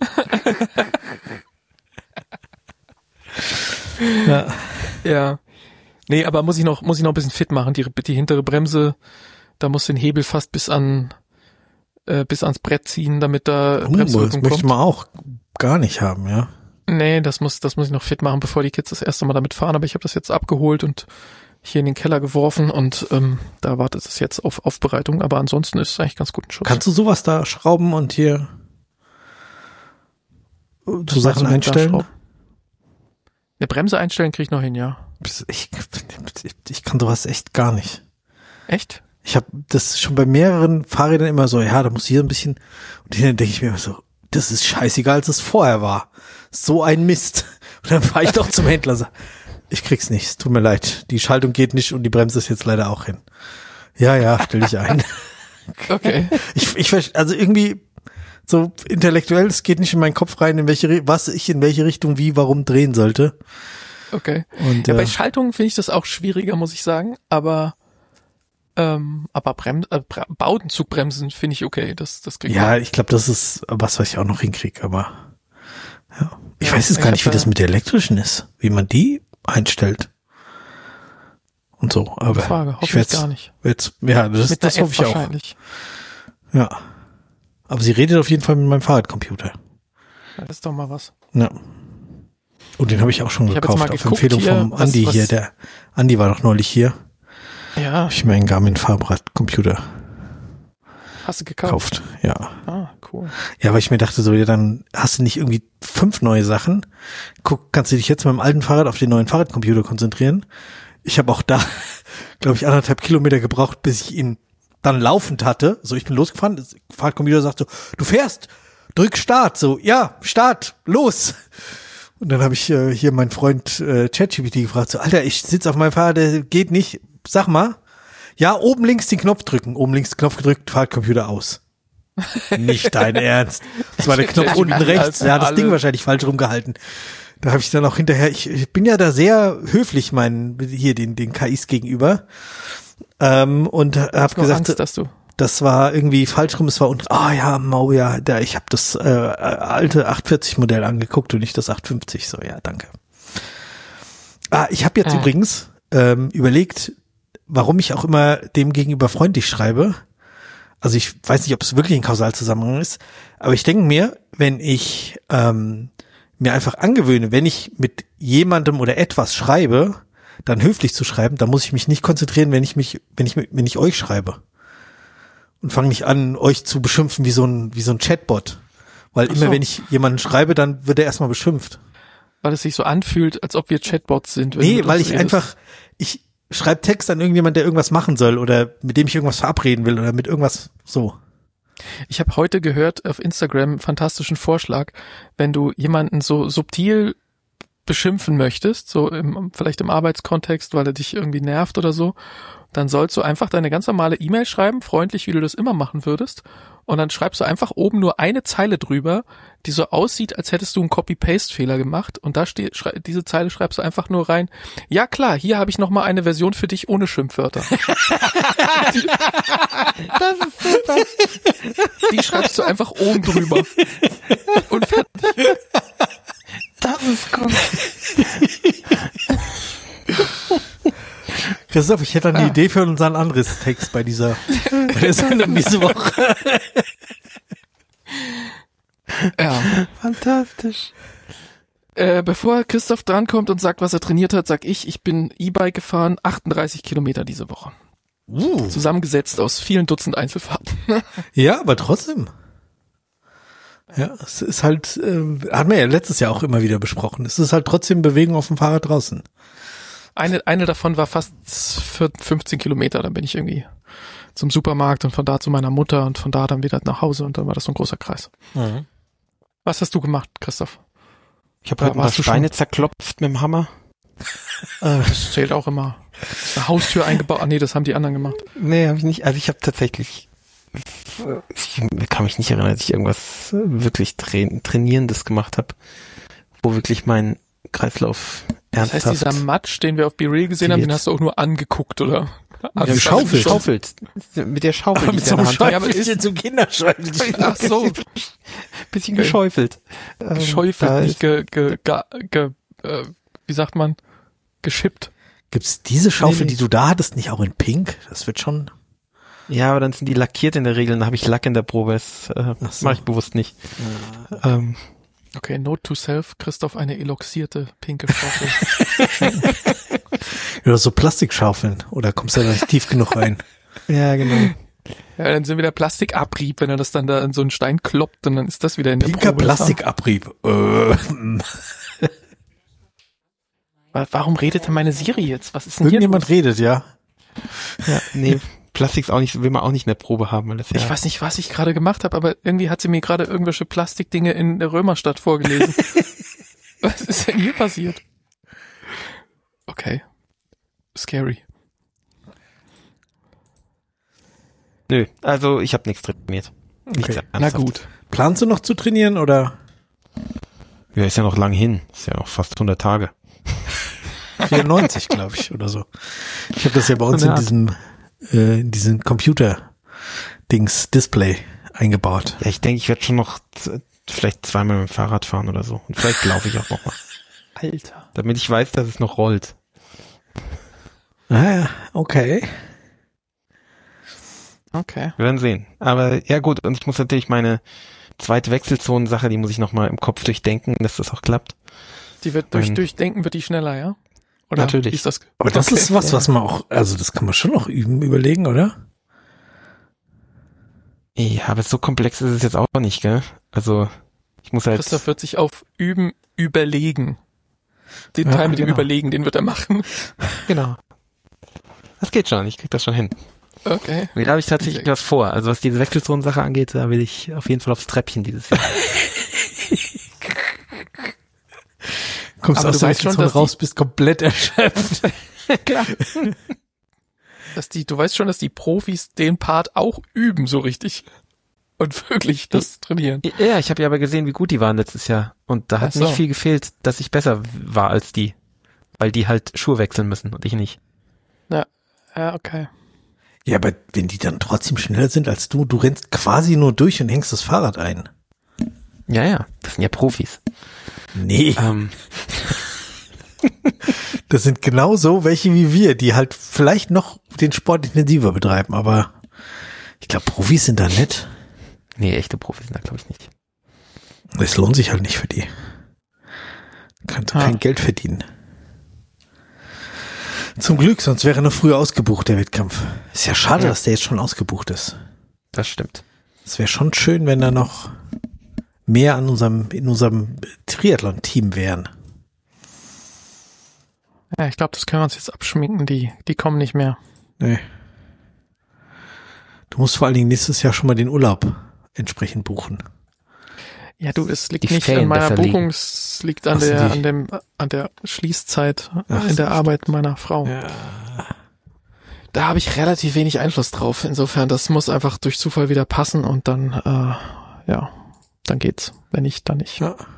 Ja. Nee, aber muss ich noch ein bisschen fit machen. Die hintere Bremse, da muss den Hebel fast bis ans Brett ziehen, damit da Bremswirkung kommt. Das möchte man auch gar nicht haben, ja. Nee, das muss ich noch fit machen, bevor die Kids das erste Mal damit fahren. Aber ich habe das jetzt abgeholt und hier in den Keller geworfen und da wartet es jetzt auf Aufbereitung. Aber ansonsten ist es eigentlich ganz gut ein Schuss. Kannst du sowas da schrauben und hier so Sachen einstellen? Eine Bremse einstellen kriege ich noch hin, ja. Ich kann sowas echt gar nicht. Echt? Ich habe das schon bei mehreren Fahrrädern immer so, ja, da muss hier ein bisschen, und dann denke ich mir immer so, das ist scheißegal, als es vorher war. So ein Mist. Und dann fahre ich doch zum Händler und sage, ich krieg's nicht, es tut mir leid, die Schaltung geht nicht und die Bremse ist jetzt leider auch hin. Ja, stell dich ein. Okay. Also irgendwie so intellektuell, es geht nicht in meinen Kopf rein, was ich in welche Richtung wie, warum drehen sollte. Okay. Und, ja, bei Schaltungen finde ich das auch schwieriger, muss ich sagen, aber Bautenzugbremsen finde ich okay, das kriege ich. Ja, ich glaube, das ist was ich auch noch hinkriege, aber ja. Ich weiß jetzt gar nicht, wie das mit der elektrischen ist, wie man die einstellt. Und so, aber Frage, hoffe ich gar nicht. Ja, das hoffe ich auch. Ja. Aber sie redet auf jeden Fall mit meinem Fahrradcomputer. Ja, das ist doch mal was. Ja. Und den habe ich auch schon gekauft, auf Empfehlung vom Andi hier. Der Andi war doch neulich hier. Ja. Habe ich mir einen Garmin Fahrradcomputer Hast du gekauft? Ja. Ah, cool. Ja, weil ich mir dachte so, ja, dann hast du nicht irgendwie 5 neue Sachen. Kannst du dich jetzt mit dem alten Fahrrad auf den neuen Fahrradcomputer konzentrieren. Ich habe auch da, glaube ich, 1,5 Kilometer gebraucht, bis ich ihn dann laufend hatte. So, ich bin losgefahren, der Fahrradcomputer sagt so, du fährst, drück Start. So, ja, Start, los. Und dann habe ich hier meinen Freund ChatGPT gefragt, so, Alter, ich sitze auf meinem Fahrrad, der geht nicht, sag mal. Ja, oben links den Knopf drücken, oben links den Knopf gedrückt, Fahrradcomputer aus. Nicht dein Ernst. Das war der Knopf unten rechts, der hat das Ding wahrscheinlich falsch rumgehalten. Da habe ich dann auch hinterher, ich bin ja da sehr höflich den KIs gegenüber und habe gesagt, Angst, das war irgendwie falsch rum, es war unten, ich habe das alte 840 Modell angeguckt und nicht das 850, so, ja, danke. Ich habe jetzt übrigens überlegt, warum ich auch immer dem gegenüber freundlich schreibe. also ich weiß nicht, ob es wirklich ein Kausalzusammenhang ist, aber ich denke mir, wenn ich mir einfach angewöhne, wenn ich mit jemandem oder etwas schreibe, dann höflich zu schreiben, dann muss ich mich nicht konzentrieren, wenn ich euch schreibe. Und fange nicht an, euch zu beschimpfen wie so ein Chatbot. Weil immer wenn ich jemanden schreibe, dann wird er erstmal beschimpft. Weil es sich so anfühlt, als ob wir Chatbots sind. Nee, weil ich schreibe Text an irgendjemand, der irgendwas machen soll oder mit dem ich irgendwas verabreden will oder mit irgendwas so. Ich habe heute gehört auf Instagram einen fantastischen Vorschlag, wenn du jemanden so subtil beschimpfen möchtest, so vielleicht im Arbeitskontext, weil er dich irgendwie nervt oder so, dann sollst du einfach deine ganz normale E-Mail schreiben, freundlich, wie du das immer machen würdest, und dann schreibst du einfach oben nur eine Zeile drüber, die so aussieht, als hättest du einen Copy-Paste-Fehler gemacht, und da steht, diese Zeile schreibst du einfach nur rein, ja klar, hier habe ich nochmal eine Version für dich ohne Schimpfwörter. Das ist super. Die schreibst du einfach oben drüber. Und fertig. Das ist gut. Christoph, ich hätte eine Idee für unseren anderes Text bei der Sendung diese Woche. Ja. Fantastisch. Bevor Christoph drankommt und sagt, was er trainiert hat, sag ich bin E-Bike gefahren, 38 Kilometer diese Woche. Zusammengesetzt aus vielen Dutzend Einzelfahrten. Ja, aber trotzdem. Ja, es ist halt, haben wir ja letztes Jahr auch immer wieder besprochen, es ist halt trotzdem Bewegung auf dem Fahrrad draußen. Eine davon war fast 15 Kilometer, dann bin ich irgendwie zum Supermarkt und von da zu meiner Mutter und von da dann wieder nach Hause und dann war das so ein großer Kreis. Mhm. Was hast du gemacht, Christoph? Ich habe heute ein paar Steine zerklopft mit dem Hammer. Das zählt auch immer. Eine Haustür eingebaut. Ah nee, das haben die anderen gemacht. Nee, habe ich nicht. Also ich habe tatsächlich, ich kann mich nicht erinnern, dass ich irgendwas wirklich Trainierendes gemacht habe, wo wirklich mein Kreislauf ernsthaft. Das heißt, dieser Matsch, den wir auf BeReal gesehen haben, den hast du auch nur angeguckt, oder? Also geschaufelt. Mit der Schaufel. Mit so einem Schäufelchen zum Kinderschäufelchen. Ach so. Bisschen geschäufelt. Geschäufelt, nicht wie sagt man? Geschippt. Gibt's diese Schaufel, die du da hattest, nicht auch in Pink? Das wird schon. Ja, aber dann sind die lackiert in der Regel, dann habe ich Lack in der Probe. Das mache ich bewusst nicht. Ja. Okay, note to self, Christoph, eine eloxierte pinke Schaufel. Oder so Plastikschaufeln. Oder kommst du da nicht tief genug rein? Ja, genau. Ja, dann sind wieder Plastikabrieb, wenn er das dann da in so einen Stein kloppt, und dann ist das wieder in der Pinker Probe. Plastikabrieb. Warum redet denn meine Siri jetzt? Was ist denn Irgendjemand hier los? redet, ja. Ja, nee, Plastik ist auch nicht, will man auch nicht in der Probe haben, weil das ja. Ich weiß nicht, was ich gerade gemacht habe, aber irgendwie hat sie mir gerade irgendwelche Plastikdinge in der Römerstadt vorgelesen. Was ist denn hier passiert? Okay. Scary. Nö, also ich habe nichts trainiert. Okay. Na gut. Planst du noch zu trainieren oder? Ja, ist ja noch lang hin. Ist ja noch fast 100 Tage. 94, glaube ich, oder so. Ich habe das ja bei uns in diesem Computer-Display eingebaut. Ja, ich denke, ich werde schon noch vielleicht zweimal mit dem Fahrrad fahren oder so. Und vielleicht laufe ich auch noch mal. Alter. Damit ich weiß, dass es noch rollt. Ah, okay. Okay. Wir werden sehen. Aber ja gut, und ich muss natürlich meine zweite Wechselzonen-Sache, die muss ich noch mal im Kopf durchdenken, dass das auch klappt. Die wird durchdenken, wird die schneller, ja? Oder natürlich. Ist das, Aber das ist was man auch, also das kann man schon noch überlegen, oder? Ja, aber so komplex ist es jetzt auch nicht, gell? Also, ich muss halt... Christoph wird sich auf Üben überlegen. Den Teil mit dem Überlegen, den wird er machen. Genau. Das geht schon, ich krieg das schon hin. Okay. Da habe ich tatsächlich was vor. Also was diese Wechselzonen-Sache angeht, da will ich auf jeden Fall aufs Treppchen dieses Jahr. Kommst aber aus der Wechselzone raus, bist komplett erschöpft. Klar. Du weißt schon, dass die Profis den Part auch üben, so richtig. Und wirklich das trainieren. Ja, ich habe ja aber gesehen, wie gut die waren letztes Jahr. Und da hat nicht viel gefehlt, dass ich besser war als die. Weil die halt Schuhe wechseln müssen und ich nicht. Ja, okay. Ja, aber wenn die dann trotzdem schneller sind als du rennst quasi nur durch und hängst das Fahrrad ein. Ja, das sind ja Profis. Nee. Das sind genauso welche wie wir, die halt vielleicht noch den Sport intensiver betreiben, aber Ich glaube, Profis sind da nett. Nee, echte Profis sind da, glaube ich, nicht. Es lohnt sich halt nicht für die. Kannst kein Geld verdienen. Zum Glück, sonst wäre noch früher ausgebucht, der Wettkampf. Ist ja schade, dass der jetzt schon ausgebucht ist. Das stimmt. Es wäre schon schön, wenn da noch mehr in unserem Triathlon-Team wären. Ja, ich glaube, das können wir uns jetzt abschminken. Die kommen nicht mehr. Nee. Du musst vor allen Dingen nächstes Jahr schon mal den Urlaub entsprechend buchen. Ja, du, es liegt nicht an meiner Buchung, es liegt an der Schließzeit in der Arbeit meiner Frau. Ja. Da habe ich relativ wenig Einfluss drauf. Insofern, das muss einfach durch Zufall wieder passen und dann, dann geht's. Wenn nicht, dann nicht. Ja.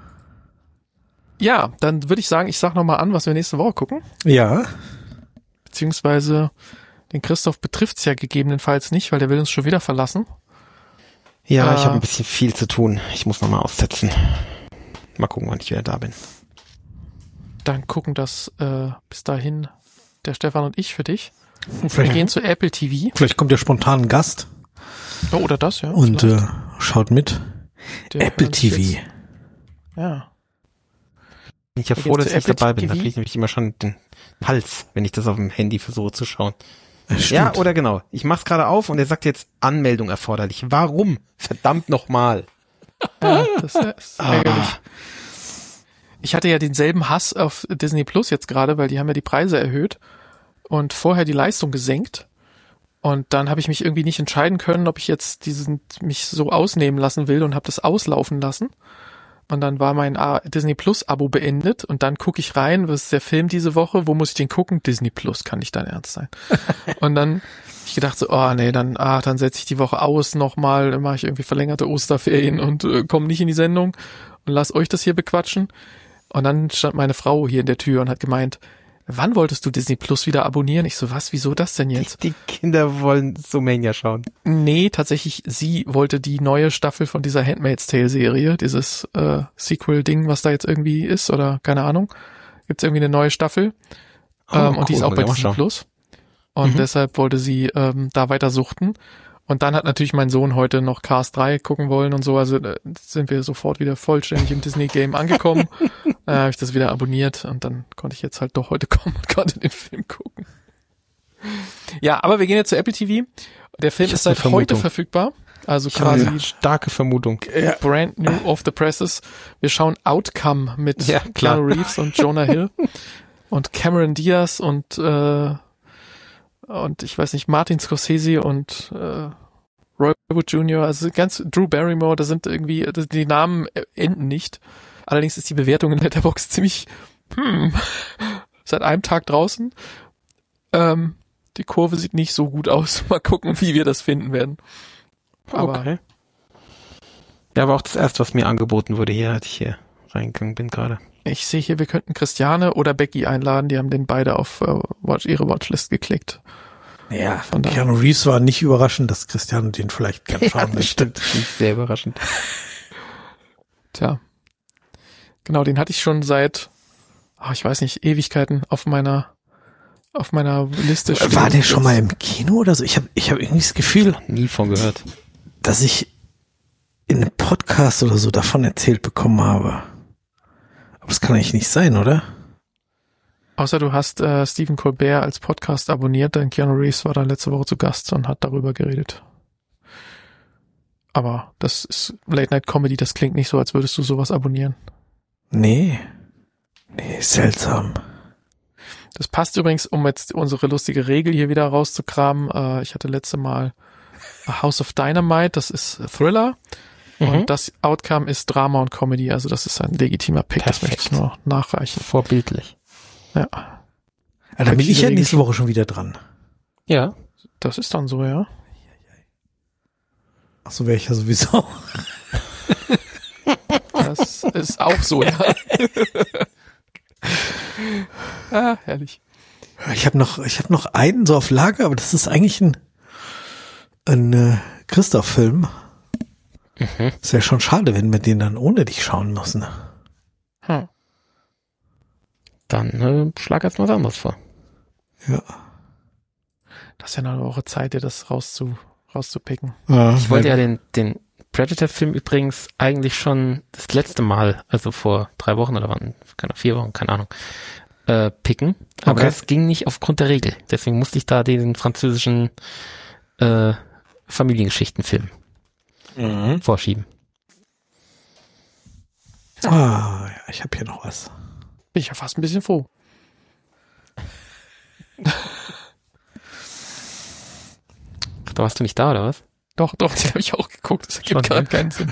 Ja, dann würde ich sagen, ich sag nochmal an, was wir nächste Woche gucken. Ja. Beziehungsweise den Christoph betrifft's ja gegebenenfalls nicht, weil der will uns schon wieder verlassen. Ja, ich habe ein bisschen viel zu tun. Ich muss nochmal aussetzen. Mal gucken, wann ich wieder da bin. Dann gucken das bis dahin der Stefan und ich für dich. Wir gehen zu Apple TV. Vielleicht kommt ja spontan ein Gast. Oh, oder das, ja. Und schaut mit. Der Apple TV. Ja. Bin ich ja froh, dass ich dabei bin. Da kriege ich nämlich immer schon den Hals, wenn ich das auf dem Handy versuche zu schauen. Ja, oder genau. Ich mach's gerade auf und er sagt jetzt Anmeldung erforderlich. Warum? Verdammt nochmal. Ja, das ist ärgerlich. Ich hatte ja denselben Hass auf Disney Plus jetzt gerade, weil die haben ja die Preise erhöht und vorher die Leistung gesenkt. Und dann habe ich mich irgendwie nicht entscheiden können, ob ich jetzt mich so ausnehmen lassen will und habe das auslaufen lassen. Und dann war mein Disney Plus Abo beendet und dann gucke ich rein, was ist der Film diese Woche, wo muss ich den gucken? Disney Plus, kann nicht dein Ernst sein. Und dann hab ich gedacht so, dann setze ich die Woche aus nochmal, dann mache ich irgendwie verlängerte Osterferien und komme nicht in die Sendung und lass euch das hier bequatschen. Und dann stand meine Frau hier in der Tür und hat gemeint, wann wolltest du Disney Plus wieder abonnieren? Ich so, was, wieso das denn jetzt? Die Kinder wollen Zoomania schauen. Nee, tatsächlich, sie wollte die neue Staffel von dieser Handmaid's Tale Serie, dieses Sequel-Ding, was da jetzt irgendwie ist, oder keine Ahnung. Gibt's irgendwie eine neue Staffel. Und die ist auch bei Disney Plus. Und deshalb wollte sie da weiter suchten. Und dann hat natürlich mein Sohn heute noch Cars 3 gucken wollen und so, also sind wir sofort wieder vollständig im Disney-Game angekommen. Habe ich das wieder abonniert und dann konnte ich jetzt halt doch heute kommen und konnte den Film gucken. Ja, aber wir gehen jetzt zu Apple TV. Der Film ist seit heute verfügbar. Also quasi eine starke Vermutung. Brand new off the presses. Wir schauen Outcome mit Keanu Reeves und Jonah Hill und Cameron Diaz und ich weiß nicht, Martin Scorsese und Roy Wood Jr., also ganz Drew Barrymore, da sind irgendwie, die Namen enden nicht. Allerdings ist die Bewertung in Letterboxd ziemlich seit einem Tag draußen. Die Kurve sieht nicht so gut aus. Mal gucken, wie wir das finden werden. Aber okay. Ja, aber auch das erste, was mir angeboten wurde hier, als ich hier reingegangen bin gerade. Ich sehe hier, wir könnten Christiane oder Becky einladen. Die haben den beide auf ihre Watchlist geklickt. Ja, von Keanu Reeves war nicht überraschend, dass Christiane den vielleicht gerne schauen möchte. Nicht sehr überraschend. Tja. Genau, den hatte ich schon seit, ich weiß nicht, Ewigkeiten auf meiner Liste stehen. War der schon mal im Kino oder so? Ich hab irgendwie das Gefühl, nie von gehört, dass ich in einem Podcast oder so davon erzählt bekommen habe. Aber das kann eigentlich nicht sein, oder? Außer du hast Stephen Colbert als Podcast abonniert, denn Keanu Reeves war da letzte Woche zu Gast und hat darüber geredet. Aber das ist Late-Night-Comedy, das klingt nicht so, als würdest du sowas abonnieren. Nee, seltsam. Das passt übrigens, um jetzt unsere lustige Regel hier wieder rauszukramen. Ich hatte letzte Mal House of Dynamite, das ist Thriller. Und das Outcome ist Drama und Comedy, also das ist ein legitimer Pick, Perfekt. Das möchte ich nur nachreichen. Vorbildlich. Ja. Da bin ich ja nächste Woche schon wieder dran. Ja. Das ist dann so, ja. Ach so, wäre ich ja sowieso. Das ist auch so, ja. Herrlich. Ich habe noch einen so auf Lager, aber das ist eigentlich ein Christoph-Film. Ist ja schon schade, wenn wir den dann ohne dich schauen müssen. Dann schlag jetzt mal was anderes vor. Ja. Das ist ja noch eine Woche Zeit, dir das rauszupicken. Ich wollte ja den Predator-Film übrigens eigentlich schon das letzte Mal, also vor 3 Wochen oder wann, 4 Wochen, keine Ahnung, picken. Aber das ging nicht aufgrund der Regel. Deswegen musste ich da den französischen Familiengeschichtenfilm vorschieben. Ja, ich habe hier noch was. Bin ich ja fast ein bisschen froh. Ach, da warst du nicht da, oder was? Doch, den habe ich auch geguckt. Das ergibt gerade keinen Sinn.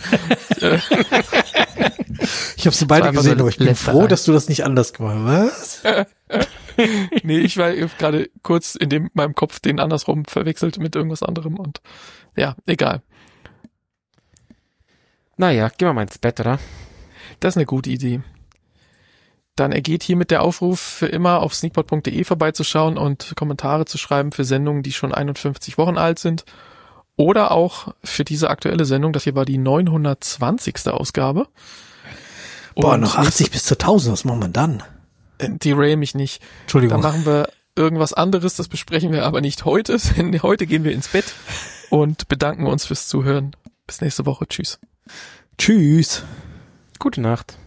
Ich habe sie beide gesehen, aber ich bin froh, dass du das nicht anders gemacht hast. Was? Nee, ich war gerade kurz in meinem Kopf den andersrum verwechselt mit irgendwas anderem und ja, egal. Naja, gehen wir mal ins Bett, oder? Das ist eine gute Idee. Dann ergeht hiermit der Aufruf, für immer auf sneakpot.de vorbeizuschauen und Kommentare zu schreiben für Sendungen, die schon 51 Wochen alt sind. Oder auch für diese aktuelle Sendung, das hier war die 920. Ausgabe. Boah, und noch 80 bis zu 1000, was machen wir dann? Derail mich nicht. Entschuldigung. Dann machen wir irgendwas anderes, das besprechen wir aber nicht heute. Heute gehen wir ins Bett und bedanken uns fürs Zuhören. Bis nächste Woche. Tschüss. Tschüss. Gute Nacht.